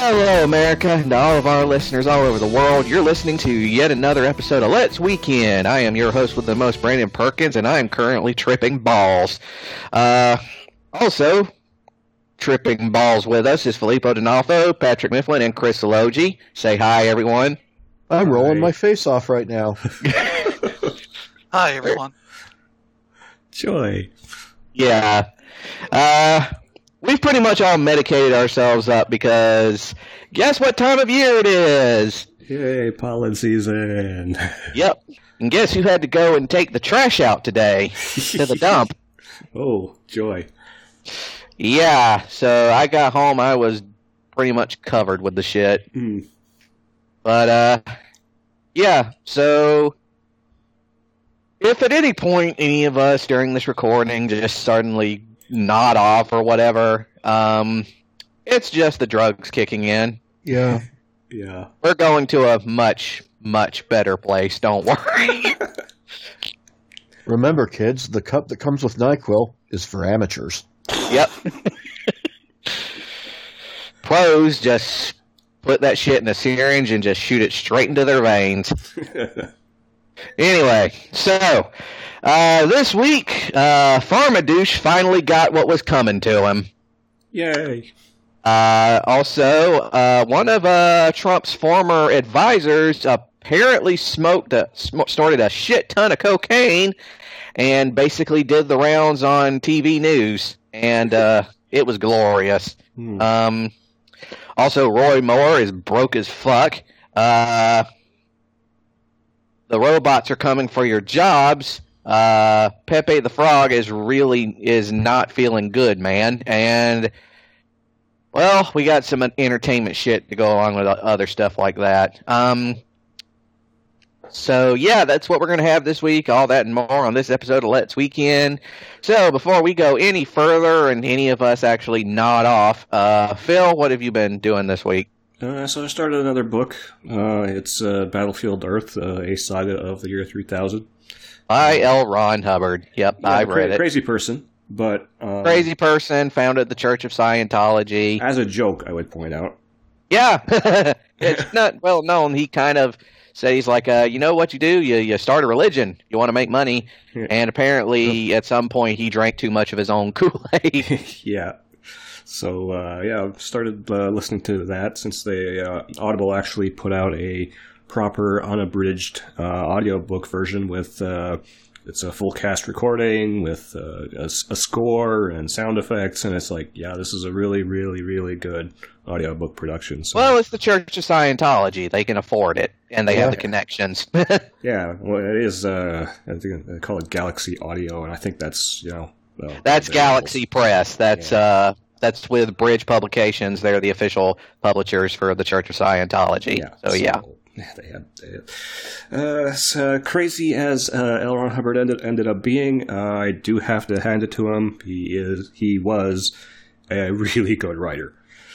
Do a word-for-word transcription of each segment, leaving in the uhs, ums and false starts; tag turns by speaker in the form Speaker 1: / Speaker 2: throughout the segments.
Speaker 1: Hello, America, and to all of our listeners all over the world. You're listening to yet another episode of Let's Weekend. I am your host with the most, Brandon Perkins, and I am currently tripping balls. Uh, also, tripping balls with us is Filippo D'Onofrio, Patrick Mifflin, and Chris Elogi. Say hi, everyone.
Speaker 2: I'm rolling my face off right now.
Speaker 3: Hi, everyone.
Speaker 4: Joy.
Speaker 1: Yeah. Uh... We've pretty much all medicated ourselves up because guess what time of year it is?
Speaker 4: Yay, pollen season.
Speaker 1: Yep. And guess who had to go and take the trash out today to the dump?
Speaker 4: Oh, joy.
Speaker 1: Yeah, so I got home, I was pretty much covered with the shit.
Speaker 4: Mm.
Speaker 1: But, uh, yeah, so if at any point any of us during this recording just suddenly nod off or whatever, um, it's just the drugs kicking in.
Speaker 2: Yeah.
Speaker 4: Yeah.
Speaker 1: We're going to a much, much better place, don't worry.
Speaker 2: Remember, kids, the cup that comes with NyQuil is for amateurs.
Speaker 1: Yep. Pros just put that shit in a syringe and just shoot it straight into their veins. Anyway, so Uh, this week, uh, Farmadouche finally got what was coming to him.
Speaker 4: Yay.
Speaker 1: Uh, also, uh, one of, uh, Trump's former advisors apparently smoked a, sm- snorted a shit ton of cocaine and basically did the rounds on T V news. And, uh, it was glorious.
Speaker 4: Hmm.
Speaker 1: Um, also, Roy Moore is broke as fuck. Uh, the robots are coming for your jobs. Uh, Pepe the Frog is really is not feeling good, man. And, well, we got some entertainment shit to go along with other stuff like that. Um, so, yeah, that's what we're going to have this week. All that and more on this episode of Let's Weekend. So, before we go any further and any of us actually nod off, uh, Phil, what have you been doing this week?
Speaker 4: Uh, so I started another book. Uh, it's uh, Battlefield Earth, uh, a saga of the year three thousand.
Speaker 1: By L. Ron Hubbard. Yep,
Speaker 4: Yeah,
Speaker 1: I
Speaker 4: cra-
Speaker 1: read it.
Speaker 4: Crazy person, but... Um,
Speaker 1: Crazy person, founded the Church of Scientology.
Speaker 4: As a joke, I would point out.
Speaker 1: Yeah. It's not well known. He kind of said he's like, uh, you know what you do? You you start a religion. You want to make money.
Speaker 4: Yeah.
Speaker 1: And apparently, at some point, he drank too much of his own Kool-Aid.
Speaker 4: Yeah. So, uh, yeah, I've started uh, listening to that since they, uh, Audible actually put out a proper unabridged uh, audiobook version with uh, it's a full cast recording with uh, a, a score and sound effects, and it's like, yeah, this is a really, really, really good audiobook production. So.
Speaker 1: Well, it's the Church of Scientology. They can afford it, and they
Speaker 2: Yeah.
Speaker 1: have the connections.
Speaker 4: Yeah, well, it is. Uh, I think they call it Galaxy Audio, and I think that's you know. Well,
Speaker 1: That's
Speaker 4: available.
Speaker 1: Galaxy Press. That's
Speaker 4: Yeah.
Speaker 1: uh, that's with Bridge Publications. They're the official publishers for the Church of Scientology.
Speaker 4: Yeah,
Speaker 1: so, yeah.
Speaker 4: They had, they had. Uh, as uh, crazy as uh, L. Ron Hubbard ended ended up being, uh, I do have to hand it to him. He is he was a really good writer.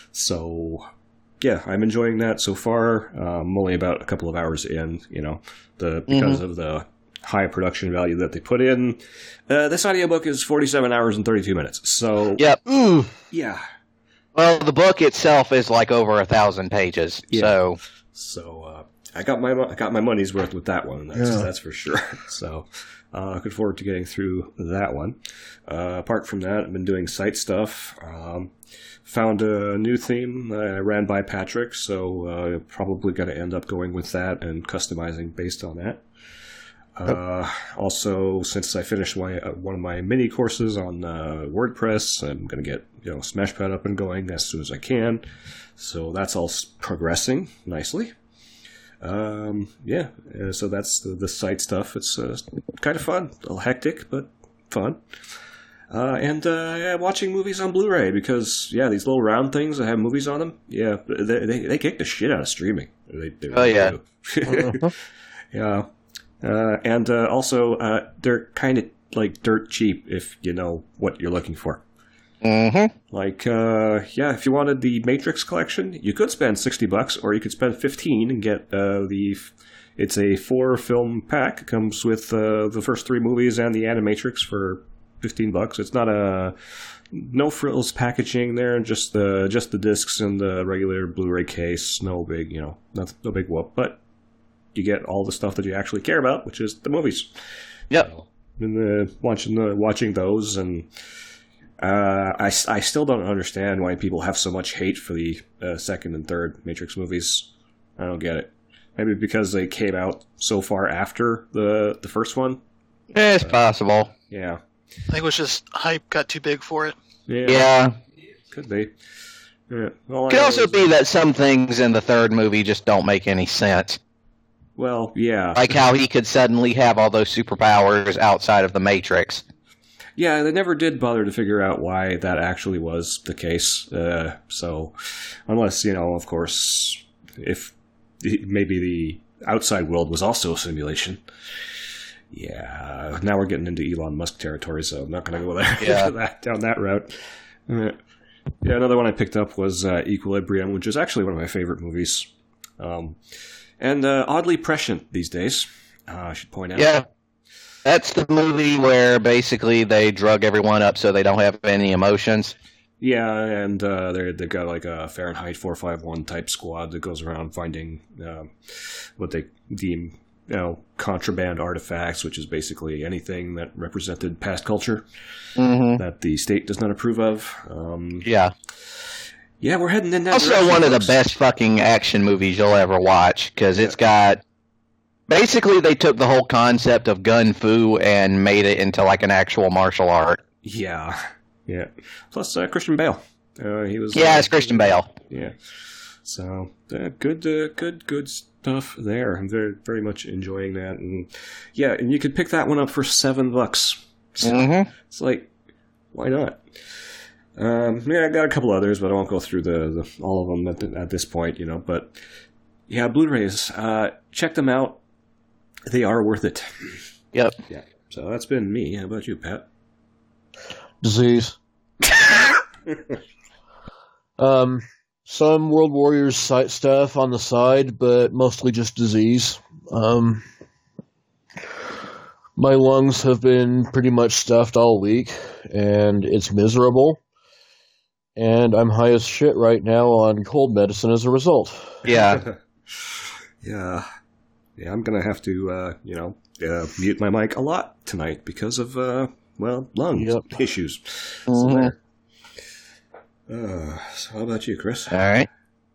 Speaker 4: So yeah, I'm enjoying that so far. Uh, I'm only about a couple of hours in. You know, the because
Speaker 1: Mm-hmm.
Speaker 4: of the high production value that they put in. Uh, this audiobook is forty-seven hours and thirty-two minutes. So
Speaker 1: Yep.
Speaker 2: Ooh.
Speaker 4: yeah.
Speaker 1: Well, the book itself is like over a thousand pages.
Speaker 4: Yeah.
Speaker 1: So.
Speaker 4: So uh, I got my I got my money's worth with that one. That's
Speaker 2: Yeah.
Speaker 4: that's for sure. So uh, looking forward to getting through that one. Uh, apart from that, I've been doing site stuff. Um, found a new theme that I ran by Patrick, so uh, probably going to end up going with that and customizing based on that. Uh, also, since I finished my uh, one of my mini courses on uh, WordPress, I'm going to get you know Smashpad up and going as soon as I can. So that's all s- progressing nicely. Um, yeah, uh, so that's the, the site stuff. It's uh, kind of fun, a little hectic, but fun. Uh, and uh, yeah, watching movies on Blu-ray because yeah, these little round things that have movies on them, yeah, they they, they kick the shit out of streaming. They, they
Speaker 1: Oh,
Speaker 4: really
Speaker 1: yeah.
Speaker 4: do. Yeah, uh, and uh, also uh, they're kind of like dirt cheap if you know what you're looking for.
Speaker 1: Mm-hmm.
Speaker 4: Like, uh, yeah, if you wanted the Matrix collection, you could spend sixty bucks, or you could spend fifteen and get uh, the. It's a four film pack. It comes with uh, the first three movies and the Animatrix for fifteen bucks. It's not a no frills packaging there, just the just the discs and the regular Blu-ray case. No big, you know, no, no big whoop, but you get all the stuff that you actually care about, which is the movies.
Speaker 1: Yep.
Speaker 4: So, and the, watching the watching those, and uh, I, I still don't understand why people have so much hate for the uh, second and third Matrix movies. I don't get it. Maybe because they came out so far after the the first one.
Speaker 1: Yeah, it's
Speaker 4: uh,
Speaker 1: possible.
Speaker 4: Yeah.
Speaker 3: I think it was just hype got too big for it.
Speaker 4: Yeah.
Speaker 1: Yeah.
Speaker 4: Could be. Yeah. Well,
Speaker 1: Could
Speaker 4: I
Speaker 1: also
Speaker 4: was-
Speaker 1: be that some things in the third movie just don't make any sense.
Speaker 4: Well, yeah.
Speaker 1: Like how he could suddenly have all those superpowers outside of the Matrix.
Speaker 4: Yeah, they never did bother to figure out why that actually was the case. Uh, so, unless, you know, of course, if the- maybe the outside world was also a simulation. Yeah, now we're getting into Elon Musk territory, so I'm not going to go there
Speaker 1: Yeah.
Speaker 4: that, down that route. Uh, yeah, another one I picked up was uh, Equilibrium, which is actually one of my favorite movies. Um, and uh, oddly prescient these days, uh, I should point out.
Speaker 1: Yeah. That's the movie where basically they drug everyone up so they don't have any emotions.
Speaker 4: Yeah, and uh, they're, they've got like a Fahrenheit four five one type squad that goes around finding um, what they deem, you know, contraband artifacts, which is basically anything that represented past culture
Speaker 1: Mm-hmm.
Speaker 4: that the state does not approve of. Um,
Speaker 1: Yeah.
Speaker 4: yeah, we're heading in that
Speaker 1: Also
Speaker 4: direction,
Speaker 1: one of the
Speaker 4: folks.
Speaker 1: best fucking action movies you'll ever watch, because it's got... Basically, they took the whole concept of gun fu and made it into like an actual martial art.
Speaker 4: Yeah, yeah. Plus uh, Christian Bale. Uh, he was.
Speaker 1: Yeah,
Speaker 4: uh,
Speaker 1: it's Christian Bale.
Speaker 4: Yeah. So uh, good, uh, good, good stuff there. I'm very, very much enjoying that, and yeah, and you could pick that one up for seven bucks. So
Speaker 1: Mm-hmm.
Speaker 4: it's like, why not? Um, yeah, I got a couple others, but I won't go through the, the all of them at, the, at this point, you know. But yeah, Blu-rays. Uh, check them out. They are worth it.
Speaker 1: Yep.
Speaker 4: Yeah. So that's been me. How about you, Pat?
Speaker 2: Disease. um, some World Warriors site stuff on the side, but mostly just disease. Um, my lungs have been pretty much stuffed all week, and it's miserable. And I'm high as shit right now on cold medicine as a result.
Speaker 1: Yeah.
Speaker 4: Yeah. Yeah, I'm going to have to, uh, you know, uh, mute my mic a lot tonight because of, uh, well, lung
Speaker 2: Yep.
Speaker 4: issues. So
Speaker 1: Mhm.
Speaker 4: there. Uh, so how about you, Chris?
Speaker 1: All right.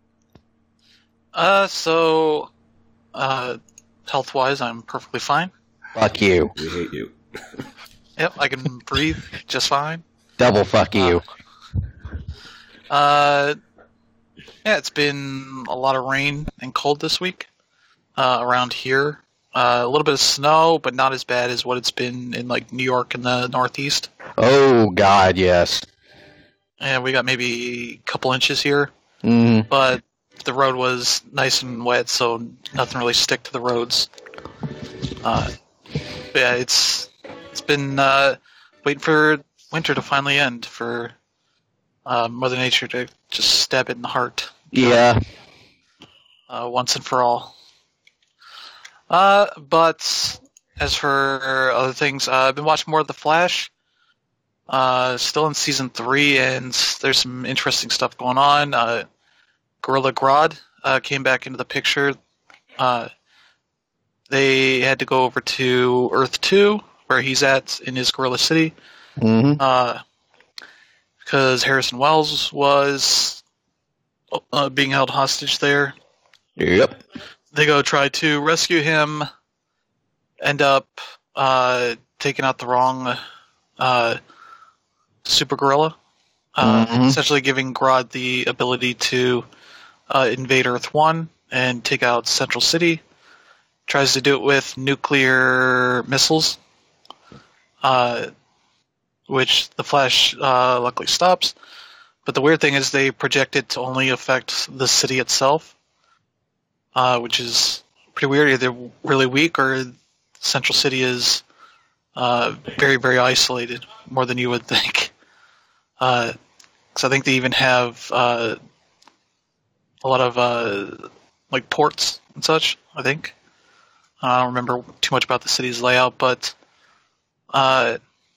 Speaker 3: Uh, so, uh, health-wise, I'm perfectly fine.
Speaker 1: Fuck you.
Speaker 4: We hate you.
Speaker 3: Yep, I can breathe just fine.
Speaker 1: Double fuck you.
Speaker 3: Uh, yeah, it's been a lot of rain and cold this week uh, around here. Uh, a little bit of snow, but not as bad as what it's been in like New York and the Northeast.
Speaker 1: Oh, God, yes.
Speaker 3: And we got maybe a couple inches here,
Speaker 1: Mm.
Speaker 3: but the road was nice and wet, so nothing really stick to the roads. Uh, but yeah, it's it's been uh, waiting for winter to finally end, for uh, Mother Nature to just stab it in the heart
Speaker 1: Yeah.
Speaker 3: uh, once and for all. Uh, but as for other things, uh, I've been watching more of The Flash. Uh, still in season three, and there's some interesting stuff going on. Uh, Gorilla Grodd uh, came back into the picture. Uh, they had to go over to Earth two, where he's at in his Gorilla City,
Speaker 1: Mm-hmm.
Speaker 3: uh, because Harrison Wells was uh, being held hostage there.
Speaker 1: Yep.
Speaker 3: They go try to rescue him, end up uh, taking out the wrong uh, super gorilla, uh,
Speaker 1: Mhm.
Speaker 3: essentially giving Grodd the ability to uh, invade Earth one and take out Central City. Tries to do it with nuclear missiles, uh, which the Flash uh, luckily stops. But the weird thing is they project it to only affect the city itself. Uh, which is pretty weird. Either really weak or Central City is uh, very, very isolated, more than you would think. Because I think they even have uh, a lot of uh, like ports and such, I think. I don't remember too much about the city's layout, but uh,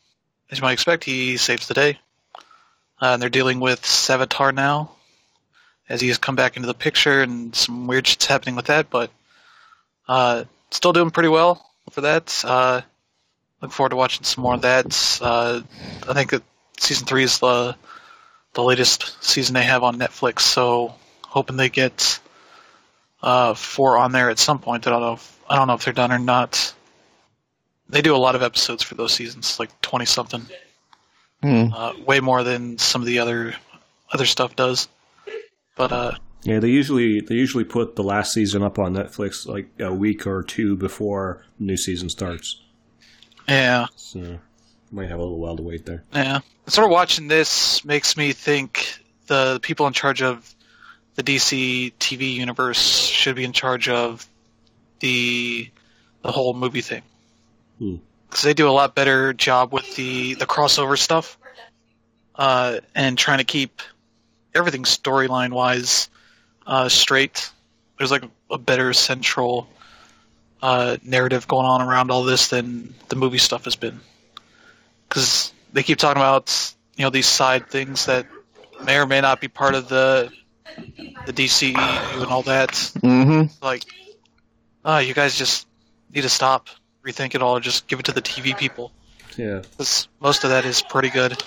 Speaker 3: as you might expect, he saves the day. Uh, and they're dealing with Savitar now, as he has come back into the picture, and some weird shit's happening with that, but uh, still doing pretty well for that. Uh, look forward to watching some more of that. Uh, I think that season three is the the latest season they have on Netflix, so hoping they get uh, four on there at some point. I don't know if, I don't know if they're done or not. They do a lot of episodes for those seasons, like twenty something,
Speaker 1: Hmm.
Speaker 3: uh, way more than some of the other other stuff does. But uh,
Speaker 4: Yeah, they usually they usually put the last season up on Netflix like a week or two before the new season starts.
Speaker 3: yeah,
Speaker 4: So might have a little while to wait there.
Speaker 3: yeah. Sort of watching this makes me think the people in charge of the D C T V universe should be in charge of the the whole movie thing.
Speaker 4: Hmm.
Speaker 3: Because they do a lot better job with the, the crossover stuff, uh, and trying to keep everything storyline wise uh, straight. There's like a better central uh, narrative going on around all this than the movie stuff has been. Because they keep talking about, you know, these side things that may or may not be part of the the D C E U and all that.
Speaker 1: Mm-hmm.
Speaker 3: Like, oh, you guys just need to stop, rethink it all, or just give it to the T V people.
Speaker 4: Yeah.
Speaker 3: Because most of that is pretty good.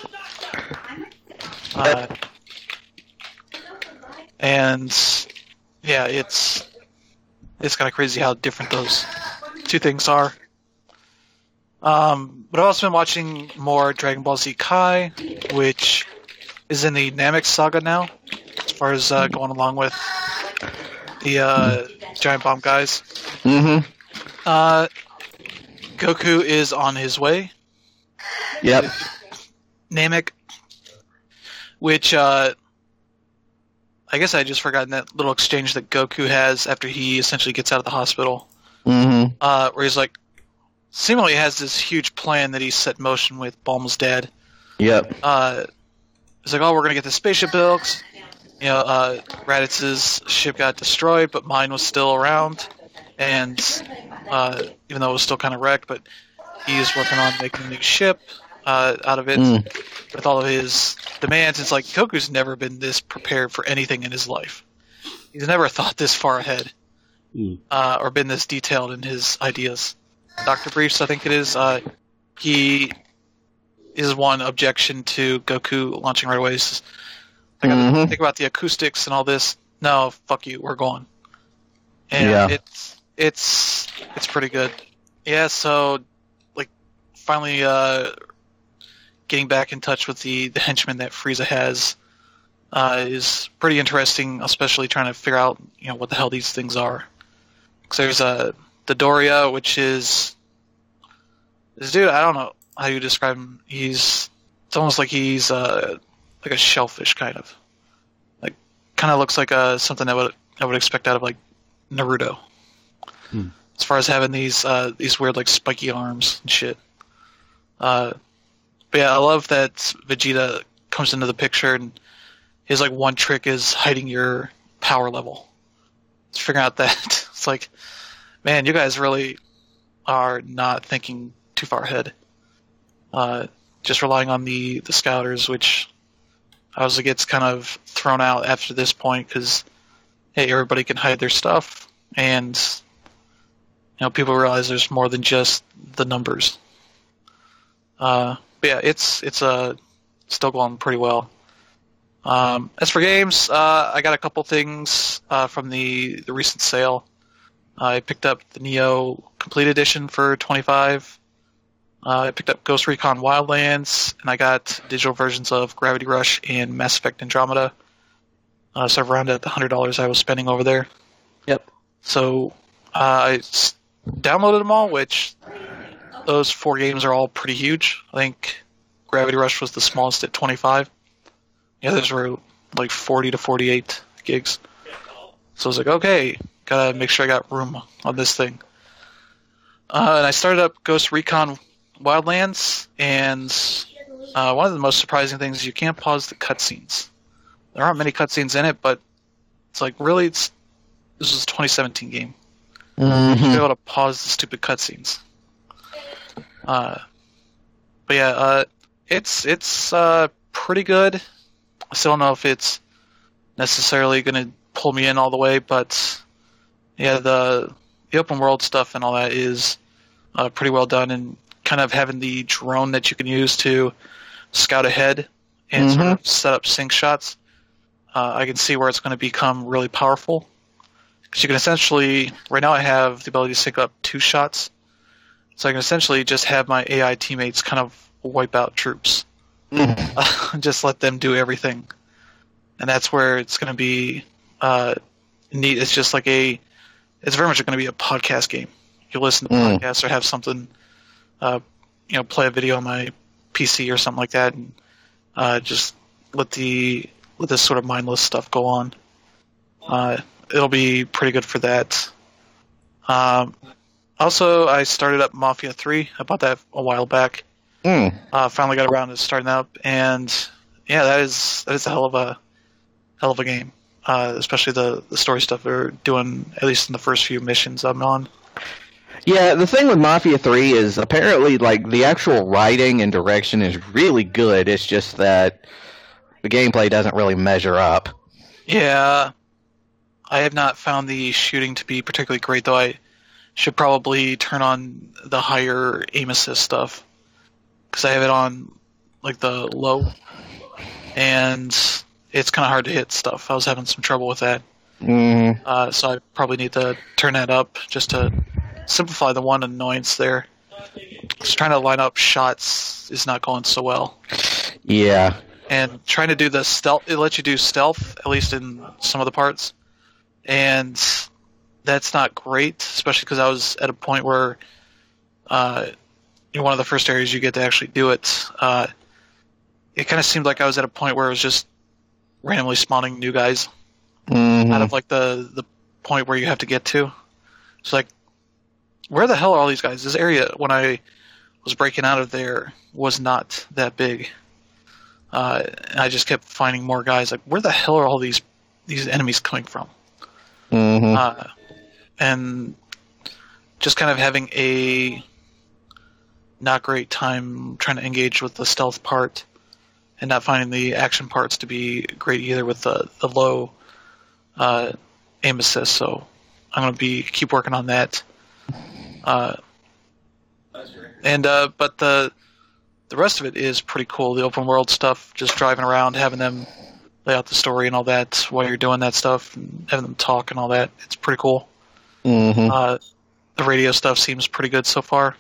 Speaker 3: Uh, and yeah, it's it's kind of crazy how different those two things are. Um, but I've also been watching more Dragon Ball Z Kai, which is in the Namek saga now, as far as uh, going along with the uh, Giant Bomb guys.
Speaker 1: Mm-hmm.
Speaker 3: Uh, Goku is on his way.
Speaker 1: Yep.
Speaker 3: Namek, which uh, I guess I just forgotten that little exchange that Goku has after he essentially gets out of the hospital,
Speaker 1: Mm-hmm.
Speaker 3: uh, where he's like, seemingly has this huge plan that he's set in motion with Bulma's dad.
Speaker 1: Yep.
Speaker 3: Uh, it's like, oh, we're gonna get the spaceship built. You know, uh, Raditz's ship got destroyed, but mine was still around, and uh, even though it was still kind of wrecked, but he's working on making a new ship uh, out of it
Speaker 1: Mm.
Speaker 3: with all of his demands. It's like Goku's never been this prepared for anything in his life. He's never thought this far ahead,
Speaker 4: Mm.
Speaker 3: uh, or been this detailed in his ideas. Doctor Briefs, I think it is. Uh, he is one objection to Goku launching right away. He says, I gotta
Speaker 1: Mhm.
Speaker 3: think about the acoustics and all this. No, fuck you, we're going. And
Speaker 1: Yeah.
Speaker 3: it's it's it's pretty good. Yeah, so like finally uh, getting back in touch with the, the henchmen that Frieza has uh, is pretty interesting, especially trying to figure out, you know, what the hell these things are. Because there's uh, the Doria, which is this dude. I don't know how you describe him. He's it's almost like he's uh, like a shellfish kind of, like kind of looks like uh, something that would I would expect out of like Naruto.
Speaker 4: Hmm.
Speaker 3: As far as having these uh, these weird like spiky arms and shit. Uh, but yeah, I love that Vegeta comes into the picture and his like one trick is hiding your power level. It's figuring out that it's like, man, you guys really are not thinking too far ahead. Uh, just relying on the, the scouters, which obviously gets kind of thrown out after this point because, hey, everybody can hide their stuff, and you know people realize there's more than just the numbers. Uh, but yeah, it's it's uh, still going pretty well. Um, as for games, uh, I got a couple things uh, from the, the recent sale. I picked up the Neo Complete Edition for twenty-five. Uh, I picked up Ghost Recon Wildlands, and I got digital versions of Gravity Rush and Mass Effect Andromeda. Uh, so I've rounded out the one hundred dollars I was spending over there.
Speaker 1: Yep.
Speaker 3: So uh, I s- downloaded them all, which those four games are all pretty huge. I think Gravity Rush was the smallest at twenty-five. The others were like forty to forty-eight gigs. So I was like, okay, gotta make sure I got room on this thing. Uh, and I started up Ghost Recon Wildlands, and uh, one of the most surprising things is you can't pause the cutscenes. There aren't many cutscenes in it, but it's like, really, it's this was a twenty seventeen game. You should be
Speaker 1: Mm-hmm.
Speaker 3: able to pause the stupid cutscenes. Uh, but yeah, uh, It's it's uh, pretty good. I still don't know if it's necessarily going to pull me in all the way, but yeah, the the open world stuff and all that is uh, pretty well done, and kind of having the drone that you can use to scout ahead and
Speaker 1: Mhm.
Speaker 3: sort of set up sync shots. Uh, I can see where it's going to become really powerful. Because you can essentially, right now I have the ability to sync up two shots, so I can essentially just have my A I teammates kind of wipe out troops.
Speaker 1: Mhm.
Speaker 3: Just let them do everything. And that's where it's going to be uh, neat. It's just like a, it's very much going to be a podcast game. You listen to
Speaker 1: Mm.
Speaker 3: podcasts or have something, uh, you know, play a video on my P C or something like that, and uh, just let the let this sort of mindless stuff go on. Uh, it'll be pretty good for that. Um, also, I started up Mafia three. I bought that a while back.
Speaker 1: Mm.
Speaker 3: Uh, finally got around to starting up, and yeah, that is that is a hell of a hell of a game. Uh, especially the, the story stuff they're doing, at least in the first few missions I'm on.
Speaker 1: Yeah, the thing with Mafia three is apparently like the actual writing and direction is really good. It's just that the gameplay doesn't really measure up.
Speaker 3: Yeah, I have not found the shooting to be particularly great, though. I should probably turn on the higher aim assist stuff, because I have it on like the low, and it's kind of hard to hit stuff. I was having some trouble with that,
Speaker 1: Mm.
Speaker 3: uh, so I probably need to turn that up just to simplify the one annoyance there. Just trying to line up shots is not going so well.
Speaker 1: Yeah.
Speaker 3: And trying to do the stealth, it lets you do stealth, at least in some of the parts. And that's not great, especially because I was at a point where, uh, in one of the first areas you get to actually do it, uh, it kind of seemed like I was at a point where it was just randomly spawning new guys
Speaker 1: Mhm.
Speaker 3: out of like the, the point where you have to get to. It's like, where the hell are all these guys? This area, when I was breaking out of there, was not that big. Uh, and I just kept finding more guys. Like, where the hell are all these these enemies coming from?
Speaker 1: Mhm.
Speaker 3: Uh, and just kind of having a not great time trying to engage with the stealth part, and not finding the action parts to be great either with the the low uh, aim assist. So I'm going to be keep working on that. Uh, and uh, but the the rest of it is pretty cool. The open world stuff, just driving around, having them lay out the story and all that while you're doing that stuff, and having them talk and all that. It's pretty cool.
Speaker 1: Mhm.
Speaker 3: Uh, the radio stuff seems pretty good so far.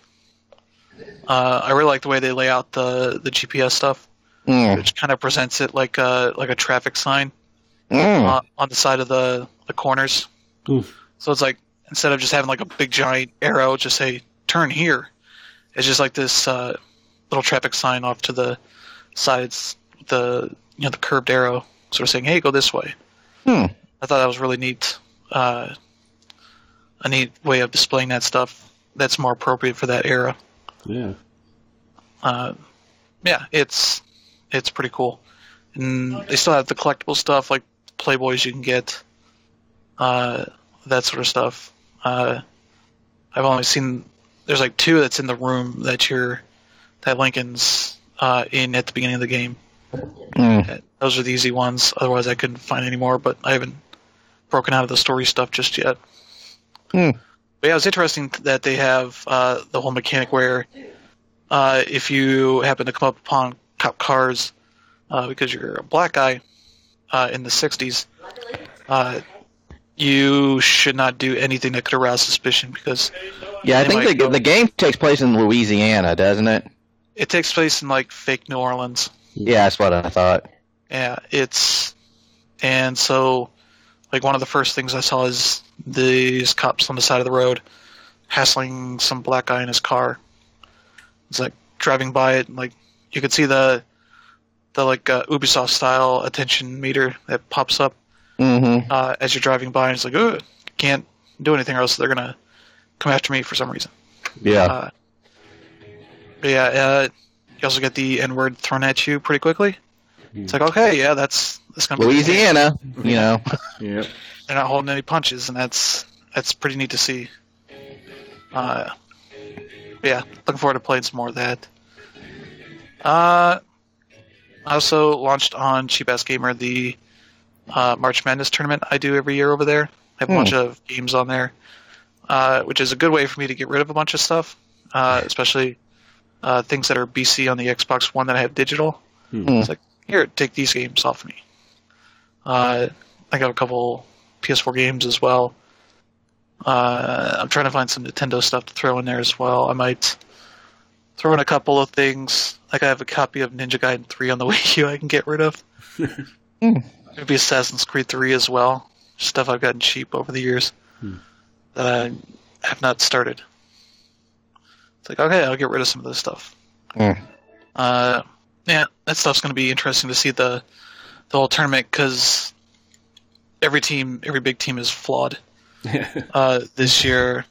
Speaker 3: Uh, I really like the way they lay out the, the G P S stuff,
Speaker 1: Mm.
Speaker 3: which kind of presents it like a like a traffic sign
Speaker 1: Mm.
Speaker 3: uh, on the side of the, the corners.
Speaker 4: Ooh.
Speaker 3: So it's like, instead of just having like a big giant arrow, just say turn here. It's just like this uh, little traffic sign off to the sides, the you know the curved arrow, sort of saying, "Hey, go this way."
Speaker 1: Hmm.
Speaker 3: I thought that was really neat. Uh, a neat way of displaying that stuff that's more appropriate for that era.
Speaker 4: Yeah.
Speaker 3: Uh, yeah, it's it's pretty cool. And they still have the collectible stuff like Playboys you can get, uh, that sort of stuff. Uh, I've only seen there's like two that's in the room that you're that Lincoln's uh, in at the beginning of the game.
Speaker 1: Mm.
Speaker 3: Those are the easy ones. Otherwise, I couldn't find any more. But I haven't broken out of the story stuff just yet.
Speaker 1: Hmm.
Speaker 3: But yeah, it was interesting that they have uh, the whole mechanic where uh, if you happen to come up upon cop cars uh, because you're a black guy uh, in the sixties, uh, you should not do anything that could arouse suspicion because
Speaker 1: Yeah, I
Speaker 3: they
Speaker 1: think
Speaker 3: might
Speaker 1: the
Speaker 3: go-
Speaker 1: the game takes place in Louisiana, doesn't it?
Speaker 3: it takes place in like fake New Orleans.
Speaker 1: Yeah, that's what I thought.
Speaker 3: Yeah, it's and so like one of the first things I saw is these cops on the side of the road hassling some black guy in his car. It's like driving by it, and like you could see the the like uh, Ubisoft style attention meter that pops up
Speaker 1: Mm-hmm.
Speaker 3: uh, as you're driving by, and it's like, oh, can't do anything, or else they're gonna come after me for some reason.
Speaker 1: Yeah.
Speaker 3: Uh, but yeah, uh, you also get the N word thrown at you pretty quickly. It's like, okay, yeah, that's that's gonna be
Speaker 1: Louisiana, you know.
Speaker 4: Yeah.
Speaker 3: they're not holding any punches, and that's that's pretty neat to see. Uh, but yeah, looking forward to playing some more of that. Uh, I also launched on Cheap Ass Gamer the uh, March Madness tournament I do every year over there. I have a
Speaker 1: Hmm.
Speaker 3: bunch of games on there, uh, which is a good way for me to get rid of a bunch of stuff, uh, especially uh, things that are B C on the Xbox One that I have digital.
Speaker 4: Hmm.
Speaker 3: It's like, here, take these games off me. Uh, I got a couple P S four games as well. Uh, I'm trying to find some Nintendo stuff to throw in there as well. I might throw in a couple of things. Like I have a copy of Ninja Gaiden three on the Wii U I can get rid of.
Speaker 1: Hmm.
Speaker 3: Maybe Assassin's Creed three as well. Stuff I've gotten cheap over the years
Speaker 4: Hmm.
Speaker 3: that I have not started. It's like, okay, I'll get rid of some of this stuff.
Speaker 1: Hmm.
Speaker 3: Uh, yeah, that stuff's going to be interesting to see the the whole tournament because every team, every big team is flawed uh, this year.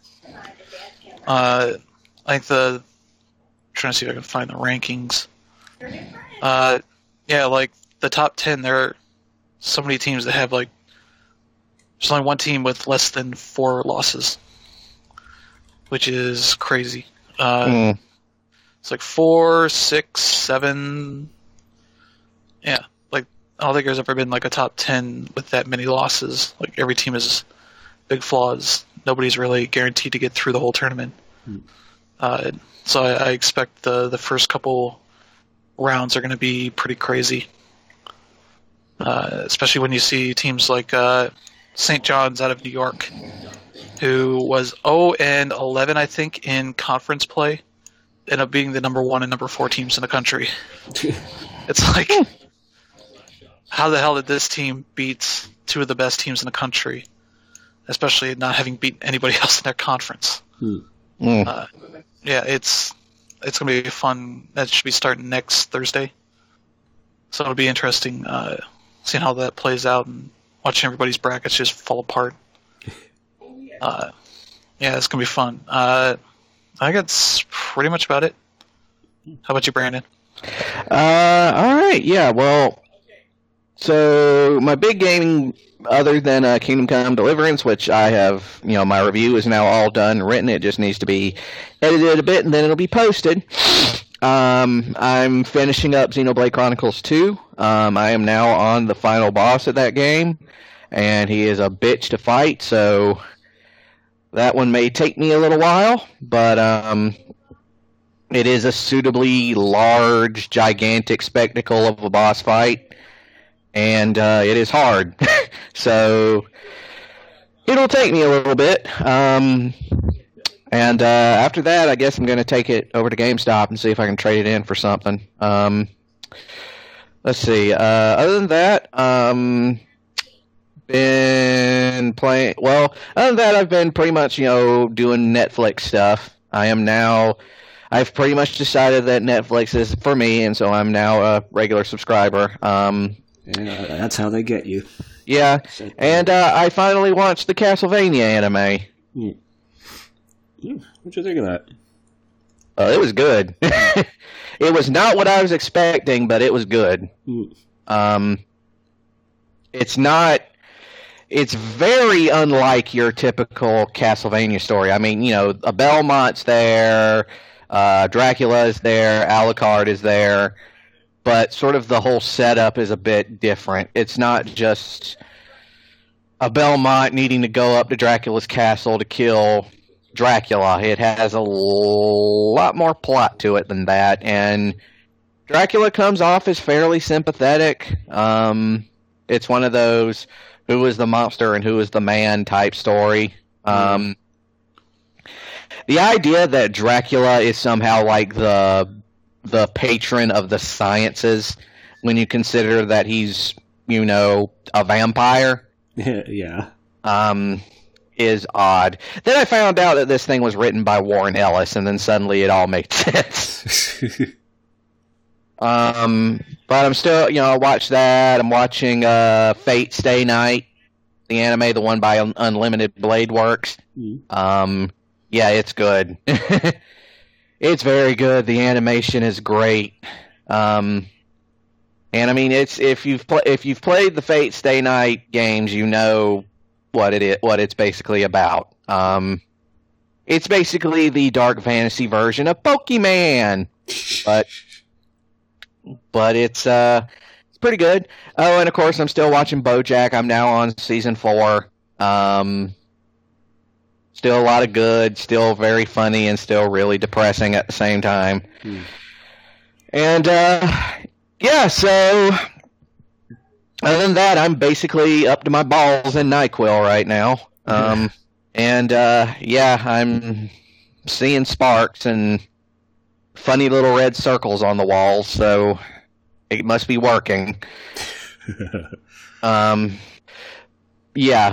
Speaker 3: Uh, I think the I'm trying to see if I can find the rankings. Uh, yeah, like the top ten, there are so many teams that have like there's only one team with less than four losses, which is crazy. Uh,
Speaker 1: Hmm.
Speaker 3: It's like four, six, seven. Yeah, like I don't think there's ever been like a top ten with that many losses. Like every team has big flaws. Nobody's really guaranteed to get through the whole tournament.
Speaker 4: Hmm.
Speaker 3: Uh, so I, I expect the the first couple rounds are going to be pretty crazy. Uh, especially when you see teams like uh, Saint John's out of New York, who was oh and eleven, I think, in conference play. End up being the number one and number four teams in the country. It's like, how the hell did this team beat two of the best teams in the country, especially not having beaten anybody else in their conference?
Speaker 4: Hmm.
Speaker 1: Hmm.
Speaker 3: Uh, yeah, it's it's gonna be fun. That should be starting next Thursday, so it'll be interesting uh, seeing how that plays out and watching everybody's brackets just fall apart. Uh, yeah, it's gonna be fun. Uh, I think that's pretty much about it. How about you, Brandon?
Speaker 1: Uh, all right, yeah. Well, so my big game, other than uh, Kingdom Come Deliverance, which I have, you know, my review is now all done, written. It just needs to be edited a bit, and then it'll be posted. Um, I'm finishing up Xenoblade Chronicles two. Um, I am now on the final boss of that game, and he is a bitch to fight. So that one may take me a little while, but um. It is a suitably large, gigantic spectacle of a boss fight, and uh, it is hard. So it'll take me a little bit. Um, and uh, after that, I guess I'm going to take it over to GameStop and see if I can trade it in for something. Um, let's see. Uh, other than that, um, been playing. Well, other than that, I've been pretty much, you know, doing Netflix stuff. I am now. I've pretty much decided that Netflix is for me, and so I'm now a regular subscriber. Um,
Speaker 4: Yeah, that's how they get you.
Speaker 1: yeah, and uh, I finally watched the Castlevania anime.
Speaker 4: Hmm. Hmm. What'd you think of that?
Speaker 1: Uh, it was good. It was not what I was expecting, but it was good.
Speaker 4: Hmm.
Speaker 1: Um, it's not. It's very unlike your typical Castlevania story. I mean, you know, a Belmont's there. Uh, Dracula is there, Alucard is there, but sort of the whole setup is a bit different. It's not just a Belmont needing to go up to Dracula's castle to kill Dracula. It has a lot more plot to it than that, and Dracula comes off as fairly sympathetic. Um, it's one of those who is the monster and who is the man type story. Um, The idea that Dracula is somehow like the the patron of the sciences, when you consider that he's, you know, a vampire,
Speaker 4: Yeah.
Speaker 1: um, is odd. Then I found out that this thing was written by Warren Ellis, and then suddenly it all made sense. um, but I'm still, you know, I watch that. I'm watching uh, Fate Stay Night, the anime, the one by Un- Unlimited Blade Works.
Speaker 4: Mm.
Speaker 1: Um. Yeah, it's good. It's very good. The animation is great. Um, and I mean, it's if you've pl- if you've played the Fate Stay Night games, you know what it is, what it's basically about. Um, it's basically the dark fantasy version of Pokemon, but but it's uh, it's pretty good. Oh, and of course, I'm still watching BoJack. I'm now on season four. Um, still a lot of good, still very funny, and still really depressing at the same time. Hmm. And uh, yeah, so other than that, I'm basically up to my balls in NyQuil right now. Um, and uh, yeah, I'm seeing sparks and funny little red circles on the walls, so it must be working. um, yeah.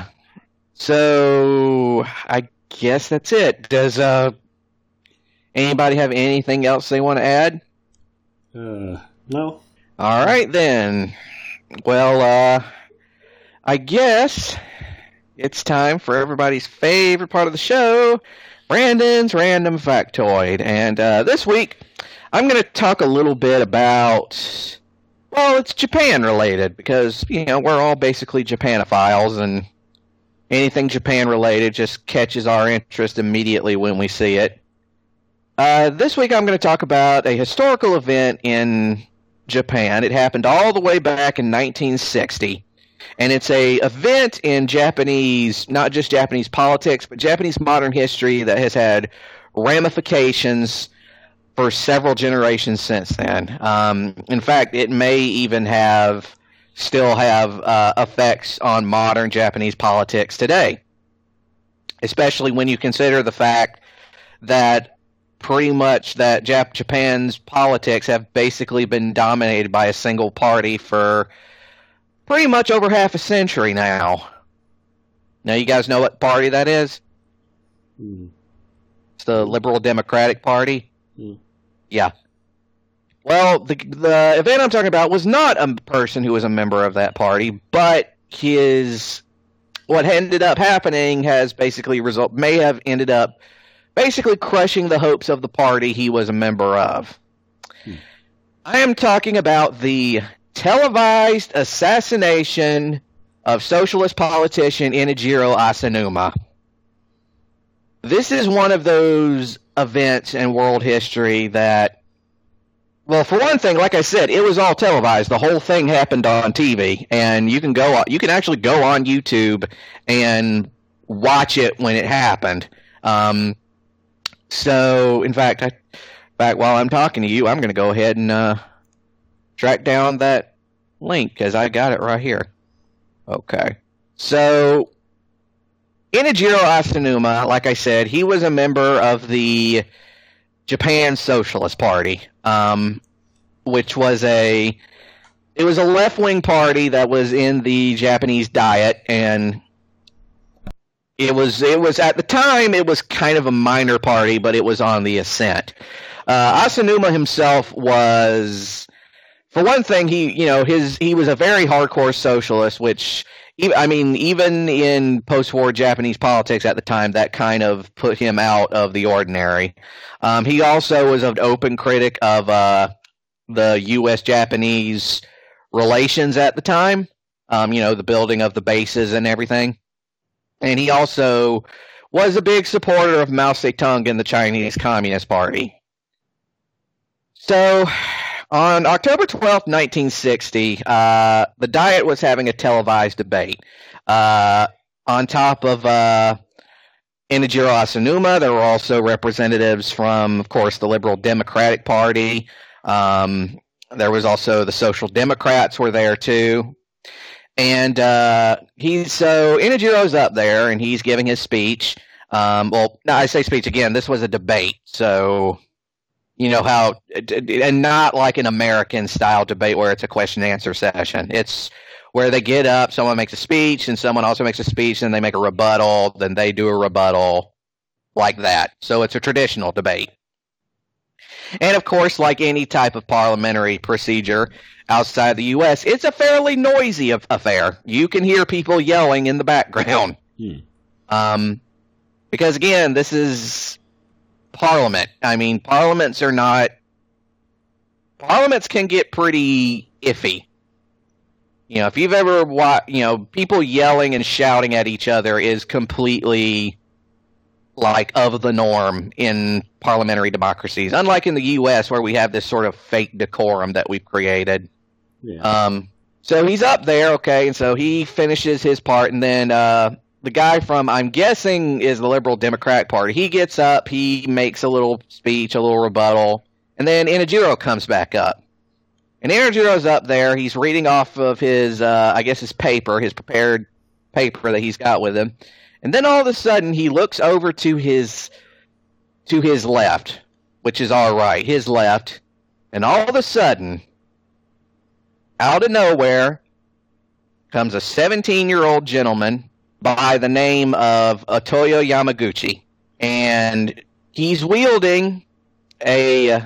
Speaker 1: So I guess that's it. Does uh, anybody have anything else they want to add?
Speaker 4: Uh, no.
Speaker 1: All right, then. Well, uh, I guess it's time for everybody's favorite part of the show, Brandon's Random Factoid. And uh, this week, I'm going to talk a little bit about, well, it's Japan-related, because, you know, we're all basically Japanophiles, and anything Japan-related just catches our interest immediately when we see it. Uh, this week, I'm going to talk about a historical event in Japan. It happened all the way back in nineteen sixty. And it's a event in Japanese, not just Japanese politics, but Japanese modern history that has had ramifications for several generations since then. Um, in fact, it may even have, still have uh, effects on modern Japanese politics today. Especially when you consider the fact that pretty much that Jap- Japan's politics have basically been dominated by a single party for pretty much over half a century now. Now, you guys know what party that is?
Speaker 4: Mm.
Speaker 1: It's the Liberal Democratic Party.
Speaker 4: Mm.
Speaker 1: Yeah. Well, the the event I'm talking about was not a person who was a member of that party, but his what ended up happening has basically result may have ended up basically crushing the hopes of the party he was a member of. Hmm. I am talking about the televised assassination of socialist politician Inajiro Asanuma. This is one of those events in world history that, well, for one thing, like I said, it was all televised. The whole thing happened on T V, and you can go, you can actually go on YouTube and watch it when it happened. Um, so, in fact, I, in fact, while I'm talking to you, I'm going to go ahead and uh, track down that link, because I got it right here. Okay. So, Inajiro Asanuma, like I said, he was a member of the Japan Socialist Party, um, which was a, it was a left-wing party that was in the Japanese Diet, and it was, it was, at the time, it was kind of a minor party, but it was on the ascent. Uh, Asanuma himself was, for one thing, he, you know, his, he was a very hardcore socialist, which, I mean, even in post-war Japanese politics at the time, that kind of put him out of the ordinary. Um, he also was an open critic of uh, the U S Japanese relations at the time, um, you know, the building of the bases and everything. And he also was a big supporter of Mao Zedong and the Chinese Communist Party. So, on October twelfth, nineteen sixty, uh, the Diet was having a televised debate. Uh, on top of uh, Inajiro Asanuma, there were also representatives from, of course, the Liberal Democratic Party. Um, there was also the Social Democrats were there, too. And uh, he's, so Inajiro's up there, and he's giving his speech. Um, well, no, I say speech again. This was a debate, so you know how, and not like an American-style debate where it's a question-answer session. It's where they get up, someone makes a speech, and someone also makes a speech, and they make a rebuttal, then they do a rebuttal, like that. So it's a traditional debate. And, of course, like any type of parliamentary procedure outside the U S, it's a fairly noisy affair. You can hear people yelling in the background.
Speaker 4: Hmm.
Speaker 1: Um, because, again, this is Parliament. I mean, parliaments are not... Parliaments can get pretty iffy. You know, if you've ever watched, you know, people yelling and shouting at each other is completely like of the norm in parliamentary democracies, unlike in the U S where we have this sort of fake decorum that we've created.
Speaker 4: Yeah.
Speaker 1: Um, so he's up there, okay, and so he finishes his part, and then uh, the guy from, I'm guessing, is the Liberal Democratic Party. He gets up, he makes a little speech, a little rebuttal, and then Inajiro comes back up. And Inajiro's up there, he's reading off of his, uh, I guess his paper, his prepared paper that he's got with him. And then all of a sudden, he looks over to his to his left, which is our right, his left, and all of a sudden, out of nowhere, comes a seventeen-year-old gentleman by the name of Otoyo Yamaguchi, and he's wielding a,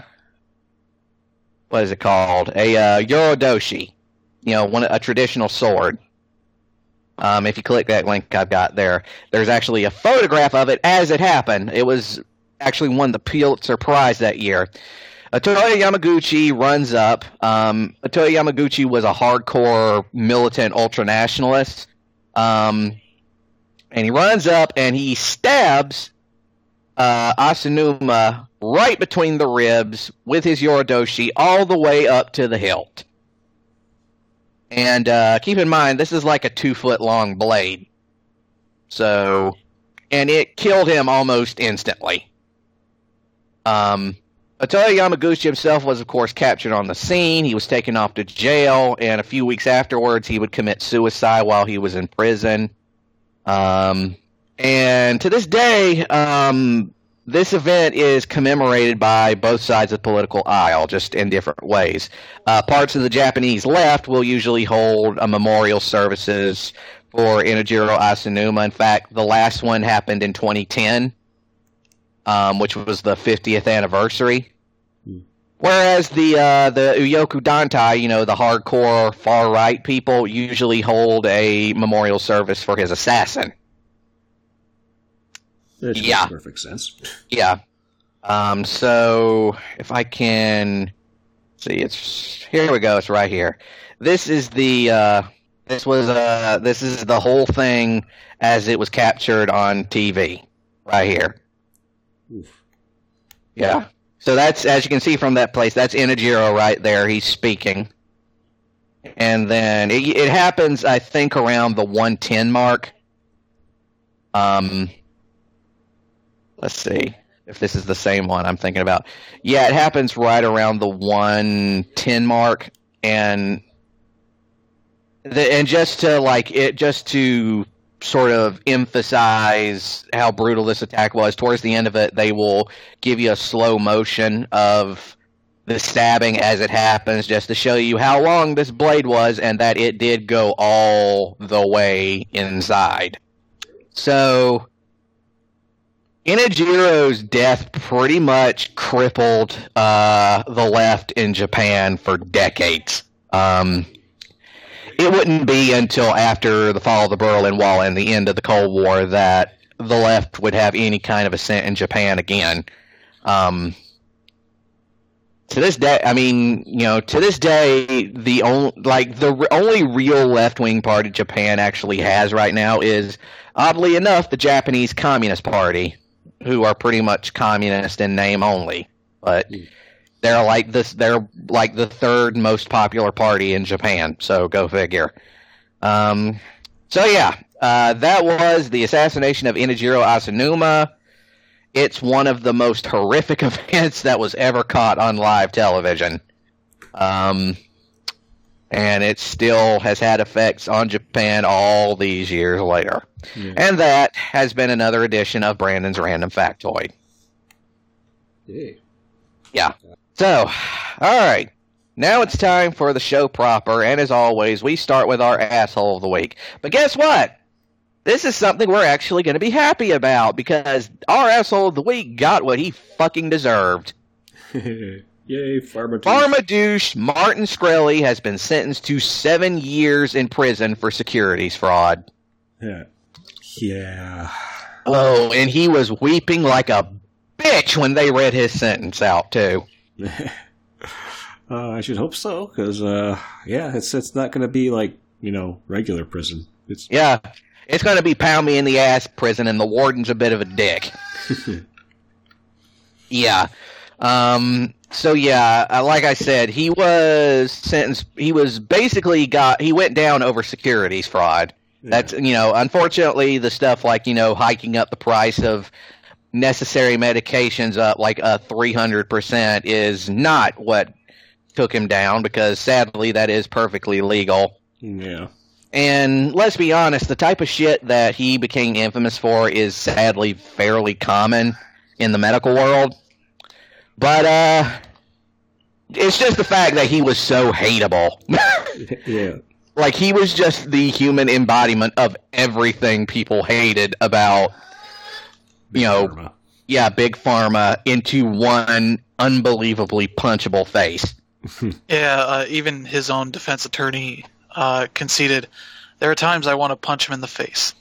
Speaker 1: what is it called, a uh, Yorodoshi, you know, one a traditional sword. Um, if you click that link I've got there, there's actually a photograph of it as it happened. It was actually won the Pulitzer Prize that year. Otoyo Yamaguchi runs up. Um, Otoyo Yamaguchi was a hardcore militant ultranationalist. Um, and he runs up and he stabs uh, Asanuma right between the ribs with his Yorodoshi all the way up to the hilt. And uh, keep in mind, this is like a two-foot-long blade. So, and it killed him almost instantly. Um, Otoyo Yamaguchi himself was, of course, captured on the scene. He was taken off to jail, and a few weeks afterwards, he would commit suicide while he was in prison. Um, and to this day, um, this event is commemorated by both sides of the political aisle, just in different ways. Uh, parts of the Japanese left will usually hold a memorial services for Inajiro Asanuma. In fact, the last one happened in twenty ten, um, which was the fiftieth anniversary. Hmm. Whereas the uh, the Uyoku Dantai, you know, the hardcore far-right people, usually hold a memorial service for his assassin.
Speaker 4: That makes
Speaker 1: yeah.
Speaker 4: perfect sense.
Speaker 1: Yeah. Um, so if I can see, it's here we go. It's right here. This is the uh, this was uh, this is the whole thing as it was captured on T V right here. Oof. Yeah. So that's, as you can see from that place, that's Inajiro right there. He's speaking, and then it, it happens, I think, around the one ten mark. Um. Let's see if this is the same one I'm thinking about. Yeah, it happens right around the one ten mark, and the, and just to like it, just to sort of emphasize how brutal this attack was. Towards the end of it, they will give you a slow motion of the stabbing as it happens, just to show you how long this blade was and that it did go all the way inside. So Inajiro's death pretty much crippled uh, the left in Japan for decades. Um, it wouldn't be until after the fall of the Berlin Wall and the end of the Cold War that the left would have any kind of ascent in Japan again. Um, to this day, I mean, you know, to this day, the only like the re- only real left-wing party Japan actually has right now is, oddly enough, the Japanese Communist Party, who are pretty much communist in name only, but they're like this. They're like the third most popular party in Japan. So go figure. Um, so yeah, uh, that was the assassination of Inajiro Asanuma. It's one of the most horrific events that was ever caught on live television. Um, and it still has had effects on Japan all these years later. Yeah. And that has been another edition of Brandon's Random Factoid.
Speaker 4: Yeah.
Speaker 1: Yeah. So, all right. Now it's time for the show proper, and as always, we start with our asshole of the week. But guess what? This is something we're actually going to be happy about, because our asshole of the week got what he fucking deserved.
Speaker 4: Yay, Pharmadouche.
Speaker 1: Pharmadouche Martin Shkreli has been sentenced to seven years in prison for securities fraud.
Speaker 4: Yeah. Yeah.
Speaker 1: Oh, and he was weeping like a bitch when they read his sentence out, too.
Speaker 4: uh, I should hope so, because, uh, yeah, it's it's not going to be like, you know, regular prison. It's
Speaker 1: Yeah. It's going to be pound me in the ass prison, and the warden's a bit of a dick. Yeah. Um, so yeah, uh, like I said, he was sentenced. He was basically got. He went down over securities fraud.
Speaker 4: Yeah.
Speaker 1: That's you know, unfortunately, the stuff like you know hiking up the price of necessary medications up like a three hundred percent is not what took him down, because sadly that is perfectly legal.
Speaker 4: Yeah.
Speaker 1: And let's be honest, the type of shit that he became infamous for is sadly fairly common in the medical world. But uh, it's just the fact that he was so hateable.
Speaker 4: Yeah.
Speaker 1: Like, he was just the human embodiment of everything people hated about, you know,
Speaker 4: Pharma.
Speaker 1: yeah, Big Pharma into one unbelievably punchable face.
Speaker 3: Yeah, uh, even his own defense attorney uh, conceded, there are times I want to punch him in the face.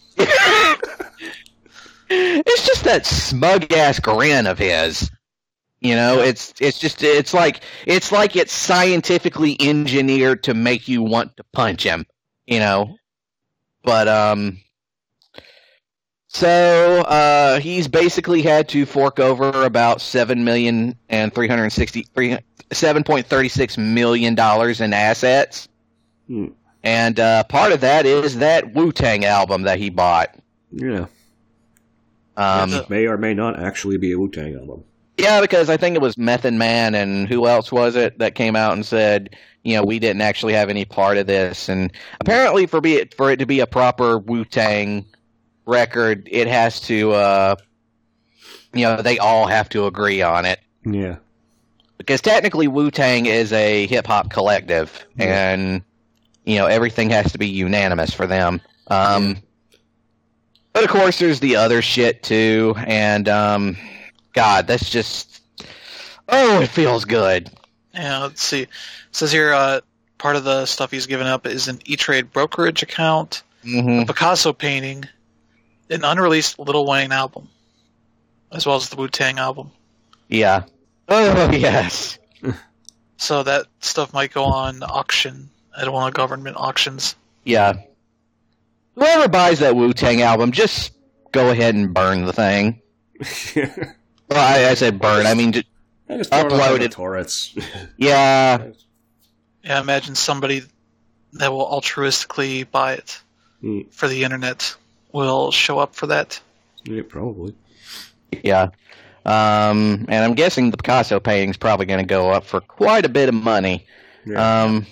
Speaker 1: It's just that smug ass grin of his. You know, it's it's just it's like it's like it's scientifically engineered to make you want to punch him. You know, but um, so uh, he's basically had to fork over about seven million and three hundred sixty three seven point thirty six million dollars in assets,
Speaker 4: Hmm.
Speaker 1: and uh, part of that is that Wu-Tang album that he bought.
Speaker 4: Yeah.
Speaker 1: Um,
Speaker 3: Yeah,
Speaker 4: May or may not actually be a Wu-Tang album.
Speaker 1: Yeah, because I think it was Method Man and who else was it that came out and said, you know, we didn't actually have any part of this. And apparently for be it, for it to be a proper Wu-Tang record, it has to, uh, you know, they all have to agree on it.
Speaker 4: Yeah.
Speaker 1: Because technically Wu-Tang is a hip-hop collective,
Speaker 4: Yeah.
Speaker 1: and, you know, everything has to be unanimous for them. Um, but, of course, there's the other shit, too, and, um... God, that's just... Oh, it feels good.
Speaker 3: Yeah, let's see. It says here, uh, part of the stuff he's given up is an E-Trade brokerage account,
Speaker 1: Mm-hmm.
Speaker 3: a Picasso painting, an unreleased Lil Wayne album, as well as the Wu-Tang album.
Speaker 1: Yeah. Oh, yes.
Speaker 3: So that stuff might go on auction at one of the government auctions.
Speaker 1: Yeah. Whoever buys that Wu-Tang album, just go ahead and burn the thing. Well, I, I said burn. I mean, just,
Speaker 4: I just throw it up on the
Speaker 1: Uploaded.
Speaker 4: torrents.
Speaker 1: yeah.
Speaker 3: Yeah, imagine somebody that will altruistically buy it
Speaker 4: Hmm.
Speaker 3: for the internet will show up for that.
Speaker 4: Yeah, probably.
Speaker 1: Yeah. Um, and I'm guessing the Picasso painting's probably going to go up for quite a bit of money.
Speaker 4: Yeah.
Speaker 1: Um,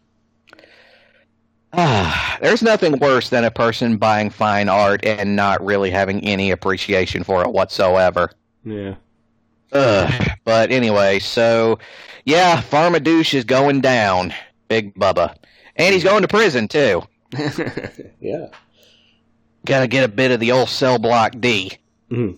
Speaker 1: ah, there's nothing worse than a person buying fine art and not really having any appreciation for it whatsoever.
Speaker 4: Yeah.
Speaker 1: Ugh. But anyway, so, yeah, Pharmadouche is going down. Big Bubba. And he's going to prison, too.
Speaker 4: Yeah.
Speaker 1: Gotta get a bit of the old cell block D.
Speaker 4: Mm.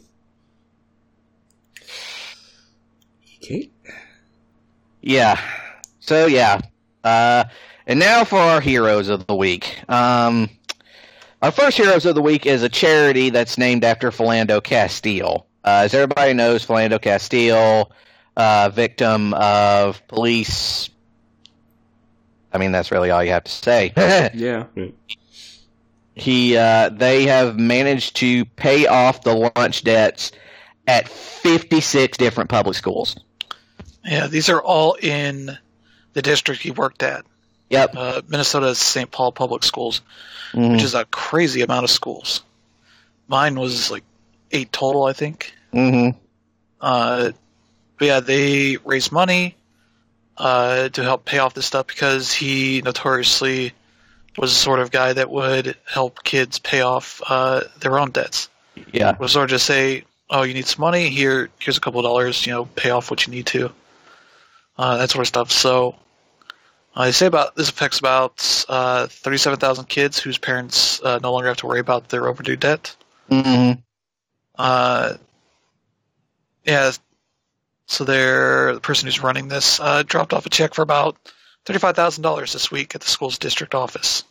Speaker 4: Okay.
Speaker 1: Yeah. So, yeah. Uh, and now for our Heroes of the Week. Um, our first Heroes of the Week is a charity that's named after Philando Castile. Uh, as everybody knows, Philando Castile, uh, victim of police... I mean, that's really all you have to say.
Speaker 4: Yeah.
Speaker 1: He, uh, they have managed to pay off the lunch debts at fifty-six different public schools.
Speaker 3: Yeah, these are all in the district he worked at.
Speaker 1: Yep.
Speaker 3: Uh, Minnesota's Saint Paul Public Schools,
Speaker 1: Mhm.
Speaker 3: which is a crazy amount of schools. Mine was like eight total, I think.
Speaker 1: Mm-hmm.
Speaker 3: Uh, but yeah, they raised money uh, to help pay off this stuff because he notoriously was the sort of guy that would help kids pay off uh, their own debts.
Speaker 1: Yeah.
Speaker 3: Was sort of just say, "Oh, you need some money? Here, here's a couple of dollars. You know, pay off what you need to." Uh, that sort of stuff. So uh, they say about this affects about uh, thirty-seven thousand kids whose parents uh, no longer have to worry about their overdue debt.
Speaker 1: Mm-hmm.
Speaker 3: Uh, yeah. So they're, the person who's running this uh, dropped off a check for about thirty-five thousand dollars this week at the school's district office,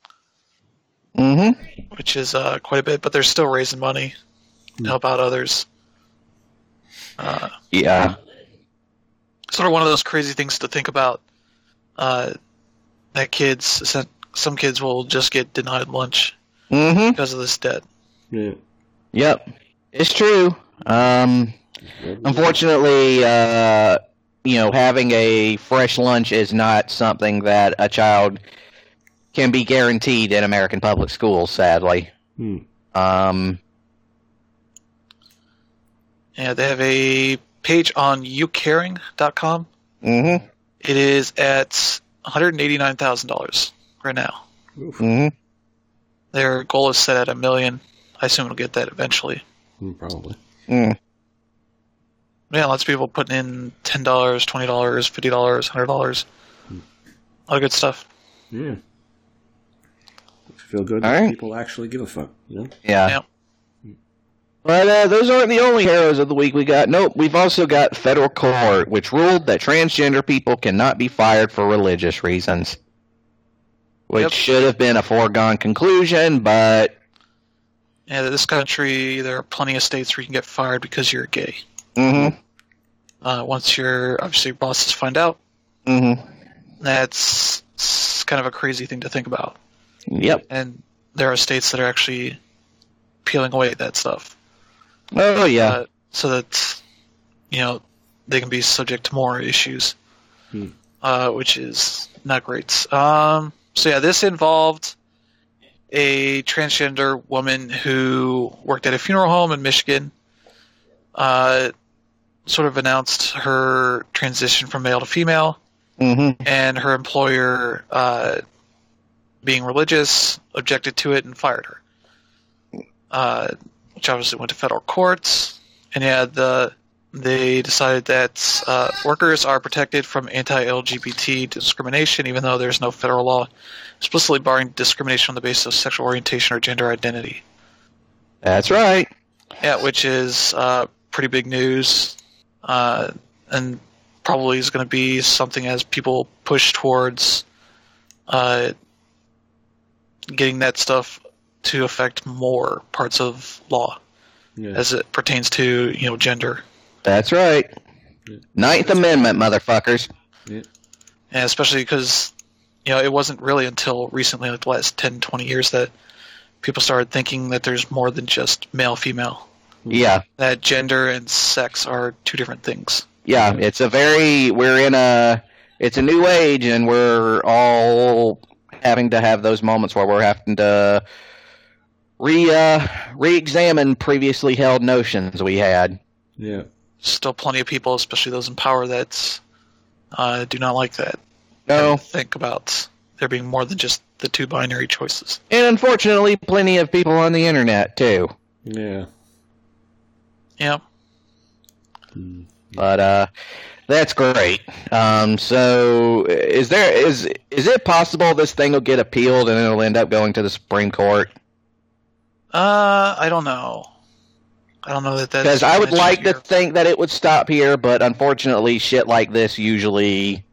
Speaker 1: Mm-hmm.
Speaker 3: which is uh, quite a bit, but they're still raising money to help out others. Uh,
Speaker 1: Yeah.
Speaker 3: sort of one of those crazy things to think about. Uh, that kids, some kids will just get denied lunch
Speaker 1: Mm-hmm.
Speaker 3: because of this debt.
Speaker 4: Yeah.
Speaker 1: Yep. It's true. Um, unfortunately, uh, you know, having a fresh lunch is not something that a child can be guaranteed in American public schools, sadly.
Speaker 4: Hmm.
Speaker 1: Um,
Speaker 3: Yeah, they have a page on you caring dot com.
Speaker 1: mm-hmm,
Speaker 3: It is at one hundred eighty-nine thousand dollars right now.
Speaker 1: mm-hmm.
Speaker 3: Their goal is set at a million. I assume it'll get that eventually.
Speaker 4: Hmm, probably.
Speaker 1: Mm.
Speaker 3: Yeah, lots of people putting in ten dollars, twenty dollars, fifty dollars, one hundred dollars.
Speaker 4: Hmm.
Speaker 3: A lot of good stuff.
Speaker 4: Yeah. Makes you feel good
Speaker 1: All
Speaker 4: that
Speaker 1: right.
Speaker 4: people actually give a fuck, you know?
Speaker 1: Yeah.
Speaker 3: Yeah.
Speaker 1: But uh, those aren't the only heroes of the week we got. Nope, we've also got federal court, which ruled that transgender people cannot be fired for religious reasons. Which
Speaker 3: Yep.
Speaker 1: should have been a foregone conclusion, but...
Speaker 3: Yeah, this country, there are plenty of states where you can get fired because you're gay.
Speaker 1: Mm-hmm,
Speaker 3: Uh, once your, obviously, your bosses find out,
Speaker 1: mm-hmm.
Speaker 3: that's it's kind of a crazy thing to think about.
Speaker 1: Yep.
Speaker 3: And there are states that are actually peeling away that stuff.
Speaker 1: Oh, yeah.
Speaker 3: Uh, so that, you know, they can be subject to more issues,
Speaker 4: Hmm.
Speaker 3: uh, which is not great. Um, so yeah, this involved a transgender woman who worked at a funeral home in Michigan, uh, sort of announced her transition from male to female,
Speaker 1: Mm-hmm.
Speaker 3: and her employer, uh, being religious, objected to it and fired her. Uh, which obviously went to federal courts, and yeah, the they decided that uh, workers are protected from anti-L G B T discrimination, even though there's no federal law explicitly barring discrimination on the basis of sexual orientation or gender identity.
Speaker 1: That's right.
Speaker 3: Yeah, which is uh, pretty big news, uh, and probably is going to be something as people push towards uh, getting that stuff to affect more parts of law
Speaker 4: Yeah.
Speaker 3: as it pertains to, you know, gender.
Speaker 1: That's right. Ninth Amendment, motherfuckers.
Speaker 3: And especially because, you know, it wasn't really until recently, like the last ten, twenty years, that people started thinking that there's more than just male-female.
Speaker 1: Yeah.
Speaker 3: That gender and sex are two different things.
Speaker 1: Yeah, it's a very, we're in a, it's a new age, and we're all having to have those moments where we're having to re, uh, re-examine previously held notions we had.
Speaker 4: Yeah.
Speaker 3: Still plenty of people, especially those in power, that uh, do not like that.
Speaker 1: No.
Speaker 3: Think about there being more than just the two binary choices.
Speaker 1: And unfortunately, plenty of people on the internet, too.
Speaker 4: Yeah.
Speaker 3: Yeah.
Speaker 4: Hmm.
Speaker 1: But, uh, that's great. Um, so, is there, is, is it possible this thing will get appealed and it'll end up going to the Supreme Court?
Speaker 3: Uh, I don't know. I don't know that that's...
Speaker 1: Because I would
Speaker 3: mentioned
Speaker 1: like to
Speaker 3: here.
Speaker 1: think that it would stop here, but unfortunately, shit like this usually...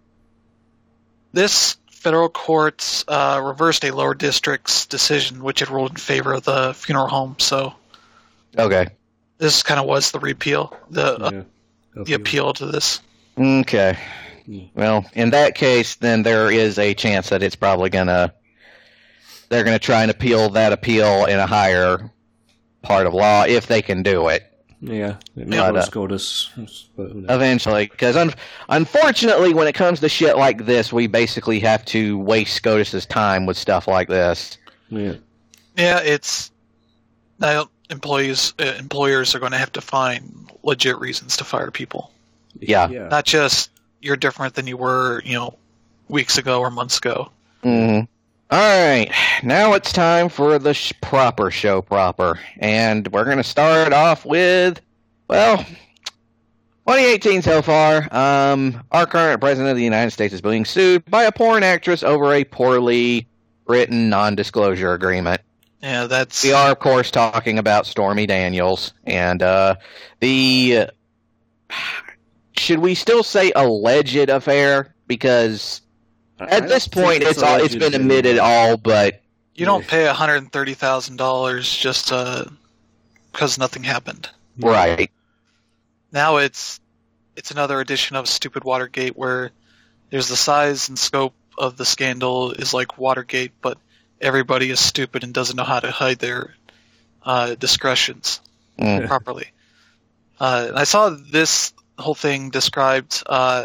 Speaker 3: This federal court uh, reversed a lower district's decision, which had ruled in favor of the funeral home. So
Speaker 1: Okay.
Speaker 3: this kind of was the repeal, the uh,
Speaker 4: Yeah.
Speaker 3: the appeal to this.
Speaker 1: Okay.
Speaker 4: Yeah.
Speaker 1: Well, in that case, then there is a chance that it's probably gonna... They're gonna try and appeal that appeal in a higher part of law, if they can do it.
Speaker 4: Yeah. It
Speaker 1: Yeah,
Speaker 4: may
Speaker 1: but, uh,
Speaker 4: SCOTUS, but who knows?
Speaker 1: Eventually. Because un- unfortunately, when it comes to shit like this, we basically have to waste SCOTUS's time with stuff like this.
Speaker 4: Yeah.
Speaker 3: Yeah, it's now employees uh, employers are going to have to find legit reasons to fire people,
Speaker 1: Yeah.
Speaker 4: Yeah.
Speaker 3: not just you're different than you were, you know, weeks ago or months ago.
Speaker 1: Mm-hmm. All right, now it's time for the sh- proper show proper, and we're going to start off with, well, twenty eighteen so far. Um, our current president of the United States is being sued by a porn actress over a poorly written non-disclosure agreement.
Speaker 3: Yeah, that's
Speaker 1: We are, of course, talking about Stormy Daniels, and uh, the, should we still say alleged affair? Because at this point, it's all it's been admitted all, but
Speaker 3: you don't pay one hundred thirty thousand dollars just because nothing happened.
Speaker 1: right.
Speaker 3: Now it's it's another edition of Stupid Watergate, where there's the size and scope of the scandal is like Watergate, but everybody is stupid and doesn't know how to hide their uh, discretions
Speaker 1: Mm.
Speaker 3: properly. Uh, I saw this whole thing described. Uh,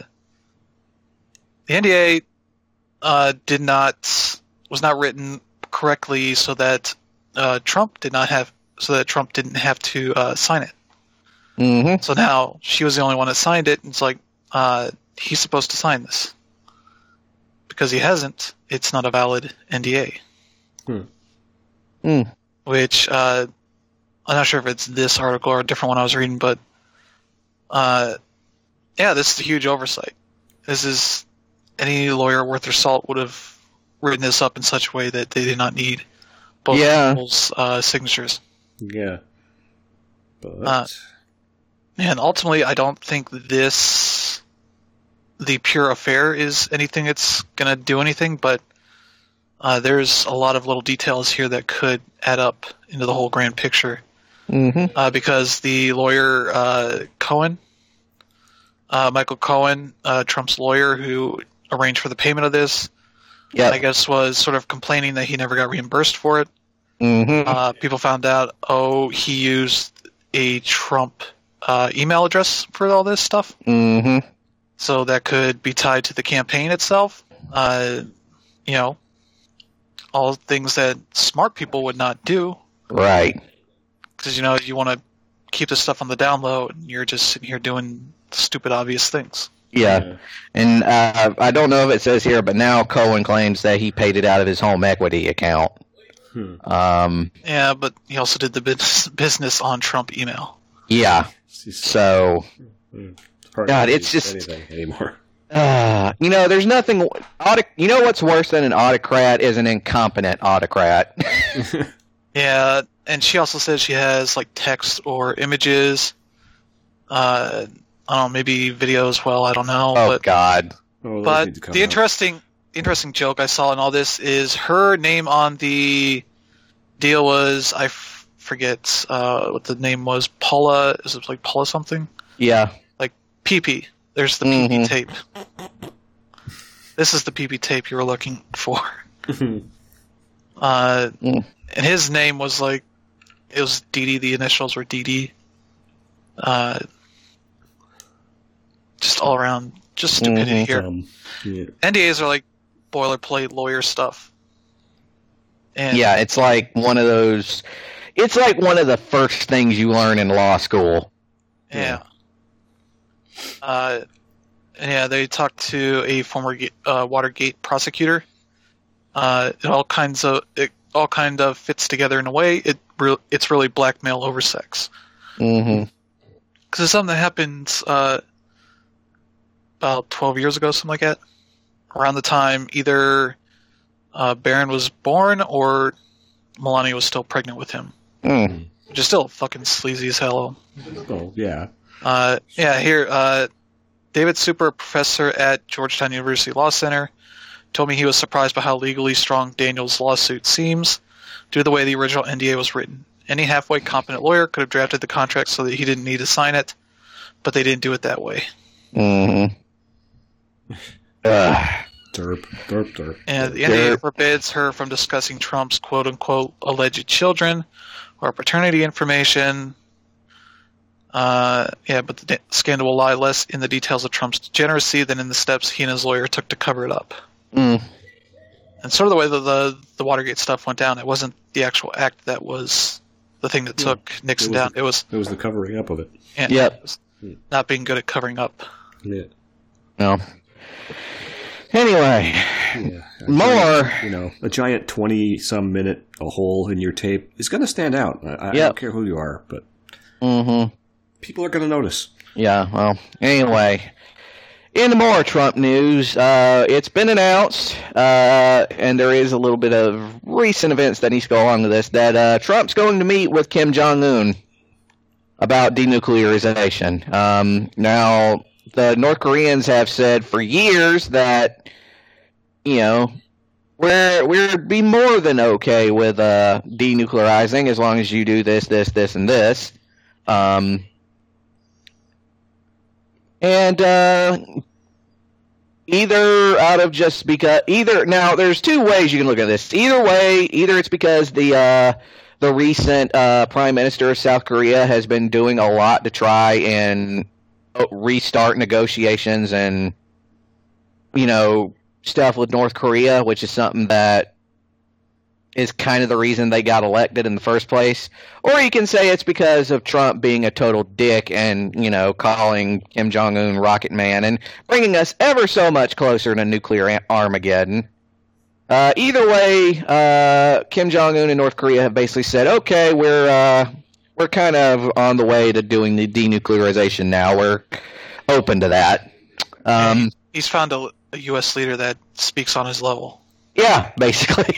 Speaker 3: the N D A uh, did not was not written correctly, so that uh, Trump did not have so that Trump didn't have to uh, sign it.
Speaker 1: Mm-hmm.
Speaker 3: So now she was the only one that signed it, and it's like uh, he's supposed to sign this because he hasn't. It's not a valid N D A.
Speaker 4: Hmm.
Speaker 1: Mm.
Speaker 3: Which uh, I'm not sure if it's this article or a different one I was reading, but uh, yeah, this is a huge oversight. This is any lawyer worth their salt would have written this up in such a way that they did not need both
Speaker 1: Yeah.
Speaker 3: people's uh, signatures.
Speaker 4: Yeah. But
Speaker 3: Uh, And ultimately, I don't think this, the pure affair, is anything that's going to do anything, but uh, there's a lot of little details here that could add up into the whole grand picture.
Speaker 1: Mm-hmm.
Speaker 3: Uh, because the lawyer, uh, Cohen, uh, Michael Cohen, uh, Trump's lawyer who arranged for the payment of this,
Speaker 1: Yeah.
Speaker 3: I guess was sort of complaining that he never got reimbursed for it.
Speaker 1: Mm-hmm.
Speaker 3: Uh, people found out, oh, he used a Trump uh, email address for all this stuff.
Speaker 1: Mm-hmm.
Speaker 3: So that could be tied to the campaign itself. Uh, you know, all things that smart people would not do.
Speaker 1: Right.
Speaker 3: Because, you know, you want to keep this stuff on the down low, and you're just sitting here doing stupid, obvious things.
Speaker 1: Yeah.
Speaker 4: Yeah.
Speaker 1: And uh, I don't know if it says here, but now Cohen claims that he paid it out of his home equity account.
Speaker 4: Hmm.
Speaker 1: Um,
Speaker 3: Yeah, but he also did the business, business on Trump email.
Speaker 1: yeah. So,
Speaker 4: It's hard
Speaker 1: God,
Speaker 4: to
Speaker 1: it's
Speaker 4: use
Speaker 1: just-
Speaker 4: anything anymore.
Speaker 1: uh, you know, there's nothing. Autoc- you know what's worse than an autocrat is an incompetent autocrat.
Speaker 3: Yeah, and she also says she has, like, text or images. Uh, I don't know, maybe video as well, I don't know.
Speaker 1: Oh,
Speaker 3: but
Speaker 1: God.
Speaker 4: Oh, those
Speaker 3: But
Speaker 4: need to come
Speaker 3: the
Speaker 4: out.
Speaker 3: interesting, the interesting joke I saw in all this is her name on the deal was I f- forget uh, what the name was. Paula, is it like Paula something?
Speaker 1: Yeah.
Speaker 3: P P. There's the P P
Speaker 1: Mhm.
Speaker 3: tape. This is the P P tape you were looking for. Uh,
Speaker 1: Mm.
Speaker 3: and his name was like it was D D. The initials were D D. Uh, just all around, just stupidity
Speaker 1: Mhm.
Speaker 3: here.
Speaker 4: Um, yeah.
Speaker 3: N D As are like boilerplate lawyer stuff. And
Speaker 1: Yeah, it's like one of those. It's like one of the first things you learn in law school.
Speaker 3: yeah. Uh, and yeah, they talked to a former Ga- uh, Watergate prosecutor. Uh, it all kinds of it all kind of fits together in a way. It re- it's really blackmail over sex.
Speaker 1: Mm-hmm.
Speaker 3: Because it's something that happened uh, about twelve years ago, something like that. Around the time either uh, Barron was born or Melania was still pregnant with him.
Speaker 1: Mm.
Speaker 3: Which is still fucking sleazy as hell.
Speaker 4: Oh, yeah.
Speaker 3: Uh, yeah, here, uh, David Super, professor at Georgetown University Law Center, told me he was surprised by how legally strong Daniel's lawsuit seems due to the way the original N D A was written. Any halfway competent lawyer could have drafted the contract so that he didn't need to sign it, but they didn't do it that way.
Speaker 1: Mm-hmm. Ugh.
Speaker 4: Derp, derp, derp.
Speaker 3: And the N D A
Speaker 1: There-
Speaker 3: forbids her from discussing Trump's quote-unquote alleged children or paternity information. Uh, yeah, but the da- scandal will lie less in the details of Trump's degeneracy than in the steps he and his lawyer took to cover it up.
Speaker 1: Mm.
Speaker 3: And sort of the way that the, the Watergate stuff went down, it wasn't the actual act that was the thing that took Nixon
Speaker 4: It was
Speaker 3: down. It was
Speaker 4: It was the covering up of it.
Speaker 3: yeah,
Speaker 1: Yep.
Speaker 3: it was not being good at covering up.
Speaker 4: Yeah.
Speaker 1: No. Anyway,
Speaker 4: Yeah. A
Speaker 1: More.
Speaker 4: giant, you know, a giant twenty-some minute a hole in your tape is going to stand out. I, I
Speaker 1: Yep.
Speaker 4: don't care who you are, but
Speaker 1: mm-hmm.
Speaker 4: people are going to notice.
Speaker 1: Yeah, well, anyway. In more Trump news, uh, it's been announced, uh, and there is a little bit of recent events that needs to go along with this, that uh, Trump's going to meet with Kim Jong-un about denuclearization. Um, now, the North Koreans have said for years that, you know, we're we'd be more than okay with uh, denuclearizing as long as you do this, this, this, and this. Um, and uh, either out of just because either now there's two ways you can look at this. Either way, either it's because the uh, the recent uh, Prime Minister of South Korea has been doing a lot to try and restart negotiations and, you know, stuff with North Korea, which is something that is kind of the reason they got elected in the first place. Or you can say it's because of Trump being a total dick and, you know, calling Kim Jong-un Rocket Man and bringing us ever so much closer to nuclear Armageddon. Uh, either way, uh, Kim Jong-un and North Korea have basically said, okay, we're uh, we're kind of on the way to doing the denuclearization now. We're open to that. Um,
Speaker 3: He's found a, a U S leader that speaks on his level.
Speaker 1: Yeah, basically.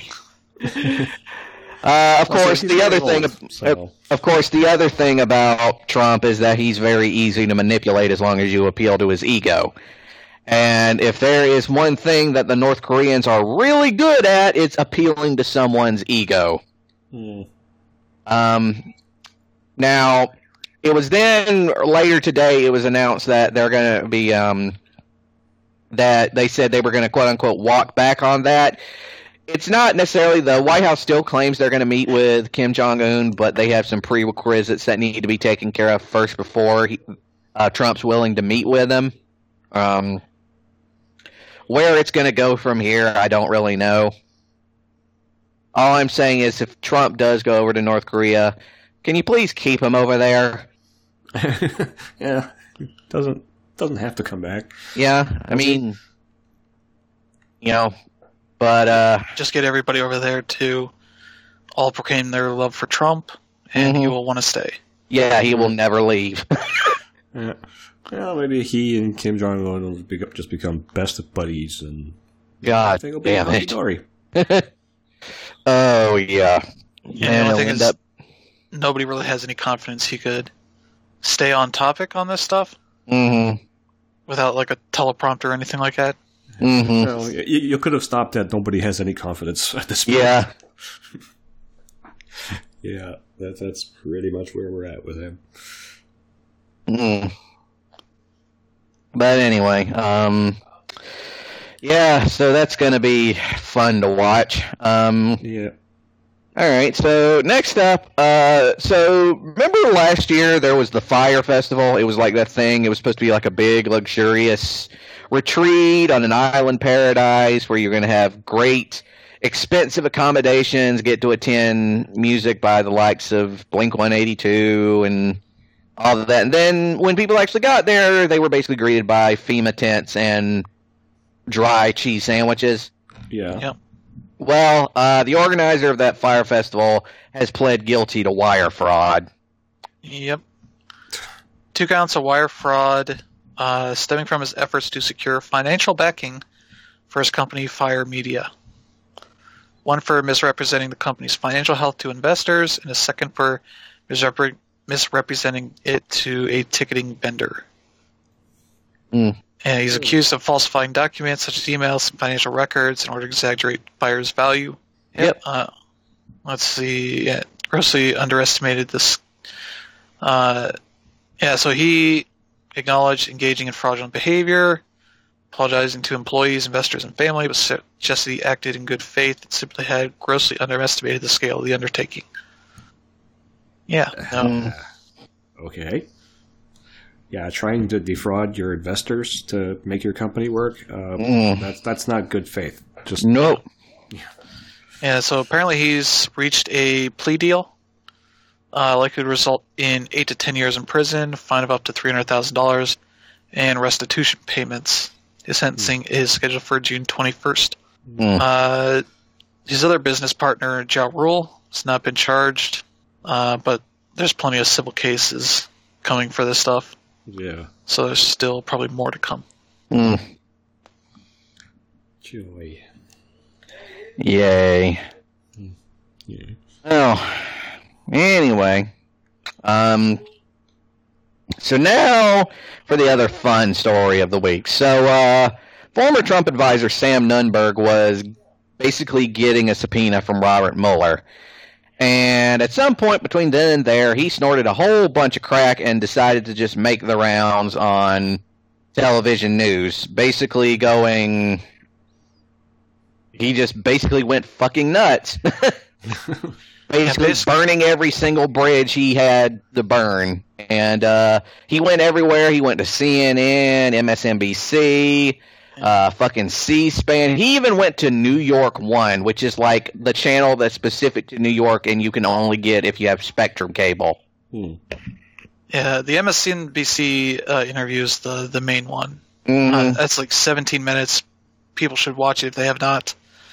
Speaker 1: uh, of course, the other thing,
Speaker 4: old, so.
Speaker 1: of course, the other thing about Trump is that he's very easy to manipulate as long as you appeal to his ego. And if there is one thing that the North Koreans are really good at, it's appealing to someone's ego.
Speaker 4: Hmm.
Speaker 1: Um, now, it was then later today. It was announced that they're going to be um, that they said they were going to quote unquote walk back on that. It's not necessarily, the White House still claims they're going to meet with Kim Jong-un, but they have some prerequisites that need to be taken care of first before he, uh, Trump's willing to meet with him. Um, where it's going to go from here, I don't really know. All I'm saying is if Trump does go over to North Korea, can you please keep him over there?
Speaker 4: Yeah, doesn't doesn't have to come back.
Speaker 1: Yeah, I mean, you know... But uh,
Speaker 3: just get everybody over there to all proclaim their love for Trump, and
Speaker 1: mm-hmm.
Speaker 3: he will want to stay.
Speaker 1: Yeah, he will never leave.
Speaker 4: Yeah. Well, maybe he and Kim Jong Un will be, just become best of buddies, and
Speaker 1: God
Speaker 4: think it'll be
Speaker 1: damn
Speaker 4: a
Speaker 1: it!
Speaker 4: story.
Speaker 1: Oh yeah,
Speaker 3: yeah
Speaker 1: and
Speaker 3: the
Speaker 1: it'll
Speaker 3: thing
Speaker 1: end
Speaker 3: is,
Speaker 1: up.
Speaker 3: Nobody really has any confidence he could stay on topic on this stuff
Speaker 1: Mm-hmm.
Speaker 3: without like a teleprompter or anything like that.
Speaker 1: Mm-hmm.
Speaker 4: Well, you, you could have stopped that. Nobody has any confidence at this point.
Speaker 1: Yeah.
Speaker 4: Yeah, that's that's pretty much where we're at with him.
Speaker 1: Mm. But anyway, um, yeah, so that's going to be fun to watch. Um,
Speaker 4: Yeah.
Speaker 1: all right, so next up, uh, so remember last year there was the Fire Festival? It was like that thing. It was supposed to be like a big, luxurious retreat on an island paradise where you're going to have great, expensive accommodations, get to attend music by the likes of Blink one eighty-two and all of that. And then when people actually got there, they were basically greeted by FEMA tents and dry cheese sandwiches.
Speaker 4: Yeah.
Speaker 3: Yep.
Speaker 1: Well, uh, the organizer of that Fire Festival has pled guilty to wire fraud.
Speaker 3: Yep. Two counts of wire fraud uh, stemming from his efforts to secure financial backing for his company, Fire Media. One for misrepresenting the company's financial health to investors, and a second for misrepre- misrepresenting it to a ticketing vendor.
Speaker 1: Mm.
Speaker 3: And he's accused of falsifying documents such as emails and financial records in order to exaggerate Fire's value.
Speaker 1: Yep.
Speaker 3: Uh, let's see. Yeah, grossly underestimated this. Uh, yeah, so he acknowledged engaging in fraudulent behavior, apologizing to employees, investors, and family, but suggested he acted in good faith and simply had grossly underestimated the scale of the undertaking. Yeah. No.
Speaker 1: Mm.
Speaker 4: Okay. Yeah, trying to defraud your investors to make your company work, uh,
Speaker 1: Mm.
Speaker 4: that's that's not good faith. Just
Speaker 1: Nope.
Speaker 3: Yeah, so apparently he's reached a plea deal. Uh, likely to result in eight to ten years in prison, fine of up to three hundred thousand dollars, and restitution payments. His sentencing mm. is scheduled for June twenty-first.
Speaker 1: Mm.
Speaker 3: Uh, his other business partner, Ja Rule, has not been charged, uh, but there's plenty of civil cases coming for this stuff.
Speaker 4: Yeah.
Speaker 3: So there's still probably more to come.
Speaker 1: Mm.
Speaker 4: Joy.
Speaker 1: Yay.
Speaker 4: Yeah.
Speaker 1: Oh, anyway. Um, so now for the other fun story of the week. So, uh, former Trump advisor Sam Nunberg was basically getting a subpoena from Robert Mueller. And at some point between then and there, he snorted a whole bunch of crack and decided to just make the rounds on television news. Basically going... He just basically went fucking nuts. Basically,
Speaker 3: Yeah, basically-
Speaker 1: burning every single bridge he had to burn. And uh, he went everywhere. He went to C N N, M S N B C, uh, fucking C-SPAN. He even went to New York One, which is like the channel that's specific to New York and you can only get if you have Spectrum cable.
Speaker 4: Hmm.
Speaker 3: Yeah, the M S N B C uh, interview is the, the main one.
Speaker 1: Mhm.
Speaker 3: Uh, that's like seventeen minutes. People should watch it if they have not.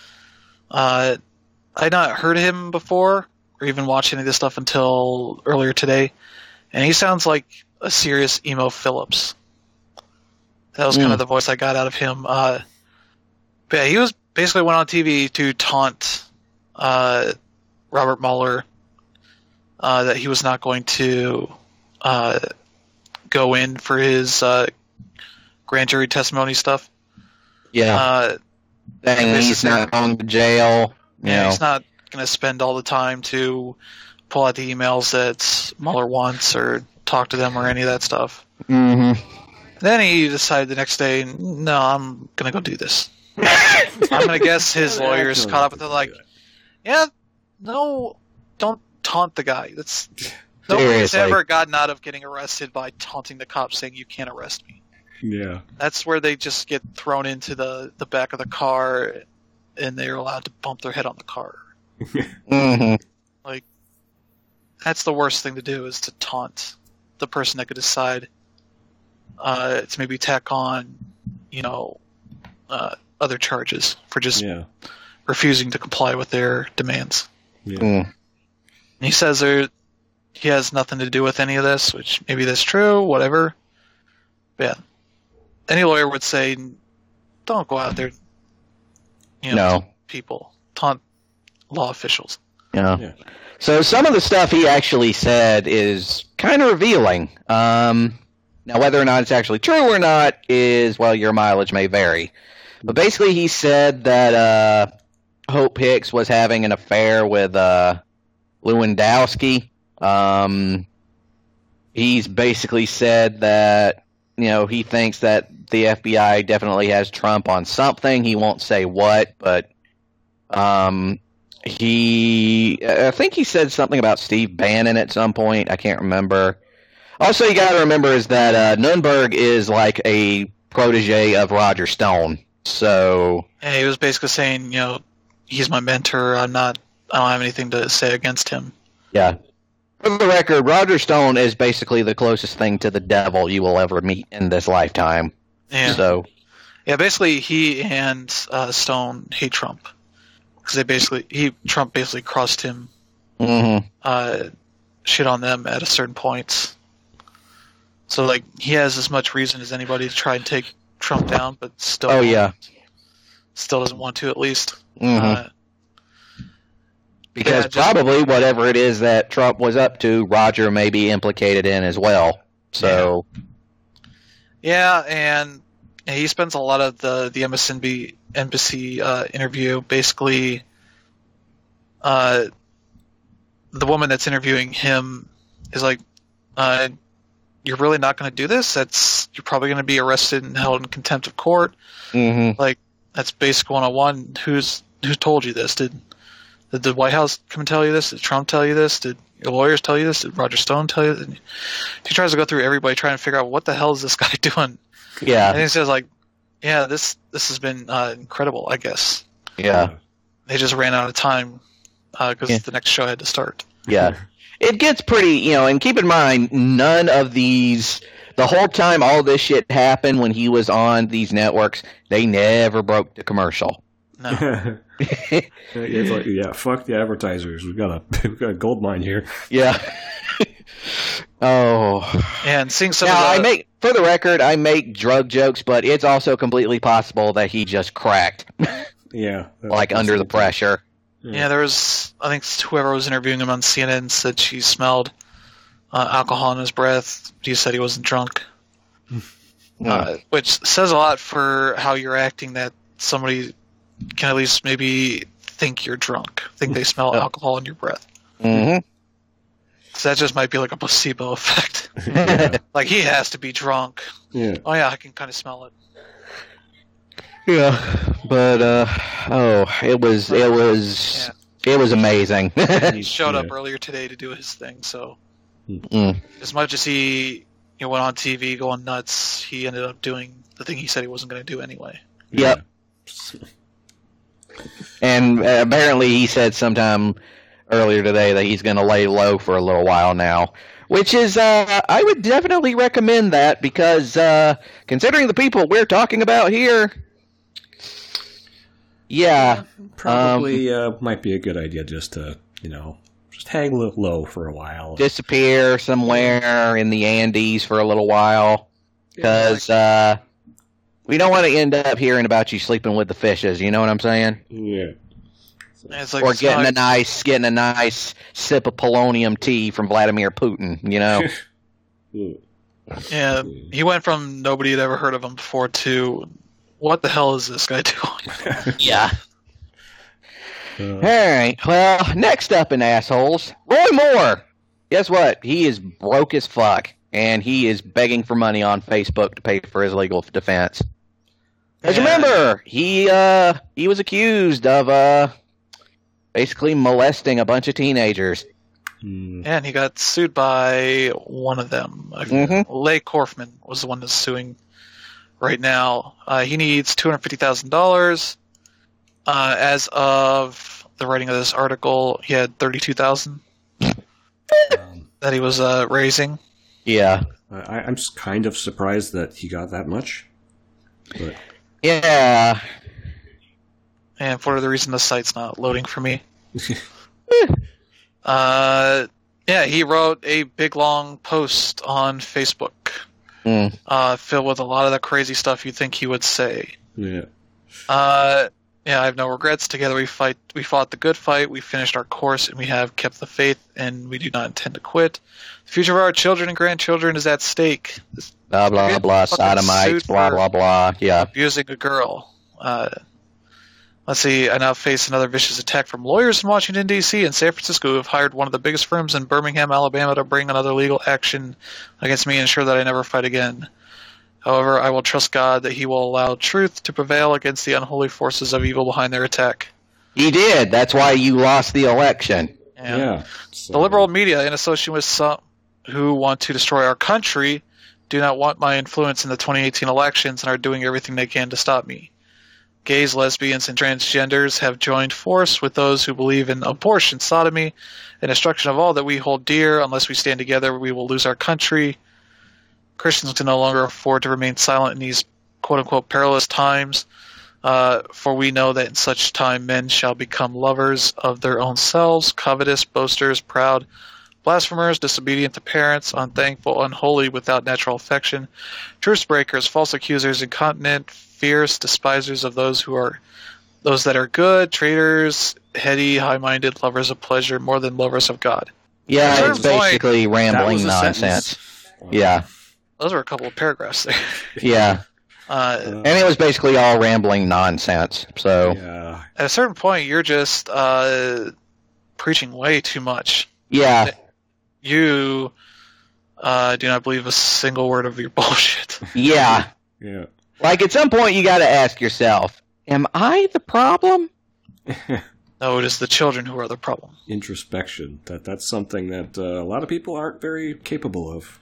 Speaker 3: Uh, I'd not heard him before, or even watched any of this stuff until earlier today, and he sounds like a serious emo Phillips. That was kind
Speaker 1: Mm.
Speaker 3: of the voice I got out of him. Uh, but yeah, he was basically went on T V to taunt uh, Robert Mueller uh, that he was not going to uh, go in for his uh, grand jury testimony stuff.
Speaker 1: Yeah.
Speaker 3: Uh,
Speaker 1: and
Speaker 3: this
Speaker 1: he's
Speaker 3: is-
Speaker 1: not going to jail. You
Speaker 3: Yeah,
Speaker 1: know.
Speaker 3: he's not going to spend all the time to pull out the emails that Mueller wants or talk to them or any of that stuff.
Speaker 1: Mhm.
Speaker 3: Then he decided the next day, no, I'm going to go do this. I'm going to guess his lawyers caught up with it like, yeah, no, don't taunt the guy. That's nobody's
Speaker 1: Seriously.
Speaker 3: ever gotten out of getting arrested by taunting the cops saying you can't arrest me.
Speaker 4: Yeah.
Speaker 3: That's where they just get thrown into the, the back of the car and they're allowed to bump their head on the car.
Speaker 1: Mhm.
Speaker 3: That's the worst thing to do is to taunt the person that could decide uh, to maybe tack on, you know, uh, other charges for just
Speaker 4: Yeah.
Speaker 3: refusing to comply with their demands.
Speaker 4: Yeah.
Speaker 1: Mm.
Speaker 3: And he says there he has nothing to do with any of this, which maybe that's true, whatever. But yeah, any lawyer would say, don't go out there, you know,
Speaker 1: No.
Speaker 3: to people, taunt law officials.
Speaker 1: Yeah.
Speaker 4: Yeah.
Speaker 1: So some of the stuff he actually said is kind of revealing. Um, now, whether or not it's actually true or not is, well, your mileage may vary. But basically, he said that uh, Hope Hicks was having an affair with uh, Lewandowski. Um, he's basically said that, you know, he thinks that the F B I definitely has Trump on something. He won't say what, but um, he, I think he said something about Steve Bannon at some point. I can't remember. Also, you got to remember is that uh, Nunberg is like a protege of Roger Stone. So,
Speaker 3: And he was basically saying, you know, he's my mentor. I'm not. I don't have anything to say against him.
Speaker 1: yeah. For the record, Roger Stone is basically the closest thing to the devil you will ever meet in this lifetime.
Speaker 3: Yeah.
Speaker 1: So,
Speaker 3: Yeah. Basically, he and uh, Stone hate Trump because they basically he Trump basically crossed him,
Speaker 1: mhm.
Speaker 3: uh, shit on them at a certain point. So like he has as much reason as anybody to try and take Trump down, but still.
Speaker 1: Oh, yeah.
Speaker 3: Still doesn't want to at least.
Speaker 1: Mhm.
Speaker 3: Uh,
Speaker 1: Because
Speaker 3: Yeah, just-
Speaker 1: probably whatever it is that Trump was up to, Roger may be implicated in as well. So,
Speaker 3: Yeah, and he spends a lot of the the M S N B embassy uh, interview basically. Uh, the woman that's interviewing him is like, uh, "You're really not going to do this? That's you're probably going to be arrested and held in contempt of court.
Speaker 1: mhm.
Speaker 3: Like that's basic one oh one. Who's who told you this? Did did the White House come and tell you this? Did Trump tell you this? Did your lawyers tell you this? Did Roger Stone tell you?" And he tries to go through everybody trying to figure out what the hell is this guy doing. And
Speaker 1: yeah,
Speaker 3: he says, like, yeah, this this has been uh, incredible, I guess.
Speaker 1: yeah,
Speaker 3: They just ran out of time because
Speaker 1: Yeah.
Speaker 3: the next show had to start.
Speaker 1: yeah. It gets pretty, you know, and keep in mind, none of these, the whole time all this shit happened when he was on these networks, they never broke the commercial.
Speaker 3: No.
Speaker 4: It's like, yeah, fuck the advertisers. We've got a we've got a gold mine here.
Speaker 1: Yeah. Oh.
Speaker 3: And seeing some
Speaker 1: Now, I
Speaker 3: of the,
Speaker 1: make, for the record, I make drug jokes, but it's also completely possible that he just cracked,
Speaker 4: Yeah,
Speaker 1: like under the pressure.
Speaker 3: yeah, there was, I think whoever was interviewing him on C N N said she smelled uh, alcohol in his breath. He said he wasn't drunk, uh, which says a lot for how you're acting. That somebody can at least maybe think you're drunk, think they smell alcohol in your breath.
Speaker 1: Mm-hmm.
Speaker 3: So that just might be like a placebo effect.
Speaker 4: Yeah.
Speaker 3: Like he has to be drunk.
Speaker 4: Yeah.
Speaker 3: Oh yeah, I can kind of smell it.
Speaker 1: Yeah, but uh, oh, it was it was
Speaker 3: Yeah.
Speaker 1: It was amazing.
Speaker 3: He showed up
Speaker 4: Yeah.
Speaker 3: earlier today to do his thing. So
Speaker 1: Mm.
Speaker 3: as much as he you know, went on T V going nuts, he ended up doing the thing he said he wasn't going to do anyway.
Speaker 1: Yep. And uh, apparently he said sometime earlier today that he's going to lay low for a little while now, which is, uh, I would definitely recommend that because uh, considering the people we're talking about here, yeah.
Speaker 4: Probably uh, might be a good idea just to, you know, just hang low, low for a while.
Speaker 1: Disappear somewhere in the Andes for a little while because uh, we don't want to end up hearing about you sleeping with the fishes. You know what I'm saying?
Speaker 4: Yeah.
Speaker 3: And it's like
Speaker 1: Or
Speaker 3: it's
Speaker 1: getting
Speaker 3: not-
Speaker 1: a nice, getting a nice sip of polonium tea from Vladimir Putin. You know?
Speaker 3: yeah, he went from nobody had ever heard of him before to what the hell is this guy doing?
Speaker 1: Yeah.
Speaker 4: Uh,
Speaker 1: All right. Well, next up in assholes, Roy Moore. Guess what? He is broke as fuck, and he is begging for money on Facebook to pay for his legal defense. Because
Speaker 3: Yeah.
Speaker 1: remember, he uh he was accused of uh basically molesting a bunch of teenagers.
Speaker 4: mm,
Speaker 3: And he got sued by one of them. I
Speaker 1: Mhm.
Speaker 3: Leigh Korfman was the one that's suing right now. Uh, he needs two hundred fifty thousand dollars. Uh, as of the writing of this article, he had thirty-two thousand
Speaker 4: um,
Speaker 3: that he was uh, raising.
Speaker 1: Yeah.
Speaker 4: I, I'm s- kind of surprised that he got that much. But
Speaker 1: Yeah.
Speaker 3: And for the reason the site's not loading for me. uh, yeah, he wrote a big long post on Facebook
Speaker 1: Mm.
Speaker 3: uh, filled with a lot of the crazy stuff you'd think he would say.
Speaker 4: yeah.
Speaker 3: Uh, yeah, I have no regrets. Together we fight. We fought the good fight. We finished our course, and we have kept the faith, and we do not intend to quit. The future of our children and grandchildren is at stake. This
Speaker 1: Blah blah
Speaker 3: Get
Speaker 1: blah.
Speaker 3: fucking
Speaker 1: Sodomites.
Speaker 3: sued
Speaker 1: Blah
Speaker 3: for-
Speaker 1: blah blah. Yeah.
Speaker 3: abusing a girl. Uh, let's see. I now face another vicious attack from lawyers in Washington D C and San Francisco who have hired one of the biggest firms in Birmingham, Alabama, to bring another legal action against me and ensure that I never fight again. However, I will trust God that He will allow truth to prevail against the unholy forces of evil behind their attack.
Speaker 1: He did. That's why you lost the election.
Speaker 3: And
Speaker 4: Yeah. So-
Speaker 3: The liberal media, in association with some who want to destroy our country, do not want my influence in the twenty eighteen elections and are doing everything they can to stop me. Gays, lesbians, and transgenders have joined force with those who believe in abortion, sodomy, and destruction of all that we hold dear. Unless we stand together, we will lose our country. Christians can no longer afford to remain silent in these quote-unquote perilous times, uh, for we know that in such time men shall become lovers of their own selves, covetous, boasters, proud, blasphemers, disobedient to parents, unthankful, unholy, without natural affection, truce breakers, false accusers, incontinent, fierce, despisers of those who are those that are good, traitors, heady, high-minded, lovers of pleasure more than lovers of God. At a
Speaker 1: Yeah,
Speaker 3: certain
Speaker 1: it's basically
Speaker 4: That
Speaker 1: rambling
Speaker 4: was a
Speaker 1: nonsense.
Speaker 4: sentence. Wow.
Speaker 1: Yeah.
Speaker 3: Those were a couple of paragraphs there.
Speaker 1: Yeah.
Speaker 3: Uh,
Speaker 1: And it was basically all rambling nonsense. So,
Speaker 4: Yeah.
Speaker 3: at a certain point, you're just uh, preaching way too much.
Speaker 1: yeah.
Speaker 3: You uh, do not believe a single word of your bullshit.
Speaker 1: Yeah.
Speaker 4: Yeah.
Speaker 1: Like, at some point, you got to ask yourself, am I the problem?
Speaker 3: No, it is the children who are the problem.
Speaker 4: Introspection. That that's something that uh, a lot of people aren't very capable of.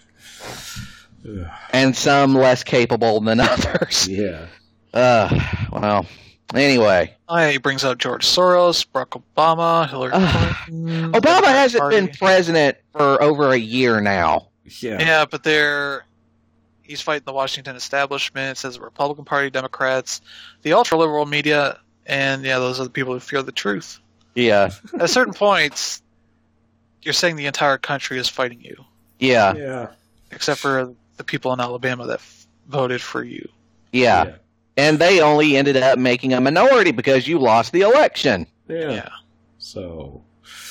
Speaker 4: Ugh.
Speaker 1: And some less capable than others.
Speaker 4: Yeah.
Speaker 1: Uh, well, anyway.
Speaker 3: Uh, he brings up George Soros, Barack Obama, Hillary
Speaker 1: Uh,
Speaker 3: Clinton.
Speaker 1: Obama
Speaker 3: Democrat
Speaker 1: hasn't
Speaker 3: Party.
Speaker 1: been president for over a year now.
Speaker 4: Yeah.
Speaker 3: Yeah, but they're he's fighting the Washington establishment. It says the Republican Party, Democrats, the ultra liberal media, and yeah, those are the people who fear the truth.
Speaker 1: Yeah.
Speaker 3: At certain points, you're saying the entire country is fighting you,
Speaker 1: Yeah.
Speaker 4: Yeah.
Speaker 3: except for the people in Alabama that f- voted for you.
Speaker 1: Yeah. And they only ended up making a minority because you lost the election.
Speaker 4: Yeah.
Speaker 3: Yeah.
Speaker 4: So,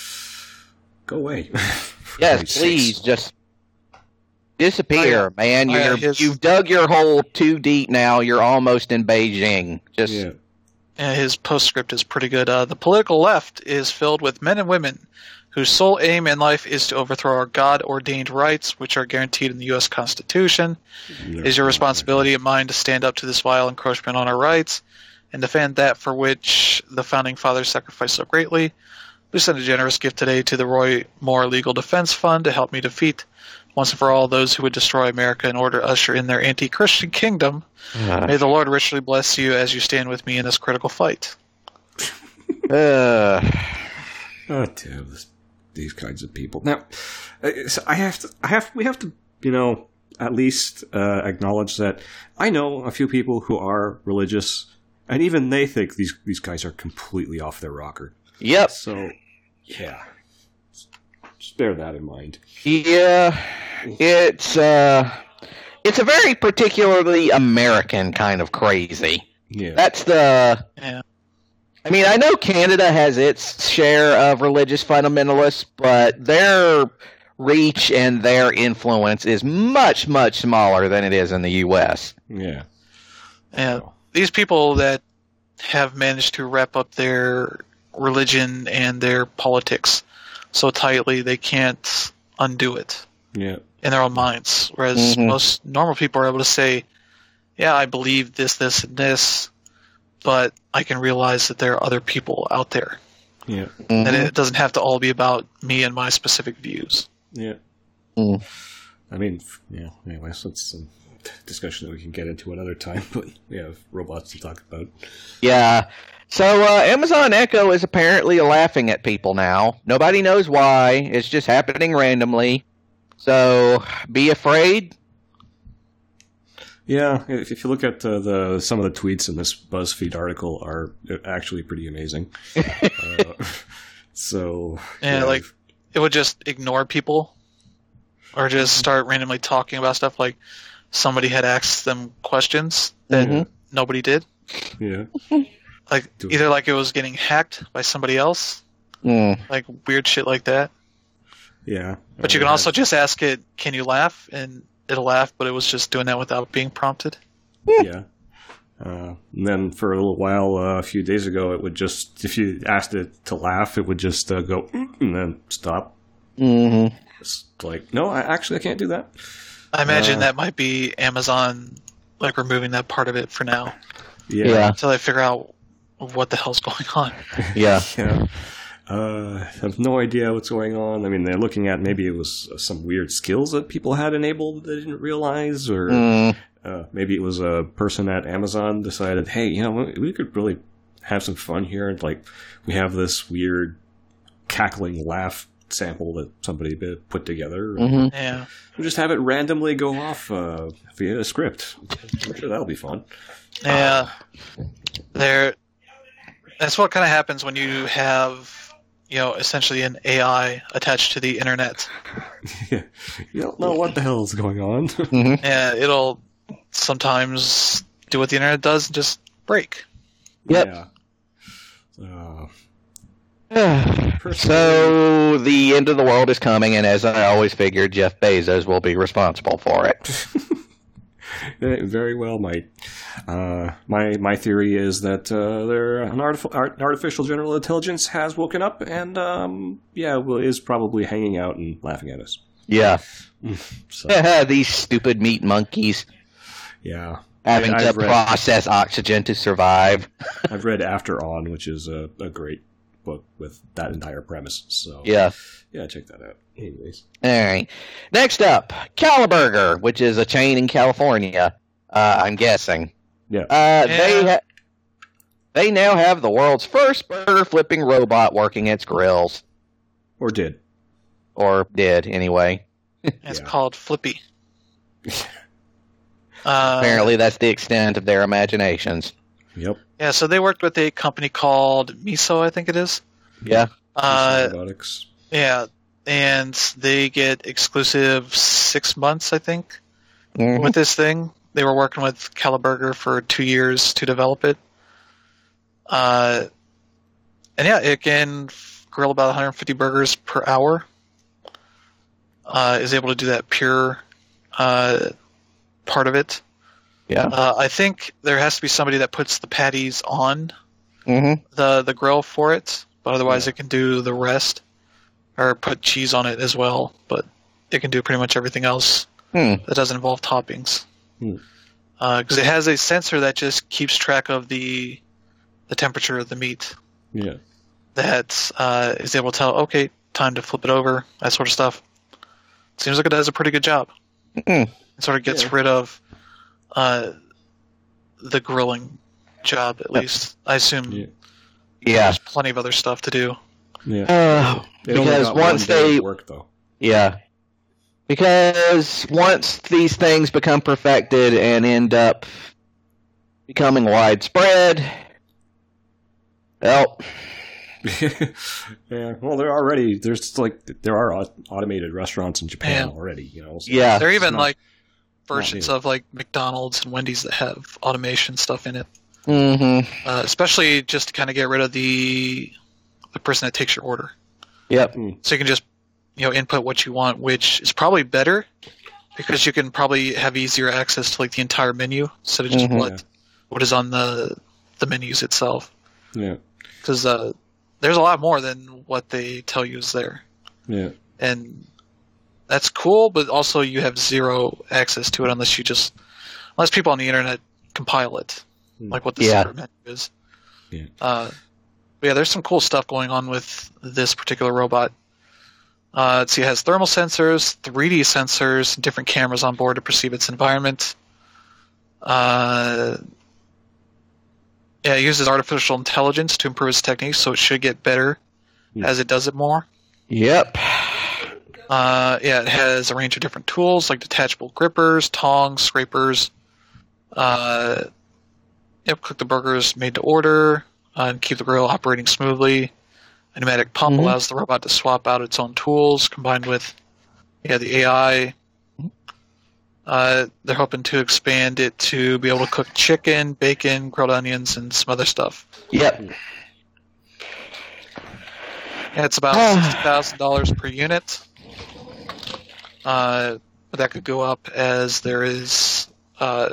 Speaker 4: go away. For
Speaker 1: Yes,
Speaker 4: Christ's
Speaker 1: please,
Speaker 4: sakes.
Speaker 1: just disappear, man.
Speaker 3: Oh, yeah,
Speaker 1: You're,
Speaker 3: his-
Speaker 1: You've dug your hole too deep now. You're almost in Beijing. Just
Speaker 4: Yeah.
Speaker 3: And his postscript is pretty good. Uh, the political left is filled with men and women whose sole aim in life is to overthrow our God-ordained rights, which are guaranteed in the U S Constitution. It is your responsibility and mine to stand up to this vile encroachment on our rights and defend that for which the Founding Fathers sacrificed so greatly. Please send a generous gift today to the Roy Moore Legal Defense Fund to help me defeat once and for all those who would destroy America in order to usher in their anti-Christian kingdom.
Speaker 1: Uh,
Speaker 3: May the Lord richly bless you as you stand with me in this critical fight.
Speaker 1: uh,
Speaker 4: Oh, damn, this, these kinds of people. Now, uh, so I have to, I have, we have to, you know, at least uh, acknowledge that I know a few people who are religious, and even they think these these guys are completely off their rocker.
Speaker 1: yep.
Speaker 4: So, yeah, just bear that in mind.
Speaker 1: Yeah, it's uh, it's a very particularly American kind of crazy.
Speaker 4: Yeah,
Speaker 1: That's the.
Speaker 3: Yeah.
Speaker 1: I mean, I know Canada has its share of religious fundamentalists, but their reach and their influence is much, much smaller than it is in the U S.
Speaker 4: yeah,
Speaker 3: And these people that have managed to wrap up their religion and their politics so tightly they can't undo it
Speaker 4: yeah,
Speaker 3: in their own minds. Whereas
Speaker 1: Mhm.
Speaker 3: most normal people are able to say, yeah, I believe this, this, and this, but I can realize that there are other people out there.
Speaker 4: yeah,
Speaker 1: Mhm.
Speaker 3: And it doesn't have to all be about me and my specific views.
Speaker 4: yeah.
Speaker 1: Mm.
Speaker 4: I mean, f- yeah. Anyway, so it's some discussion that we can get into another time, but we have robots to talk about.
Speaker 1: Yeah. So uh, Amazon Echo is apparently laughing at people now. Nobody knows why. It's just happening randomly. So be afraid.
Speaker 4: Yeah, if, if you look at uh, the some of the tweets in this BuzzFeed article are actually pretty amazing. uh, so
Speaker 3: And like, it would just ignore people or just start randomly talking about stuff like somebody had asked them questions that
Speaker 1: Mhm.
Speaker 3: nobody did.
Speaker 4: yeah,
Speaker 3: Like,
Speaker 4: Do it.
Speaker 3: either like it was getting hacked by somebody else,
Speaker 1: Mm.
Speaker 3: like weird shit like that.
Speaker 4: yeah.
Speaker 3: But you can also just ask it, can you laugh? And it'll laugh, but it was just doing that without being prompted.
Speaker 4: yeah. Uh, and then for a little while, uh, a few days ago, it would just, if you asked it to laugh, it would just uh, go "Mm," and then stop.
Speaker 1: Mm-hmm.
Speaker 4: It's like, no, I actually I can't do that.
Speaker 3: I imagine
Speaker 4: Uh.
Speaker 3: that might be Amazon like removing that part of it for now
Speaker 1: Yeah.
Speaker 3: until they figure out what the hell's going on.
Speaker 1: Yeah.
Speaker 4: Yeah. Uh, I have no idea what's going on. I mean, they're looking at maybe it was uh, some weird skills that people had enabled that they didn't realize, or
Speaker 1: Mm.
Speaker 4: uh, maybe it was a person at Amazon decided, hey, you know, we- we could really have some fun here. And like, we have this weird cackling laugh sample that somebody bit- put together.
Speaker 1: Mm-hmm.
Speaker 3: Yeah.
Speaker 4: We'll just have it randomly go off uh, via a script. I'm sure that'll be fun.
Speaker 3: Yeah. There. That's what kind of happens when you have, you know, essentially an A I attached to the internet.
Speaker 4: Yeah. You don't know what the hell is going on.
Speaker 1: Mm-hmm.
Speaker 3: Yeah, it'll sometimes do what the internet does and just break.
Speaker 1: Yep.
Speaker 4: Yeah. Uh,
Speaker 1: So the end of the world is coming, and as I always figured, Jeff Bezos will be responsible for it.
Speaker 4: It very well might. Uh, my my theory is that uh, there an artif- art, artificial general intelligence has woken up and um, yeah, well, is probably hanging out and laughing at us.
Speaker 1: Yeah.
Speaker 4: So
Speaker 1: These stupid meat monkeys
Speaker 4: yeah,
Speaker 1: having
Speaker 4: I-
Speaker 1: to
Speaker 4: I've read-
Speaker 1: process oxygen to survive.
Speaker 4: I've read After On, which is a, a great book with that entire premise. So
Speaker 1: Yeah.
Speaker 4: yeah, check that out. Anyways,
Speaker 1: All right. Next up, Caliburger, which is a chain in California. Uh, I'm guessing.
Speaker 4: yeah,
Speaker 1: Uh,
Speaker 3: Yeah.
Speaker 1: They ha- they now have the world's first burger flipping robot working its grills,
Speaker 4: or did.
Speaker 1: or did anyway.
Speaker 3: It's
Speaker 4: Yeah.
Speaker 3: called Flippy. Uh,
Speaker 1: Apparently, that's the extent of their imaginations.
Speaker 4: Yep.
Speaker 3: Yeah, so they worked with a company called Miso, I think it is.
Speaker 1: Yeah.
Speaker 3: Uh,
Speaker 4: Robotics.
Speaker 3: yeah, and they get exclusive six months, I think,
Speaker 1: Mhm.
Speaker 3: with this thing. They were working with Caliburger for two years to develop it. Uh, and yeah, it can grill about one hundred fifty burgers per hour. Uh, is able to do that pure uh, part of it.
Speaker 1: Yeah.
Speaker 3: Uh, I think there has to be somebody that puts the patties on
Speaker 1: Mm-hmm.
Speaker 3: the the grill for it, but otherwise
Speaker 4: Yeah.
Speaker 3: it can do the rest, or put cheese on it as well. But it can do pretty much everything else
Speaker 1: Hmm.
Speaker 3: that doesn't involve toppings,
Speaker 4: Hmm.
Speaker 3: because it has a sensor that just keeps track of the the temperature of the meat.
Speaker 4: Yeah.
Speaker 3: that uh, is able to tell, okay, time to flip it over, that sort of stuff. Seems like it does a pretty good job.
Speaker 1: Mm.
Speaker 3: It sort of gets
Speaker 4: Yeah.
Speaker 3: rid of uh, the grilling job, at
Speaker 1: Yep.
Speaker 3: least. I assume
Speaker 4: Yeah.
Speaker 1: Yeah.
Speaker 3: there's plenty of other stuff to do.
Speaker 4: Yeah.
Speaker 1: Uh,
Speaker 4: It only
Speaker 1: because
Speaker 4: got one
Speaker 1: once
Speaker 4: day
Speaker 1: they
Speaker 4: of work though.
Speaker 1: Yeah. Because once these things become perfected and end up becoming widespread, well,
Speaker 4: Yeah. Well, there already there's like there are au- automated restaurants in Japan
Speaker 3: Yeah.
Speaker 4: already. You know. So
Speaker 1: Yeah.
Speaker 3: There are
Speaker 4: it's
Speaker 3: even
Speaker 4: not-
Speaker 3: like versions
Speaker 4: new.
Speaker 3: of like McDonald's and Wendy's that have automation stuff in it,
Speaker 1: mm-hmm.
Speaker 3: uh, especially just to kind of get rid of the the person that takes your order.
Speaker 1: Yep.
Speaker 3: So you can just, you know, input what you want, which is probably better because you can probably have easier access to like the entire menu instead of just
Speaker 1: Mhm.
Speaker 3: what what is on the the menus itself.
Speaker 4: Yeah.
Speaker 3: Because uh, there's a lot more than what they tell you is there,
Speaker 4: Yeah.
Speaker 3: and that's cool. But also you have zero access to it unless you just unless people on the internet compile it, like what the
Speaker 1: Yeah.
Speaker 3: secret menu is.
Speaker 4: Yeah.
Speaker 3: Uh, but yeah, there's some cool stuff going on with this particular robot. Uh, let's see, it has thermal sensors, three D sensors, and different cameras on board to perceive its environment. Uh, yeah, it uses artificial intelligence to improve its techniques, so it should get better
Speaker 4: Hmm.
Speaker 3: as it does it more.
Speaker 1: Yep.
Speaker 3: Uh, yeah, it has a range of different tools like detachable grippers, tongs, scrapers. Uh, yep, cook the burgers made to order uh, and keep the grill operating smoothly. A pneumatic pump
Speaker 1: Mhm.
Speaker 3: allows the robot to swap out its own tools, combined with yeah the A I. Uh, they're hoping to expand it to be able to cook chicken, bacon, grilled onions, and some other stuff.
Speaker 1: Yep.
Speaker 3: Yeah, it's about sixty thousand dollars per unit. Uh, but that could go up as there is uh,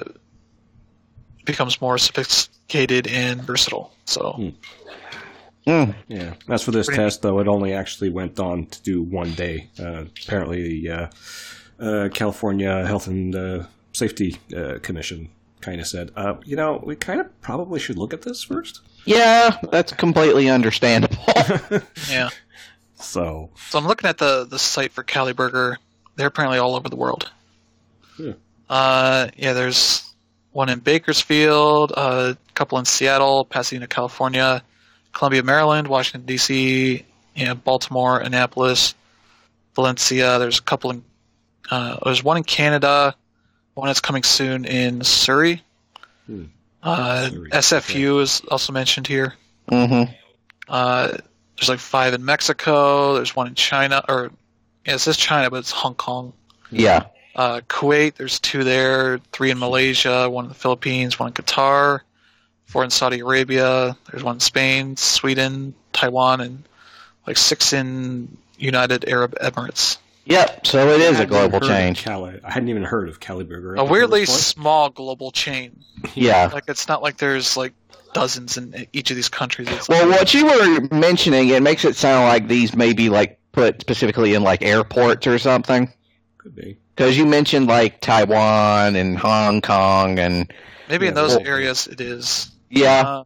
Speaker 3: becomes more sophisticated and versatile. So
Speaker 4: Hmm.
Speaker 1: Mm.
Speaker 4: Yeah. As for this
Speaker 3: Pretty
Speaker 4: test, though, it only actually went on to do one day. Uh, apparently, the uh, uh, California Health and uh, Safety uh, Commission kind of said, uh, you know, we kind of probably should look at this first.
Speaker 1: Yeah, that's completely understandable.
Speaker 3: yeah.
Speaker 4: So,
Speaker 3: So I'm looking at the the site for Cali Burger. They're apparently all over the world.
Speaker 4: Yeah.
Speaker 3: Uh, yeah, there's one in Bakersfield, a couple in Seattle, Pasadena, California, Columbia, Maryland, Washington D C, yeah, Baltimore, Annapolis, Valencia. There's a couple in. Uh, there's one in Canada, one that's coming soon in Surrey.
Speaker 4: Hmm.
Speaker 3: Uh,
Speaker 4: Surrey,
Speaker 3: S F U is also mentioned here.
Speaker 1: mm-hmm.
Speaker 3: Uh, there's like five in Mexico. There's one in China, or yeah, it says China, but it's Hong Kong.
Speaker 1: Yeah.
Speaker 3: Uh, Kuwait, there's two there. Three in Malaysia, one in the Philippines, one in Qatar, four in Saudi Arabia. There's one in Spain, Sweden, Taiwan, and like six in United Arab Emirates.
Speaker 1: Yep. So it is
Speaker 4: I
Speaker 1: a
Speaker 4: hadn't
Speaker 1: global
Speaker 4: even heard of
Speaker 1: change.
Speaker 4: Cali. I hadn't even heard of Cali Burger.
Speaker 3: A
Speaker 4: up until
Speaker 3: weirdly
Speaker 4: this point.
Speaker 3: small global chain.
Speaker 1: Yeah.
Speaker 3: Like it's not like there's like dozens in each of these countries. It's
Speaker 1: Well, what you were mentioning, it makes it sound like these may be like put specifically in like airports or something.
Speaker 4: Could be.
Speaker 1: Because you mentioned like Taiwan and Hong Kong and
Speaker 3: maybe in
Speaker 4: Yeah,
Speaker 3: those
Speaker 1: well-
Speaker 3: areas it is.
Speaker 1: yeah,
Speaker 3: Uh,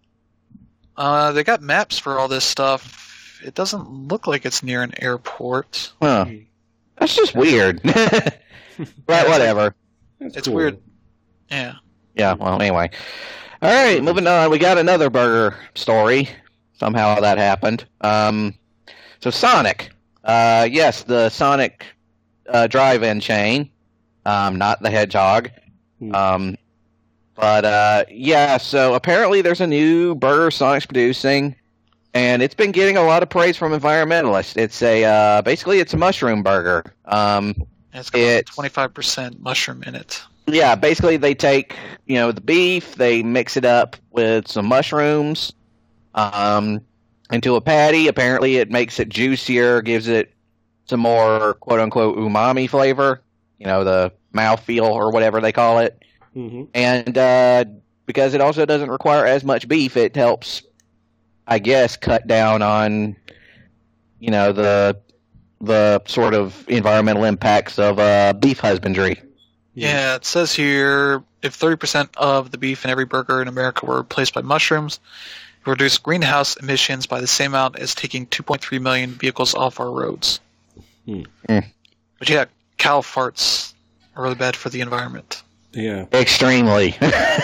Speaker 3: uh, they got maps for all this stuff. It doesn't look like it's near an airport.
Speaker 1: huh. That's just weird. But whatever.
Speaker 4: That's
Speaker 3: It's
Speaker 4: cool.
Speaker 3: weird. Yeah.
Speaker 1: Yeah. Well, anyway. All right, moving on. We got another burger story. Somehow that happened. Um, so Sonic. Uh, yes, the Sonic uh, drive-in chain. Um, not the Hedgehog.
Speaker 4: Hmm.
Speaker 1: Um, but uh, yeah. So apparently, there's a new burger Sonic's producing, and it's been getting a lot of praise from environmentalists. It's a uh, basically it's a mushroom burger. Um,
Speaker 3: And it's got
Speaker 1: It's-
Speaker 3: twenty-five percent mushroom in it.
Speaker 1: Yeah, basically they take, you know, the beef, they mix it up with some mushrooms um, into a patty. Apparently it makes it juicier, gives it some more quote-unquote umami flavor, you know, the mouthfeel or whatever they call it.
Speaker 4: Mhm.
Speaker 1: And uh, because it also doesn't require as much beef, it helps, I guess, cut down on, you know, the the sort of environmental impacts of uh, beef husbandry.
Speaker 3: Yeah, it says here if thirty percent of the beef in every burger in America were replaced by mushrooms, reduce greenhouse emissions by the same amount as taking two point three million vehicles off our roads.
Speaker 4: Hmm.
Speaker 1: Mm.
Speaker 3: But yeah, cow farts are really bad for the environment.
Speaker 4: Yeah.
Speaker 1: Extremely.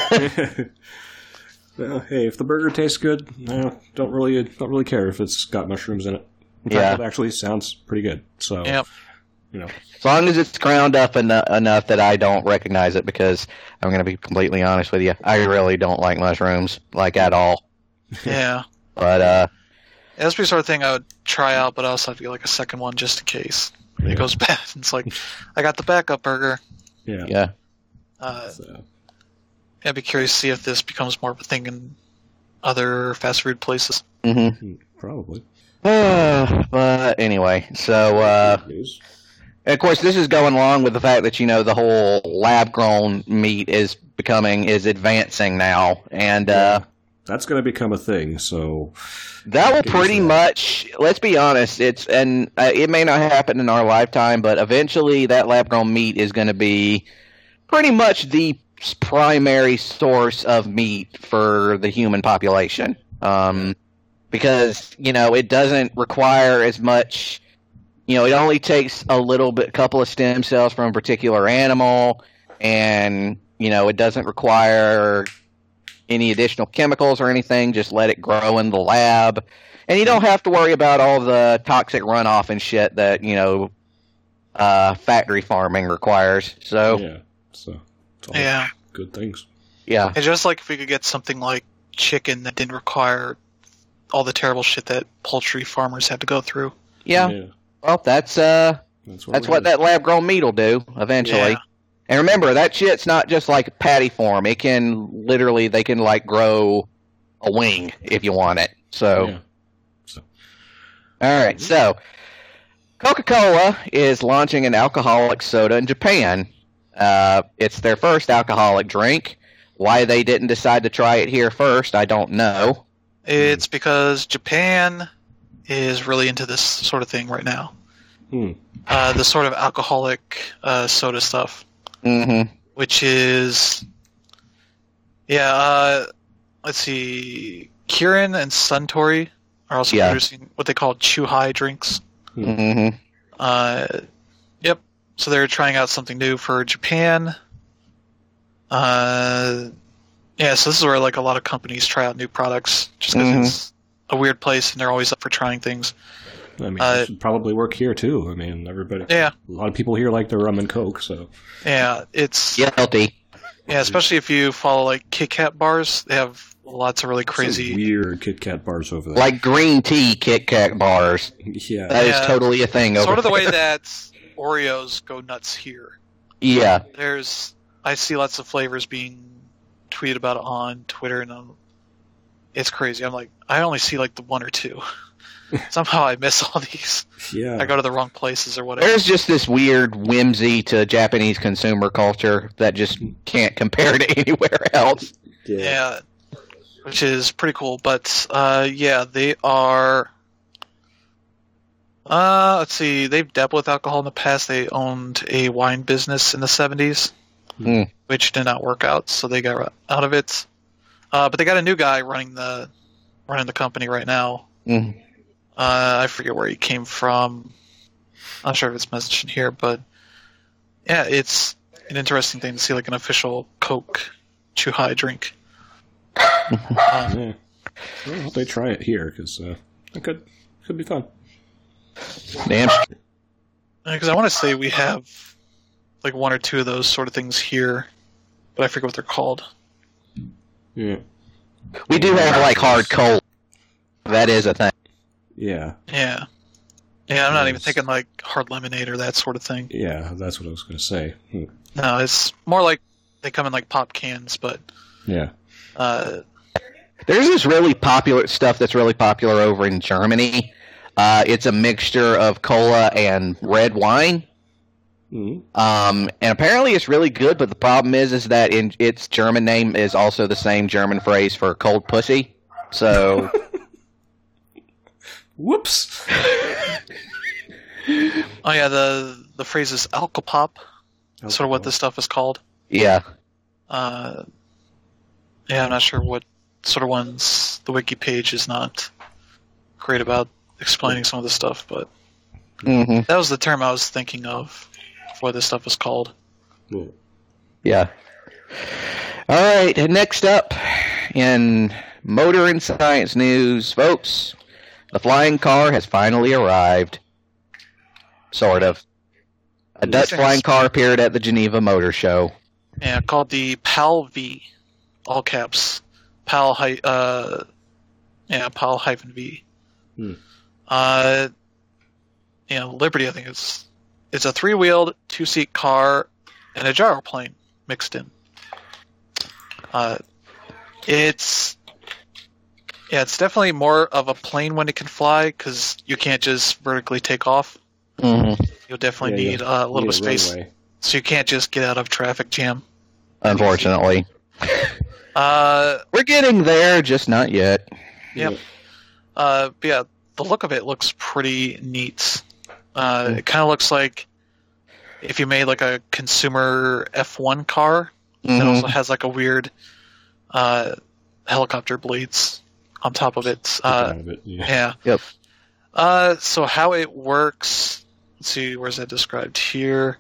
Speaker 4: Well, hey, if the burger tastes good, no, don't really don't really care if it's got mushrooms in it. In
Speaker 1: Yeah.
Speaker 4: fact, it actually sounds pretty good. So,
Speaker 3: Yep.
Speaker 4: you know,
Speaker 1: As long as it's ground up eno- enough that I don't recognize it, because I'm going to be completely honest with you, I really don't like mushrooms, like at all.
Speaker 3: Yeah.
Speaker 1: But uh,
Speaker 3: That's the sort of thing I would try out, but I also have to get like a second one just in case
Speaker 4: Yeah.
Speaker 3: it goes bad. It's like, I got the backup burger.
Speaker 4: yeah.
Speaker 1: yeah,
Speaker 3: Uh,
Speaker 4: So,
Speaker 3: I'd be curious to see if this becomes more of a thing in other fast food places.
Speaker 1: hmm
Speaker 4: hmm, probably.
Speaker 1: but anyway, so uh,
Speaker 4: News.
Speaker 1: and of course, this is going along with the fact that you know the whole lab-grown meat is becoming is advancing now, and uh,
Speaker 4: That's going to become a thing. So,
Speaker 1: that will
Speaker 4: Get used
Speaker 1: pretty
Speaker 4: to that.
Speaker 1: much. Let's be honest. It's and uh, it may not happen in our lifetime, but eventually that lab-grown meat is going to be pretty much the primary source of meat for the human population. Um, because you know it doesn't require as much. You know, it only takes a little bit, couple of stem cells from a particular animal, and you know it doesn't require any additional chemicals or anything. Just let it grow in the lab, and you don't have to worry about all the toxic runoff and shit that you know uh, factory farming requires. So
Speaker 4: yeah. So, it's all
Speaker 3: Yeah.
Speaker 4: good things.
Speaker 1: yeah,
Speaker 3: And just like if we could get something like chicken that didn't require all the terrible shit that poultry farmers have to go through.
Speaker 1: yeah. Well, that's uh,
Speaker 4: That's what,
Speaker 1: that's
Speaker 4: we're
Speaker 1: what that lab grown meat will do eventually.
Speaker 3: Yeah.
Speaker 1: And remember, that shit's not just like patty form. It can literally, they can like grow a wing if you want it. So,
Speaker 4: Yeah. So,
Speaker 1: all right. So, Coca-Cola is launching an alcoholic soda in Japan. Uh, it's their first alcoholic drink. Why they didn't decide to try it here first, I don't know.
Speaker 3: It's because Japan is really into this sort of thing right now.
Speaker 4: hmm.
Speaker 3: Uh, the sort of alcoholic uh, soda stuff,
Speaker 1: Mm-hmm.
Speaker 3: which is, yeah, uh, let's see, Kirin and Suntory are also
Speaker 1: Yeah.
Speaker 3: producing what they call Chuhai drinks.
Speaker 1: Mm-hmm.
Speaker 3: Uh, yep. So they're trying out something new for Japan. Uh, yeah. So this is where like a lot of companies try out new products, just because
Speaker 1: Mhm.
Speaker 3: it's a weird place and they're always up for trying things.
Speaker 4: I mean,
Speaker 3: Uh,
Speaker 4: it should probably work here too. I mean, everybody.
Speaker 3: Yeah.
Speaker 4: A lot of people here like their rum and coke. So,
Speaker 3: Yeah. It's
Speaker 1: Guilty.
Speaker 3: yeah. Especially if you follow like Kit Kat bars, they have lots of really
Speaker 4: Some
Speaker 3: crazy.
Speaker 4: weird Kit Kat bars over there.
Speaker 1: Like green tea Kit Kat bars.
Speaker 4: yeah.
Speaker 1: That is
Speaker 3: Yeah.
Speaker 1: totally a thing over
Speaker 3: Sort of the way
Speaker 1: there.
Speaker 3: that Oreos go nuts here.
Speaker 1: Yeah.
Speaker 3: There's, I see lots of flavors being tweeted about on Twitter, and I'm, it's crazy. I'm like, I only see like the one or two. Somehow I miss all these.
Speaker 4: yeah.
Speaker 3: I go to the wrong places or whatever.
Speaker 1: There's just this weird whimsy to Japanese consumer culture that just can't compare to anywhere else.
Speaker 3: Yeah, which is pretty cool. But uh, yeah, they are. Uh, let's see. They've dabbled with alcohol in the past. They owned a wine business in the seventies,
Speaker 1: Hmm.
Speaker 3: which did not work out, so they got out of it. Uh, but they got a new guy running the running the company right now.
Speaker 1: Mm.
Speaker 3: Uh, I forget where he came from. Not sure if it's mentioned here, but yeah, it's an interesting thing to see, like an official Coke Chuhai drink. Um,
Speaker 4: Yeah. Well, I hope they try it here because uh, it could could be fun.
Speaker 1: Damn.
Speaker 3: Because I want to say we have like one or two of those sort of things here, but I forget what they're called.
Speaker 4: Yeah.
Speaker 1: We do have like hard cold. That is a thing.
Speaker 4: Yeah.
Speaker 3: Yeah. Yeah, I'm not even
Speaker 4: Nice.
Speaker 3: thinking like hard lemonade or that sort of thing.
Speaker 4: Yeah. That's what I was going to say. Hmm.
Speaker 3: No, it's more like they come in like pop cans, but
Speaker 4: Yeah.
Speaker 3: uh,
Speaker 1: There's this really popular stuff that's really popular over in Germany. Uh, it's a mixture of cola and red wine.
Speaker 4: Mhm.
Speaker 1: Um, and apparently it's really good, but the problem is is that in its German name is also the same German phrase for cold pussy. So
Speaker 4: Whoops.
Speaker 3: oh yeah, the the phrase is alcopop. That's sort of what this stuff is called.
Speaker 1: yeah.
Speaker 3: Uh, yeah, I'm not sure what sort of ones the wiki page is not great about explaining some of the stuff, but
Speaker 1: Mm-hmm.
Speaker 3: that was the term I was thinking of for what this stuff was called.
Speaker 4: Cool.
Speaker 1: Yeah. All right, and next up in motor and science news, folks, the flying car has finally arrived. Sort of. A Dutch flying car appeared at the Geneva Motor Show.
Speaker 3: Yeah, called the PAL V, all caps. PAL, hy- uh, yeah, PAL hyphen V.
Speaker 4: Hmm.
Speaker 3: Uh, you know, Liberty, I think it's it's a three-wheeled, two-seat car and a gyroplane mixed in. Uh, it's yeah, it's definitely more of a plane when it can fly because you can't just vertically take off.
Speaker 1: Mm-hmm.
Speaker 3: You'll definitely
Speaker 4: Yeah,
Speaker 3: need
Speaker 4: you
Speaker 3: uh, a little
Speaker 4: need
Speaker 3: bit of
Speaker 4: a
Speaker 3: space,
Speaker 4: runway.
Speaker 3: so you can't just get out of traffic jam.
Speaker 1: Unfortunately.
Speaker 3: Uh,
Speaker 1: We're getting there, just not yet.
Speaker 3: Yep. Uh, but yeah, the look of it looks pretty neat. Uh, it kind of looks like if you made like a consumer F one car that
Speaker 1: Mhm.
Speaker 3: also has like a weird uh, helicopter blades on top of it. Uh,
Speaker 4: Out of it, yeah.
Speaker 3: yeah.
Speaker 1: Yep.
Speaker 3: Uh, so how it works, let's see, where's that described here?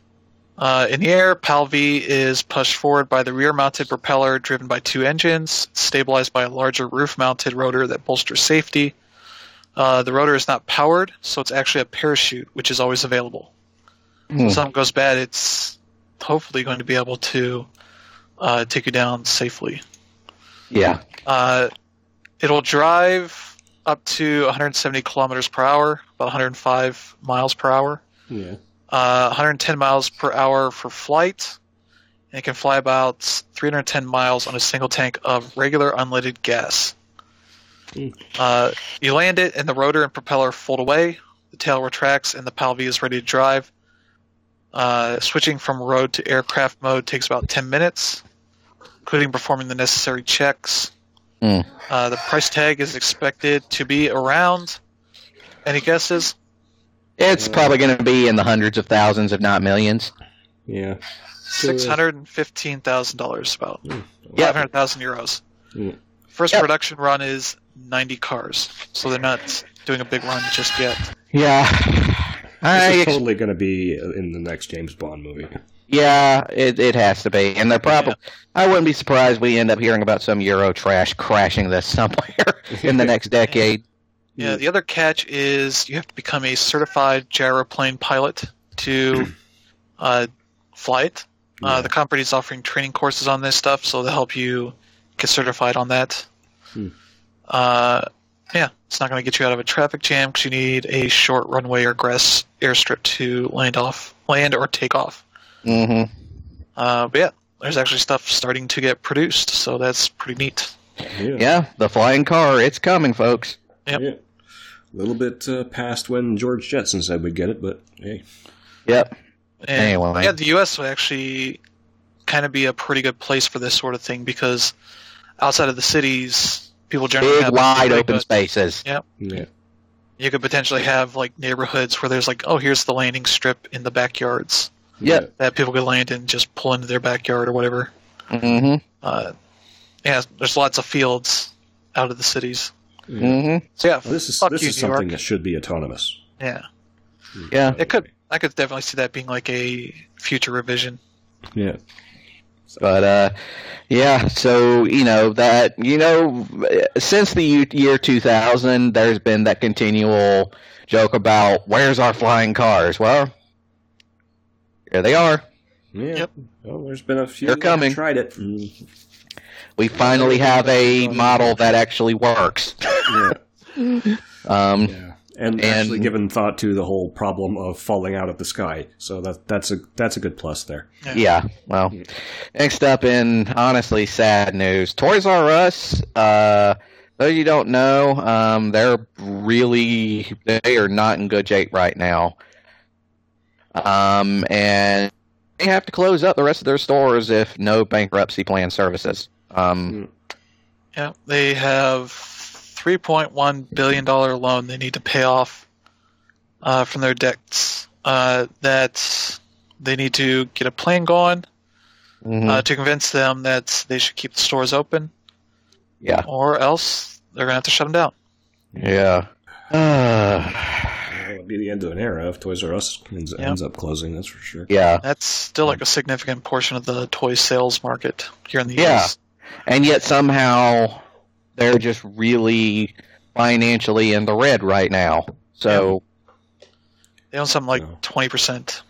Speaker 3: Uh, in the air, PAL V is pushed forward by the rear-mounted propeller driven by two engines, stabilized by a larger roof-mounted rotor that bolsters safety. Uh, the rotor is not powered, so it's actually a parachute, which is always available.
Speaker 1: Hmm.
Speaker 3: If something goes bad, it's hopefully going to be able to uh, take you down safely.
Speaker 1: Yeah.
Speaker 3: Uh, it'll drive up to one hundred seventy kilometers per hour, about one hundred five miles per hour.
Speaker 4: Yeah.
Speaker 3: Uh, one hundred ten miles per hour for flight. And it can fly about three hundred ten miles on a single tank of regular unleaded gas.
Speaker 4: Mm.
Speaker 3: Uh, you land it, and the rotor and propeller fold away. The tail retracts, and the PAL V is ready to drive. Uh, switching from road to aircraft mode takes about ten minutes, including performing the necessary checks.
Speaker 1: Mm.
Speaker 3: Uh, the price tag is expected to be around. Any guesses?
Speaker 1: It's probably going to be in the hundreds of thousands, if not millions.
Speaker 4: Yeah.
Speaker 3: Six hundred and fifteen thousand dollars, about
Speaker 4: Mm.
Speaker 3: five hundred thousand euros.
Speaker 4: Mm.
Speaker 3: First
Speaker 1: Yep.
Speaker 3: production run is ninety cars, so they're not doing a big run just yet.
Speaker 1: Yeah. I
Speaker 4: This is
Speaker 1: ex-
Speaker 4: totally going to be in the next James Bond movie.
Speaker 1: yeah, it it has to be, and they're probably. I wouldn't be surprised we end up hearing about some Euro trash crashing this somewhere in the next decade.
Speaker 3: Yeah, the other catch is you have to become a certified gyroplane pilot to uh, fly it. Uh,
Speaker 4: Yeah.
Speaker 3: the company's offering training courses on this stuff, so they'll help you get certified on that.
Speaker 4: Hmm.
Speaker 3: Uh, yeah, it's not going to get you out of a traffic jam because you need a short runway or grass airstrip to land off, land or take off.
Speaker 1: Mm-hmm.
Speaker 3: Uh, but yeah, there's actually stuff starting to get produced, so that's pretty neat.
Speaker 4: Yeah.
Speaker 1: Yeah, the flying car, it's coming, folks.
Speaker 3: Yep.
Speaker 4: Yeah. A little bit uh, past when George Jetson said we'd get it, but hey.
Speaker 1: Yep.
Speaker 3: And,
Speaker 1: Anyway.
Speaker 3: yeah, the U S would actually kind of be a pretty good place for this sort of thing because outside of the cities, people generally
Speaker 1: Big,
Speaker 3: have
Speaker 1: wide open
Speaker 3: neighborhoods.
Speaker 1: spaces.
Speaker 3: Yeah,
Speaker 4: Yeah.
Speaker 3: you could potentially have like neighborhoods where there's like, oh, here's the landing strip in the backyards
Speaker 1: Yep.
Speaker 3: that people could land and just pull into their backyard or whatever.
Speaker 1: Mm-hmm.
Speaker 3: Uh, yeah, there's lots of fields out of the cities.
Speaker 4: Yeah.
Speaker 1: Mm-hmm.
Speaker 3: So yeah,
Speaker 4: Well, this is
Speaker 3: fuck
Speaker 4: this
Speaker 3: you,
Speaker 4: is
Speaker 3: New
Speaker 4: something
Speaker 3: York.
Speaker 4: that should be autonomous.
Speaker 3: Yeah,
Speaker 1: Yeah.
Speaker 3: it could. I could definitely see that being like a future revision.
Speaker 4: Yeah.
Speaker 1: But uh, yeah. So you know that you know since the u- year two thousand, there's been that continual joke about where's our flying cars. Well, here they are.
Speaker 4: Yeah.
Speaker 3: Yep.
Speaker 4: Well, there's been a few
Speaker 1: They're
Speaker 4: that
Speaker 1: coming.
Speaker 4: tried it. Mm.
Speaker 1: We finally have a model that actually works.
Speaker 4: Yeah.
Speaker 1: Um,
Speaker 4: Yeah. And,
Speaker 1: And-
Speaker 4: actually given thought to the whole problem of falling out of the sky. So that that's a that's a good plus there.
Speaker 1: Yeah, well, next up in honestly sad news, Toys R Us, uh, those you don't know, um, they're really, they are not in good shape right now. Um, and they have to close up the rest of their stores if no bankruptcy plan services. Um,
Speaker 3: Yeah, they have three point one billion dollars loan they need to pay off uh, from their debts. Uh, that they need to get a plan going
Speaker 1: mhm.
Speaker 3: uh, to convince them that they should keep the stores open.
Speaker 1: Yeah.
Speaker 3: Or else they're going to have to shut them down.
Speaker 1: Yeah. Uh,
Speaker 4: Well, it'd be the end of an era if Toys R Us ends,
Speaker 3: Yeah.
Speaker 4: ends up closing, that's for sure.
Speaker 1: yeah.
Speaker 3: That's still like a significant portion of the toy sales market here in the U
Speaker 1: Yeah.
Speaker 3: S.
Speaker 1: And yet somehow they're just really financially in the red right now. So,
Speaker 3: They own something like
Speaker 4: No.
Speaker 3: twenty percent,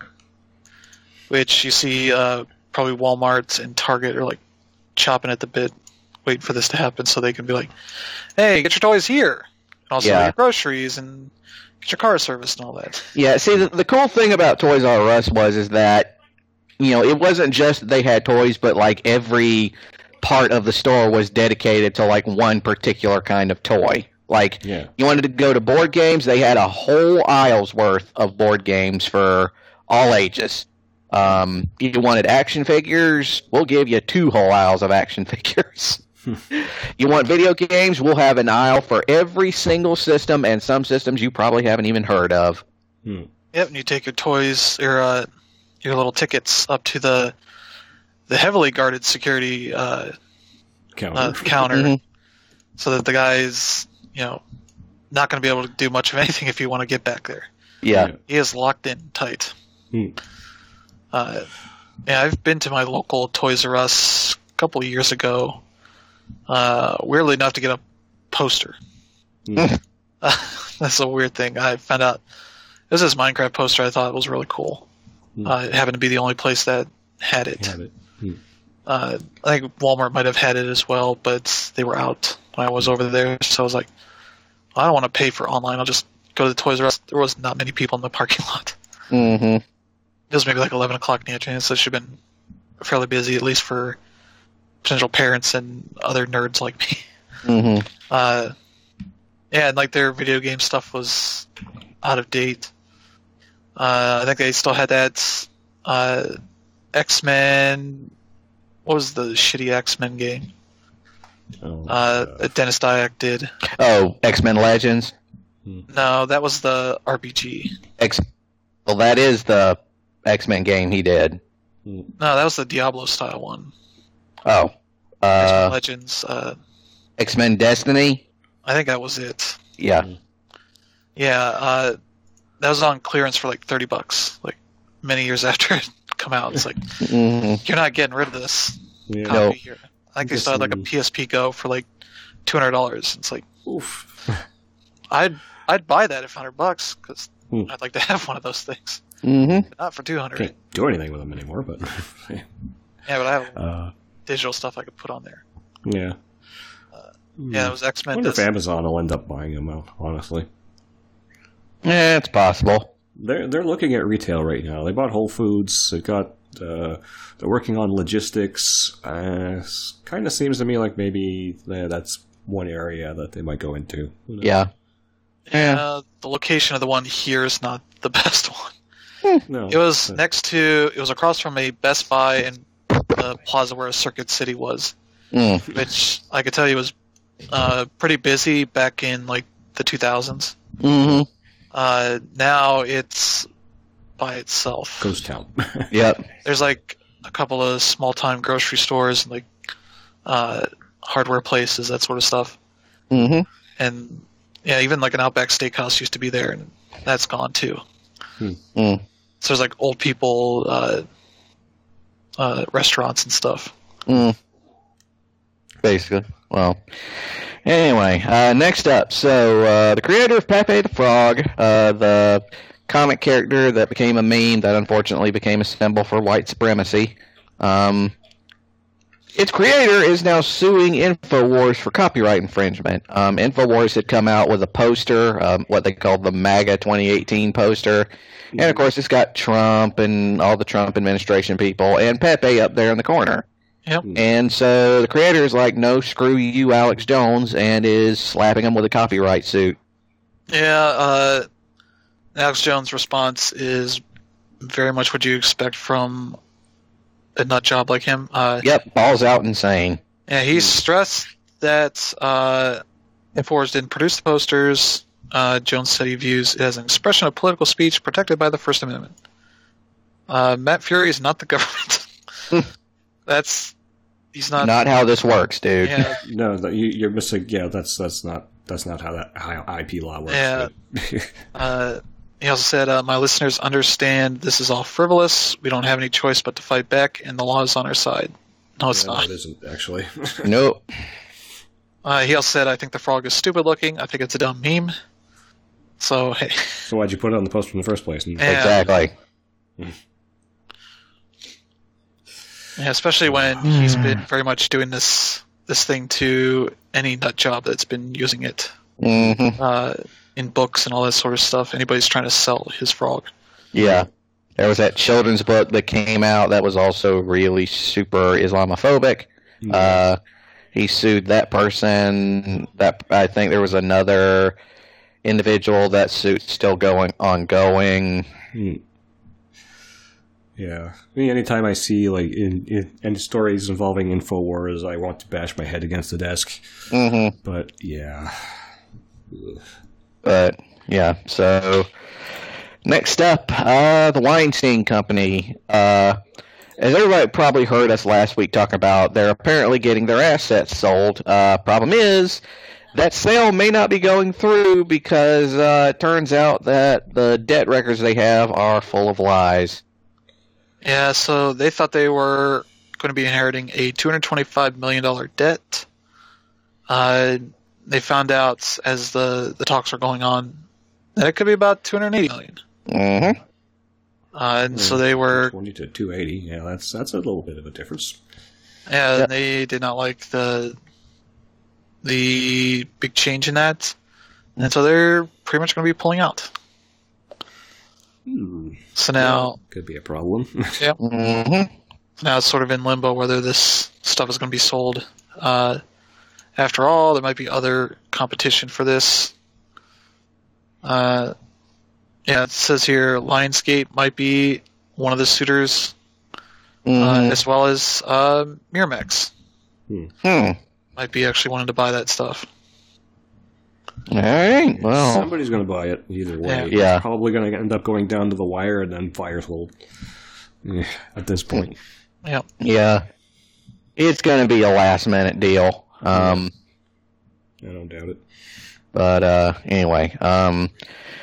Speaker 3: which you see uh, probably Walmart and Target are like chopping at the bit, waiting for this to happen so they can be like, hey, get your toys here. And also
Speaker 1: Yeah.
Speaker 3: your groceries and get your car service and all that.
Speaker 1: yeah, see, the, the cool thing about Toys R Us was is that, you know, it wasn't just that they had toys, but like every part of the store was dedicated to like one particular kind of toy. Like,
Speaker 4: Yeah.
Speaker 1: you wanted to go to board games, they had a whole aisle's worth of board games for all ages. Um, you wanted action figures, we'll give you two whole aisles of action figures. You want video games, we'll have an aisle for every single system, and some systems you probably haven't even heard of.
Speaker 3: Yep, and you take your toys, your uh, your little tickets up to the the heavily guarded security uh,
Speaker 4: Counter.
Speaker 3: uh, counter,
Speaker 1: Mhm.
Speaker 3: so that the guy's, you know, not going to be able to do much of anything if you want to get back there.
Speaker 1: Yeah.
Speaker 3: He is locked in tight.
Speaker 4: Hmm.
Speaker 3: Uh, yeah, I've been to my local Toys R Us a couple of years ago. Uh, weirdly enough, to get a poster.
Speaker 4: Hmm.
Speaker 3: Uh, that's a weird thing. I found out it was this Minecraft poster. I thought it was really cool.
Speaker 4: Hmm.
Speaker 3: Uh, it happened to be the only place that had it.
Speaker 4: Had it. Hmm.
Speaker 3: Uh, I think Walmart might have had it as well, but they were out when I was over there. So I was like, I don't want to pay for online. I'll just go to the Toys R Us. There was not many people in the parking lot.
Speaker 1: Mm-hmm.
Speaker 3: It was maybe like eleven o'clock in the afternoon, so it should have been fairly busy, at least for potential parents and other nerds like me.
Speaker 1: Mm-hmm.
Speaker 3: Uh, yeah, and like their video game stuff was out of date. Uh, I think they still had that uh, X-Men. What was the shitty X-Men game?
Speaker 4: Oh,
Speaker 3: Uh, that Dennis Dyack did.
Speaker 1: Oh, X-Men Legends.
Speaker 3: No, that was the R P G.
Speaker 1: X. Well, that is the X-Men game he did.
Speaker 3: No, that was the Diablo style one.
Speaker 1: Oh,
Speaker 3: X-Men
Speaker 1: uh,
Speaker 3: Legends. Uh,
Speaker 1: X-Men Destiny.
Speaker 3: I think that was it.
Speaker 1: Yeah.
Speaker 3: Yeah, uh, that was on clearance for like thirty bucks. Like many years after it come out, it's like
Speaker 1: Mm-hmm.
Speaker 3: you're not getting rid of this
Speaker 4: yeah.
Speaker 3: copy
Speaker 1: No.
Speaker 3: here. I think they
Speaker 4: Just
Speaker 3: still had like a
Speaker 4: some-
Speaker 3: P S P Go for like two hundred dollars. It's like
Speaker 4: Oof.
Speaker 3: I'd I'd buy that at hundred bucks because
Speaker 4: Hmm.
Speaker 3: I'd like to have one of those things.
Speaker 1: Mm-hmm.
Speaker 3: But not for two hundred.
Speaker 4: Can't do anything with them anymore, but
Speaker 3: Yeah, but I have
Speaker 4: uh,
Speaker 3: digital stuff I could put on there.
Speaker 4: yeah.
Speaker 3: Yeah, it was X
Speaker 4: I
Speaker 3: Men.
Speaker 4: wonder if Amazon will end up buying them out, honestly.
Speaker 1: Yeah, it's possible.
Speaker 4: They're they're looking at retail right now. They bought Whole Foods. They got uh, they're working on logistics. Uh, kind of seems to me like maybe uh, that's one area that they might go into. Who knows?
Speaker 1: Yeah.
Speaker 3: Yeah,
Speaker 1: Yeah.
Speaker 3: the location of the one here is not the best one.
Speaker 4: No,
Speaker 3: It was
Speaker 4: but-
Speaker 3: next to. It was across from a Best Buy in the plaza where Circuit City was,
Speaker 1: Mm.
Speaker 3: which I could tell you was uh, pretty busy back in like the two thousands.
Speaker 1: Mm-hmm.
Speaker 3: Uh, now it's by itself.
Speaker 4: ghost town.
Speaker 1: Yep.
Speaker 3: There's like a couple of small time grocery stores and like uh, hardware places, that sort of stuff.
Speaker 1: Mm-hmm.
Speaker 3: And yeah, even like an Outback Steakhouse used to be there, and that's gone too.
Speaker 1: Mm.
Speaker 3: So there's like old people uh, uh, restaurants and stuff.
Speaker 1: Mm. Basically. Well. Anyway, uh, next up. So, uh, the creator of Pepe the Frog, uh, the comic character that became a meme that unfortunately became a symbol for white supremacy, um, its creator is now suing InfoWars for copyright infringement. Um, InfoWars had come out with a poster, um, what they called the MAGA twenty eighteen poster. And, of course, it's got Trump and all the Trump administration people and Pepe up there in the corner.
Speaker 3: Yep.
Speaker 1: And so the creator is like, no, screw you, Alex Jones, and is slapping him with a copyright suit.
Speaker 3: Yeah, uh, Alex Jones' response is very much what you expect from a nut job like him. Uh,
Speaker 1: Yep, balls out insane.
Speaker 3: Yeah, he stressed that uh, InfoWars didn't produce the posters. Uh, Jones said he views it as an expression of political speech protected by the First Amendment. Uh, Matt Fury is not the government. That's he's not.
Speaker 1: Not how this works, dude.
Speaker 3: Yeah,
Speaker 4: No, that- you, you're missing. Yeah, that's that's not that's not how that how I P law works.
Speaker 3: Yeah. uh, he also said, uh, "My listeners understand this is all frivolous. We don't have any choice but to fight back, and the law is on our side." No, it's
Speaker 4: Yeah,
Speaker 3: not.
Speaker 4: it isn't actually.
Speaker 1: Nope.
Speaker 3: Uh, he also said, "I think the frog is stupid looking. I think it's a dumb meme." So, hey,
Speaker 4: So why'd you put it on the poster in the first place?
Speaker 3: Yeah.
Speaker 1: Exactly.
Speaker 3: yeah, especially when he's been very much doing this this thing to any nut job that's been using it
Speaker 1: hmm
Speaker 3: uh, in books and all that sort of stuff. Anybody's trying to sell his frog.
Speaker 1: Yeah. There was that children's book that came out that was also really super Islamophobic.
Speaker 4: Hmm.
Speaker 1: Uh, he sued that person. That I think there was another individual. That suit's still going ongoing.
Speaker 4: Hmm. Yeah. I mean, anytime I see like in, in any stories involving Infowars, I want to bash my head against the desk.
Speaker 1: hmm
Speaker 4: But yeah. Ugh.
Speaker 1: But yeah, so next up, uh, the Weinstein Company. Uh, as everybody probably heard us last week talking about, they're apparently getting their assets sold. Uh, problem is, that sale may not be going through because uh, it turns out that the debt records they have are full of lies.
Speaker 3: Yeah, so they thought they were going to be inheriting a two hundred twenty-five million dollars debt. Uh, they found out as the, the talks were going on that it could be about two hundred eighty million dollars.
Speaker 1: Mm-hmm.
Speaker 3: Uh, and so they were,
Speaker 4: twenty to two eighty. Yeah, that's that's a little bit of a difference.
Speaker 3: yeah,
Speaker 1: Yeah.
Speaker 3: they did not like the the big change in that, and so they're pretty much going to be pulling out.
Speaker 4: Hmm.
Speaker 3: So now,
Speaker 4: Could be a problem.
Speaker 1: Mm-hmm.
Speaker 3: so now it's sort of in limbo whether this stuff is going to be sold. Uh, after all, there might be other competition for this. Uh, yeah, it says here Lionsgate might be one of the suitors, uh,
Speaker 1: Mm-hmm.
Speaker 3: as well as uh, Miramax
Speaker 1: Hmm.
Speaker 3: might be actually wanting to buy that stuff.
Speaker 1: All right. Well,
Speaker 4: Somebody's going to buy it either way.
Speaker 1: Yeah.
Speaker 4: It's probably going to end up going down to the wire and then fire sold. Yeah, at this point.
Speaker 3: Yeah,
Speaker 1: yeah, it's going to be a last minute deal. Um.
Speaker 4: I don't doubt it.
Speaker 1: But uh, anyway, um,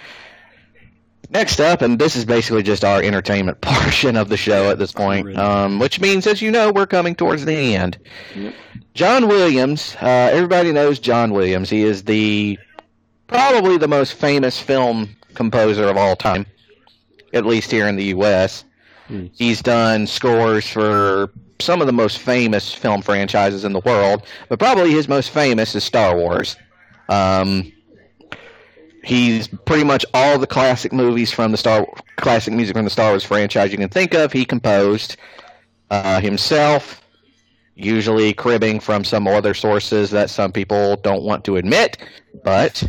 Speaker 1: next up, and this is basically just our entertainment portion of the show at this point, um, which means, as you know, we're coming towards the end.
Speaker 4: Yep.
Speaker 1: John Williams, uh, everybody knows John Williams. He is the probably the most famous film composer of all time, at least here in the U S
Speaker 4: Hmm.
Speaker 1: He's done scores for some of the most famous film franchises in the world, but probably his most famous is Star Wars. Um, he's pretty much all the classic movies from the Star classic music from the Star Wars franchise you can think of. He composed uh, himself, usually cribbing from some other sources that some people don't want to admit. But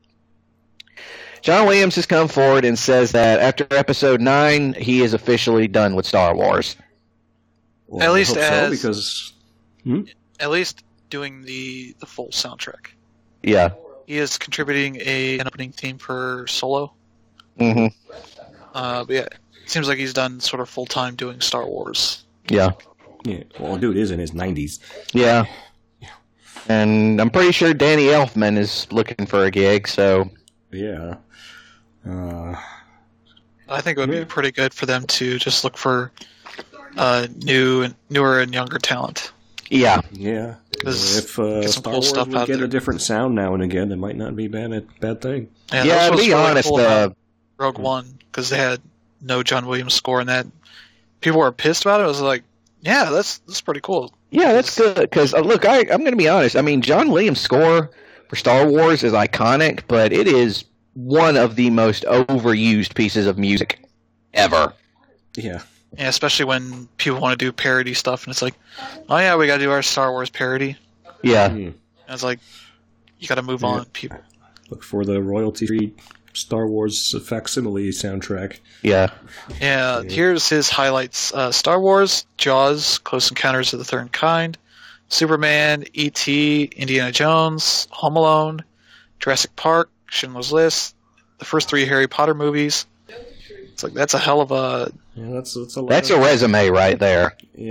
Speaker 1: John Williams has come forward and says that after Episode Nine, he is officially done with Star Wars.
Speaker 4: Well,
Speaker 3: At
Speaker 4: I
Speaker 3: least
Speaker 4: hope so,
Speaker 3: as-
Speaker 4: because
Speaker 3: at least doing the the full soundtrack.
Speaker 1: Yeah.
Speaker 3: He is contributing a an opening theme for Solo.
Speaker 1: hmm
Speaker 3: Uh, but yeah, it seems like he's done sort of full time doing Star Wars.
Speaker 1: Yeah.
Speaker 4: yeah, well, dude is in his nineties.
Speaker 1: Yeah. And I'm pretty sure Danny Elfman is looking for a gig, so
Speaker 4: Yeah. Uh,
Speaker 3: I think it would
Speaker 4: Yeah.
Speaker 3: be pretty good for them to just look for uh, new and newer and younger talent.
Speaker 1: yeah.
Speaker 4: yeah.
Speaker 3: There's-
Speaker 4: If uh,
Speaker 3: get some
Speaker 4: Star
Speaker 3: cool
Speaker 4: Wars
Speaker 3: stuff
Speaker 4: would
Speaker 3: out
Speaker 4: get
Speaker 3: there.
Speaker 4: a different sound now and again, it might not be a bad bad thing.
Speaker 3: Yeah,
Speaker 1: Yeah,
Speaker 3: that's
Speaker 1: to
Speaker 3: what's
Speaker 1: be
Speaker 3: really
Speaker 1: honest,
Speaker 3: cool
Speaker 1: uh,
Speaker 3: about Rogue One, because they had no John Williams score, and that people were pissed about it. I was like, yeah, that's that's pretty cool.
Speaker 1: Yeah, that's good. Because, uh, look, I, I'm going to be honest. I mean, John Williams' score for Star Wars is iconic, but it is one of the most overused pieces of music ever.
Speaker 4: Yeah.
Speaker 3: Yeah, especially when people want to do parody stuff, and it's like, oh yeah, we got to do our Star Wars parody.
Speaker 1: Yeah.
Speaker 4: Hmm.
Speaker 3: And it's like, you got to move
Speaker 4: Yeah.
Speaker 3: on, people.
Speaker 4: Look for the royalty-free Star Wars facsimile soundtrack.
Speaker 1: Yeah.
Speaker 3: Yeah, here's his highlights: uh, Star Wars, Jaws, Close Encounters of the Third Kind, Superman, E T, Indiana Jones, Home Alone, Jurassic Park, Schindler's List, the first three Harry Potter movies. It's like that's a hell of a
Speaker 4: Yeah, that's that's a lot
Speaker 1: That's
Speaker 4: of-
Speaker 1: a resume right there.
Speaker 4: Yep.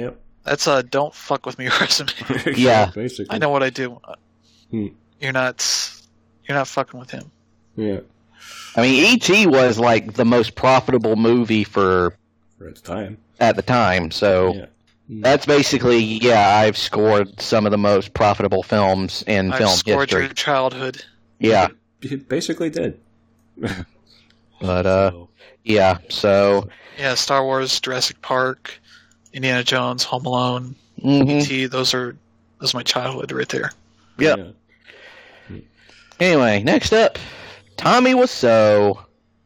Speaker 3: That's a don't fuck with me resume.
Speaker 1: Yeah.
Speaker 4: basically.
Speaker 3: I know what I do.
Speaker 4: Hmm.
Speaker 3: You're not. You're not fucking with him.
Speaker 4: Yeah,
Speaker 1: I mean, E T was like the most profitable movie for
Speaker 4: for its time.
Speaker 1: at the time. So
Speaker 4: Yeah.
Speaker 1: that's basically, yeah, I've scored some of the most profitable films in
Speaker 3: I've
Speaker 1: film
Speaker 3: scored
Speaker 1: history.
Speaker 3: your childhood.
Speaker 1: Yeah,
Speaker 4: It basically did.
Speaker 1: but uh,
Speaker 4: So,
Speaker 1: yeah. So
Speaker 3: Yeah, Star Wars, Jurassic Park, Indiana Jones, Home Alone,
Speaker 1: mhm.
Speaker 3: E T. Those are those are my childhood right there.
Speaker 1: Yep.
Speaker 4: yeah.
Speaker 1: Anyway, next up, Tommy Wiseau.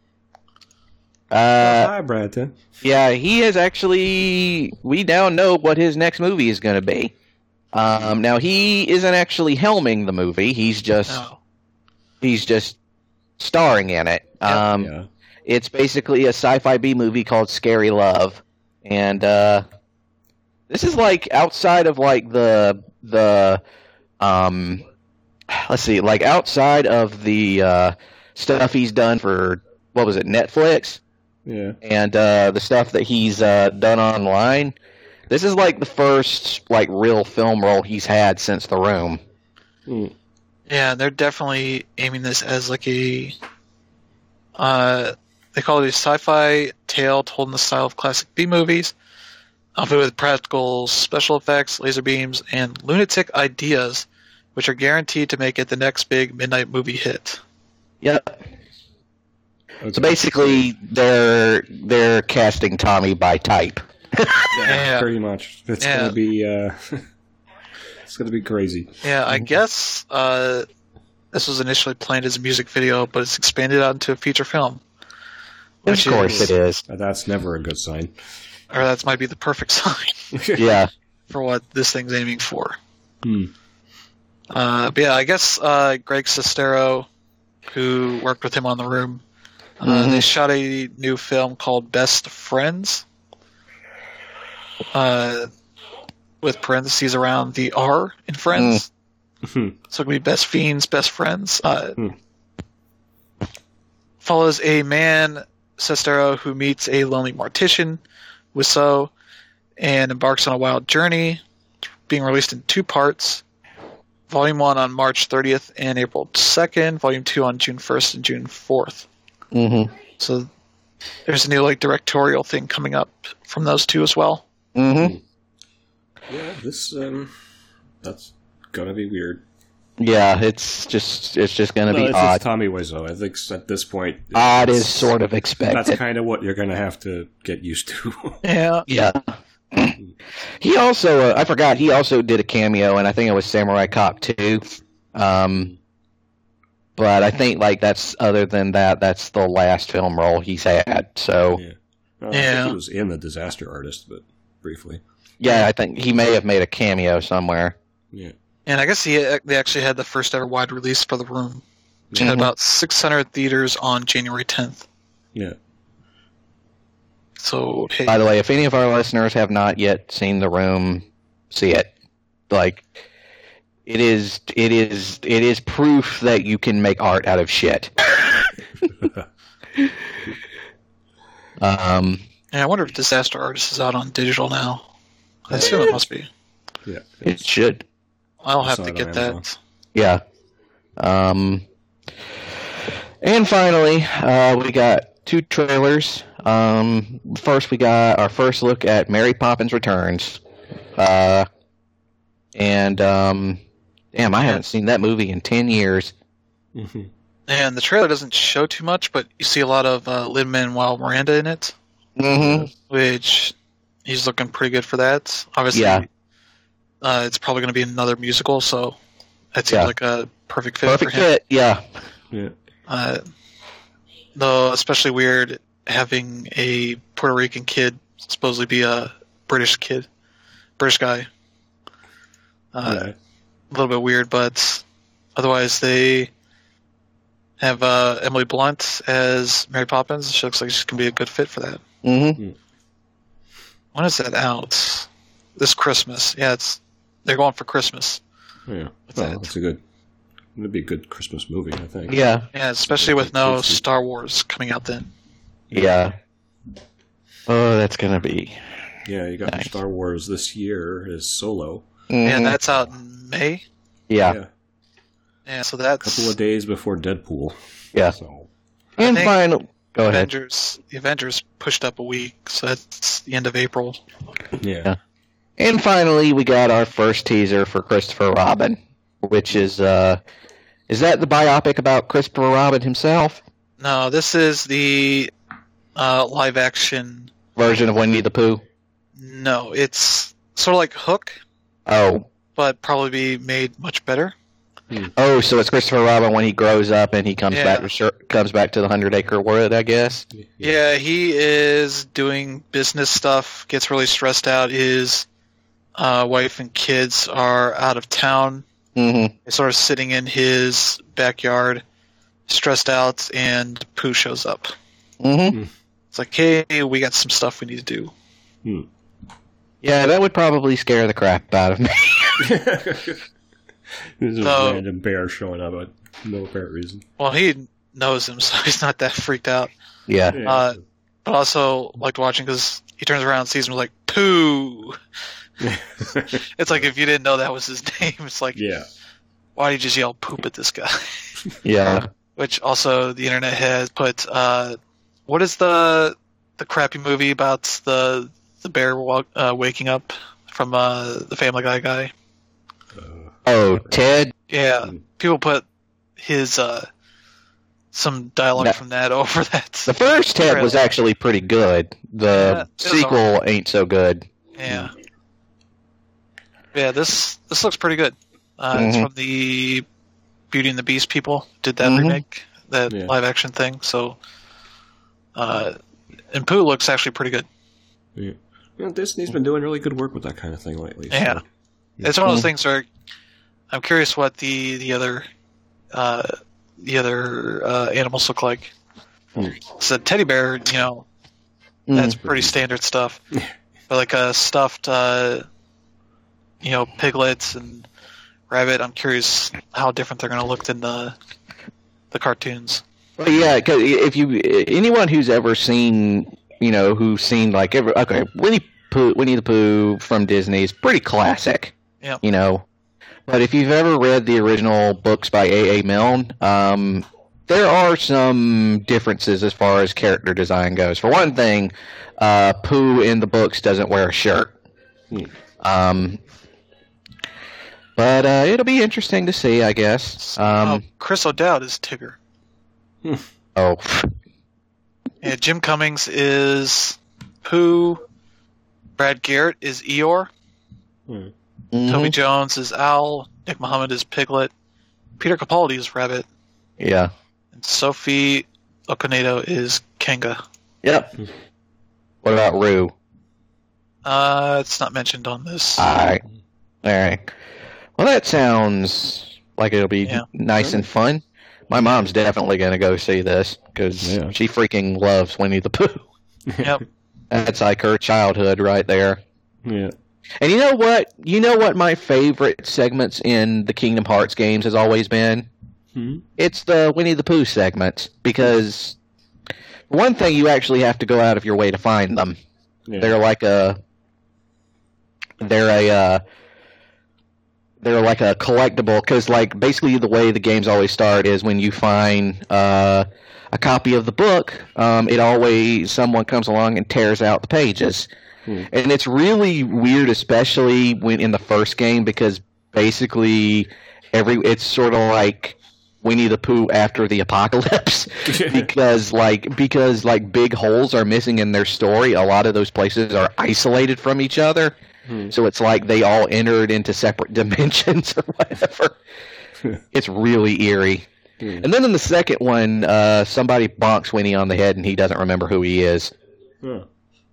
Speaker 4: Oh,
Speaker 1: Uh,
Speaker 4: hi, Brandon.
Speaker 1: yeah, he has actually. We now know what his next movie is going to be. Um, now he isn't actually helming the movie. He's just
Speaker 3: No.
Speaker 1: he's just starring in it.
Speaker 3: Yeah.
Speaker 1: Um,
Speaker 4: Yeah.
Speaker 1: It's basically a sci-fi B movie called Scary Love, and uh, this is like outside of like the the um, let's see, like outside of the uh, stuff he's done for what was it, Netflix,
Speaker 4: Yeah.
Speaker 1: and uh, the stuff that he's uh, done online. This is like the first like real film role he's had since The Room.
Speaker 4: Mm.
Speaker 3: Yeah, they're definitely aiming this as like a. Uh, they call it a sci-fi tale told in the style of classic B movies, often with practical special effects, laser beams, and lunatic ideas, which are guaranteed to make it the next big midnight movie hit.
Speaker 1: Yep.
Speaker 4: Okay.
Speaker 1: So basically, they're they're casting Tommy by type.
Speaker 3: Yeah.
Speaker 4: Pretty much. It's
Speaker 3: Yeah.
Speaker 4: gonna be. Uh, it's gonna be crazy.
Speaker 3: Yeah, I guess uh, this was initially planned as a music video, but it's expanded out into a feature film.
Speaker 1: Of
Speaker 3: Which
Speaker 1: course,
Speaker 3: is-
Speaker 1: it is.
Speaker 4: Uh, That's never a good sign.
Speaker 3: Or that might be the perfect sign
Speaker 1: Yeah.
Speaker 3: for what this thing's aiming for.
Speaker 4: Hmm.
Speaker 3: Uh, but yeah, I guess uh, Greg Sestero, who worked with him on The Room, uh,
Speaker 1: Mhm.
Speaker 3: they shot a new film called Best Friends, uh, with parentheses around the R in Friends.
Speaker 4: Hmm.
Speaker 3: So it could be Best Fiends, Best Friends. Uh,
Speaker 4: Hmm.
Speaker 3: Follows a man, Sestero, who meets a lonely mortician, Wiseau, and embarks on a wild journey, being released in two parts. Volume one on March thirtieth and April second. Volume two on June first and June fourth.
Speaker 1: Mm-hmm.
Speaker 3: So there's a new like directorial thing coming up from those two as well.
Speaker 1: Mm-hmm.
Speaker 4: Yeah. This. Um. That's gonna be weird.
Speaker 1: Yeah, it's just it's just gonna
Speaker 4: No,
Speaker 1: be
Speaker 4: it's,
Speaker 1: odd.
Speaker 4: it's Tommy Wiseau. I think at this point,
Speaker 1: Odd
Speaker 4: it's-
Speaker 1: is sort of
Speaker 4: That's
Speaker 1: expected.
Speaker 4: kind of what you're gonna have to get used to.
Speaker 3: Yeah.
Speaker 1: Yeah. He also, uh, I forgot, he also did a cameo, and I think it was Samurai Cop two. Um, but I think like that's other than that, that's the last film role he's had. So
Speaker 4: yeah. Uh, I
Speaker 3: Yeah.
Speaker 4: think he was in The Disaster Artist, but briefly.
Speaker 1: yeah, I think he may have made a cameo somewhere.
Speaker 4: Yeah.
Speaker 3: And I guess he they actually had the first ever wide release for The Room, which had
Speaker 1: Mhm.
Speaker 3: about six hundred theaters on January tenth.
Speaker 4: Yeah.
Speaker 3: So hey,
Speaker 1: By the way, if any of our listeners have not yet seen The Room, see it. Like, it is, it is, it is proof that you can make art out of shit. um,
Speaker 3: and I wonder if Disaster Artist is out on digital now. I assume it must be.
Speaker 4: Yeah.
Speaker 1: it should.
Speaker 3: I'll
Speaker 4: I
Speaker 3: have
Speaker 4: saw
Speaker 3: to
Speaker 4: it
Speaker 3: get
Speaker 4: on
Speaker 3: that.
Speaker 4: Amazon.
Speaker 1: Yeah. Um, and finally, uh, we got two trailers. Um, first, we got our first look at Mary Poppins Returns. Uh, and, um, damn, I haven't seen that movie in ten years.
Speaker 4: Mhm.
Speaker 3: And the trailer doesn't show too much, but you see a lot of uh, Lin-Manuel Miranda in it,
Speaker 1: Mm-hmm.
Speaker 3: which he's looking pretty good for that. Obviously,
Speaker 1: Yeah.
Speaker 3: uh, it's probably going to be another musical, so that seems
Speaker 1: Yeah.
Speaker 3: like a perfect fit
Speaker 1: Perfect
Speaker 3: for him.
Speaker 1: fit, yeah.
Speaker 4: Yeah.
Speaker 3: Uh, though especially weird having a Puerto Rican kid supposedly be a British kid, British guy. Uh,
Speaker 4: Yeah.
Speaker 3: A little bit weird, but otherwise they have uh, Emily Blunt as Mary Poppins. She looks like she's going to be a good fit for that.
Speaker 1: Mm-hmm.
Speaker 3: When is that out? This Christmas. Yeah, it's they're going for Christmas.
Speaker 4: Yeah.
Speaker 3: With
Speaker 4: Well,
Speaker 3: that.
Speaker 4: that's a good. It'd be a good Christmas movie, I think.
Speaker 1: Yeah,
Speaker 3: Yeah, especially with no
Speaker 4: Kids-
Speaker 3: Star Wars coming out then.
Speaker 1: yeah. Oh, that's gonna be.
Speaker 4: Yeah, you got
Speaker 1: Nice.
Speaker 4: Star Wars this year as Solo.
Speaker 3: And
Speaker 1: Mhm.
Speaker 3: that's out in May.
Speaker 1: yeah.
Speaker 4: Yeah,
Speaker 3: Yeah, so
Speaker 4: a
Speaker 3: that's
Speaker 4: couple of days before Deadpool.
Speaker 1: Yeah.
Speaker 4: So
Speaker 3: I
Speaker 1: And
Speaker 3: think
Speaker 1: final. Go ahead.
Speaker 3: Avengers. The Avengers pushed up a week, so that's the end of April.
Speaker 4: yeah.
Speaker 1: Yeah. And finally, we got our first teaser for Christopher Robin, which is uh, is that the biopic about Christopher Robin himself?
Speaker 3: No, this is the uh, live action.
Speaker 1: Version of Winnie the Pooh?
Speaker 3: No, it's sort of like Hook,
Speaker 1: Oh,
Speaker 3: but probably be made much better.
Speaker 1: oh, so it's Christopher Robin when he grows up and he comes
Speaker 3: Yeah.
Speaker 1: back to Sher- comes back to the Hundred Acre Wood, I guess.
Speaker 3: Yeah, he is doing business stuff, gets really stressed out. His uh, wife and kids are out of town.
Speaker 1: Mm-hmm.
Speaker 3: He's sort of sitting in his backyard, stressed out, and Pooh shows up.
Speaker 1: Mm-hmm.
Speaker 3: It's like, hey, we got some stuff we need to do.
Speaker 4: Hmm.
Speaker 1: Yeah, that would probably scare the crap out of me.
Speaker 4: There's a
Speaker 3: So-
Speaker 4: random bear showing up at no apparent reason.
Speaker 3: Well, he knows him, so he's not that freaked out.
Speaker 1: Yeah.
Speaker 4: Yeah.
Speaker 3: Uh, but also liked watching because he turns around and sees him like, Pooh! It's like if you didn't know that was his name, it's like,
Speaker 4: yeah.
Speaker 3: why did you just yell poop at this guy?
Speaker 1: Yeah.
Speaker 3: Which also the internet has put, uh, what is the the crappy movie about the the bear wa- uh, waking up from uh, the Family Guy guy?
Speaker 4: Uh,
Speaker 1: Oh, Ted?
Speaker 3: Yeah,
Speaker 4: Hmm.
Speaker 3: people put his uh, some dialogue
Speaker 1: That-
Speaker 3: from that over that.
Speaker 1: The first Ted was
Speaker 3: Trailer.
Speaker 1: actually pretty good. The
Speaker 3: Yeah, it was
Speaker 1: sequel
Speaker 3: alright.
Speaker 1: ain't so good.
Speaker 3: Yeah, yeah. This this looks pretty good. Uh, It's
Speaker 1: Mhm.
Speaker 3: from the Beauty and the Beast people did that
Speaker 1: Mhm.
Speaker 3: remake, that
Speaker 4: Yeah.
Speaker 3: live action thing. So, uh, and Pooh looks actually pretty good.
Speaker 4: yeah. You know, Disney's been doing really good work with that kind of thing lately. so-
Speaker 3: Yeah. It's one of those
Speaker 1: Mhm.
Speaker 3: things where I'm curious what the the other uh, the other uh, animals look like.
Speaker 4: Hmm.
Speaker 3: So teddy bear, you know, that's
Speaker 1: Mm.
Speaker 3: pretty standard stuff. But like a stuffed, uh, you know, piglets and rabbit, I'm curious how different they're going to look than the the cartoons.
Speaker 1: Well, yeah, because if you anyone who's ever seen, you know, who's seen like every okay, Winnie Pooh, Winnie the Pooh from Disney is pretty classic.
Speaker 3: Yep.
Speaker 1: You know, but if you've ever read the original books by A. A. Milne, um, there are some differences as far as character design goes. For one thing, uh, Pooh in the books doesn't wear a shirt.
Speaker 4: Hmm.
Speaker 1: Um, but uh, it'll be interesting to see, I guess.
Speaker 3: oh,
Speaker 1: Um,
Speaker 3: Chris O'Dowd is Tigger.
Speaker 1: oh,
Speaker 3: Yeah, Jim Cummings is Pooh. Brad Garrett is Eeyore.
Speaker 4: Hmm.
Speaker 3: Toby
Speaker 1: mhm.
Speaker 3: Jones is Owl. Nick Muhammad is Piglet. Peter Capaldi is Rabbit.
Speaker 1: Yeah.
Speaker 3: And Sophie Okonedo is Kanga.
Speaker 1: Yep. What about Rue?
Speaker 3: Uh, it's not mentioned on this.
Speaker 1: All right. All right. Well, that sounds like it'll be
Speaker 3: Yeah.
Speaker 1: nice and fun. My mom's definitely going to go see this because
Speaker 2: Yeah.
Speaker 1: she freaking loves Winnie the Pooh.
Speaker 3: Yep.
Speaker 1: That's like her childhood right there.
Speaker 4: Yeah.
Speaker 1: And you know what? You know what my favorite segments in the Kingdom Hearts games has always been?
Speaker 4: Hmm.
Speaker 1: It's the Winnie the Pooh segments because for one thing, you actually have to go out of your way to find them.
Speaker 4: Yeah.
Speaker 1: They're like a they're a uh, they're like a collectible because like basically the way the games always start is when you find uh, a copy of the book, um, it always someone comes along and tears out the pages,
Speaker 4: Hmm.
Speaker 1: and it's really weird, especially when in the first game because basically every it's sort of like Winnie the Pooh after the apocalypse because like because like big holes are missing in their story. A lot of those places are isolated from each other,
Speaker 4: Hmm.
Speaker 1: so it's like they all entered into separate dimensions or whatever. It's really eerie.
Speaker 4: Hmm.
Speaker 1: And then in the second one, uh, somebody bonks Winnie on the head and he doesn't remember who he is.
Speaker 4: Huh.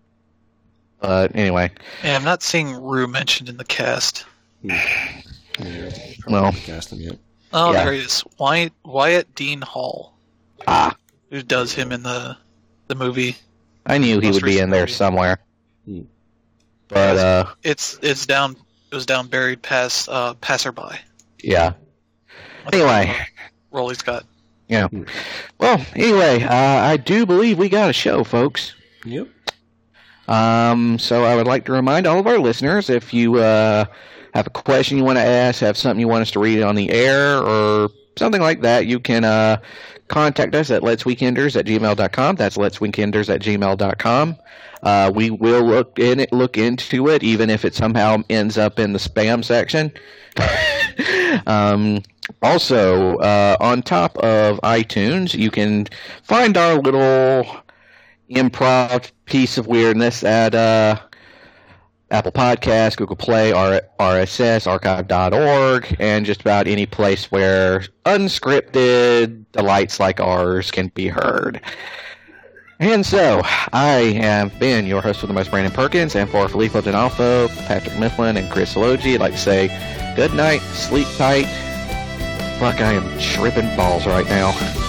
Speaker 1: Uh, anyway,
Speaker 3: Yeah, I'm not seeing Rue mentioned in the cast.
Speaker 4: Yeah.
Speaker 1: Well.
Speaker 4: Probably cast them yet.
Speaker 3: Oh,
Speaker 1: Yeah.
Speaker 3: there he is. Wyatt, Wyatt Dean Hall,
Speaker 1: ah,
Speaker 3: who does him in the the movie.
Speaker 1: I knew he
Speaker 3: Most
Speaker 1: would be in there
Speaker 3: recently.
Speaker 1: somewhere.
Speaker 4: Hmm.
Speaker 1: But uh,
Speaker 3: It's it's down. It was down buried past uh, passerby.
Speaker 1: yeah.
Speaker 3: What
Speaker 1: Anyway.
Speaker 3: role he's got.
Speaker 1: Yeah. Well, anyway, uh, I do believe we got a show, folks.
Speaker 4: Yep.
Speaker 1: Um, so I would like to remind all of our listeners, if you uh, have a question you want to ask, have something you want us to read on the air, or something like that, you can uh, contact us at letsweekenders at gmail dot com. That's letsweekenders at gmail dot com. Uh, we will look in it, look into it, even if it somehow ends up in the spam section. um, also, uh, on top of iTunes, you can find our little improv piece of weirdness at uh, Apple Podcasts, Google Play, R- RSS, archive dot org, and just about any place where unscripted delights like ours can be heard. And so, I have been your host with the most, Brandon Perkins, and for Filippo D'Onofrio, Patrick Mifflin, and Chris Elogi, I'd like to say good night, sleep tight. Fuck, I am tripping balls right now.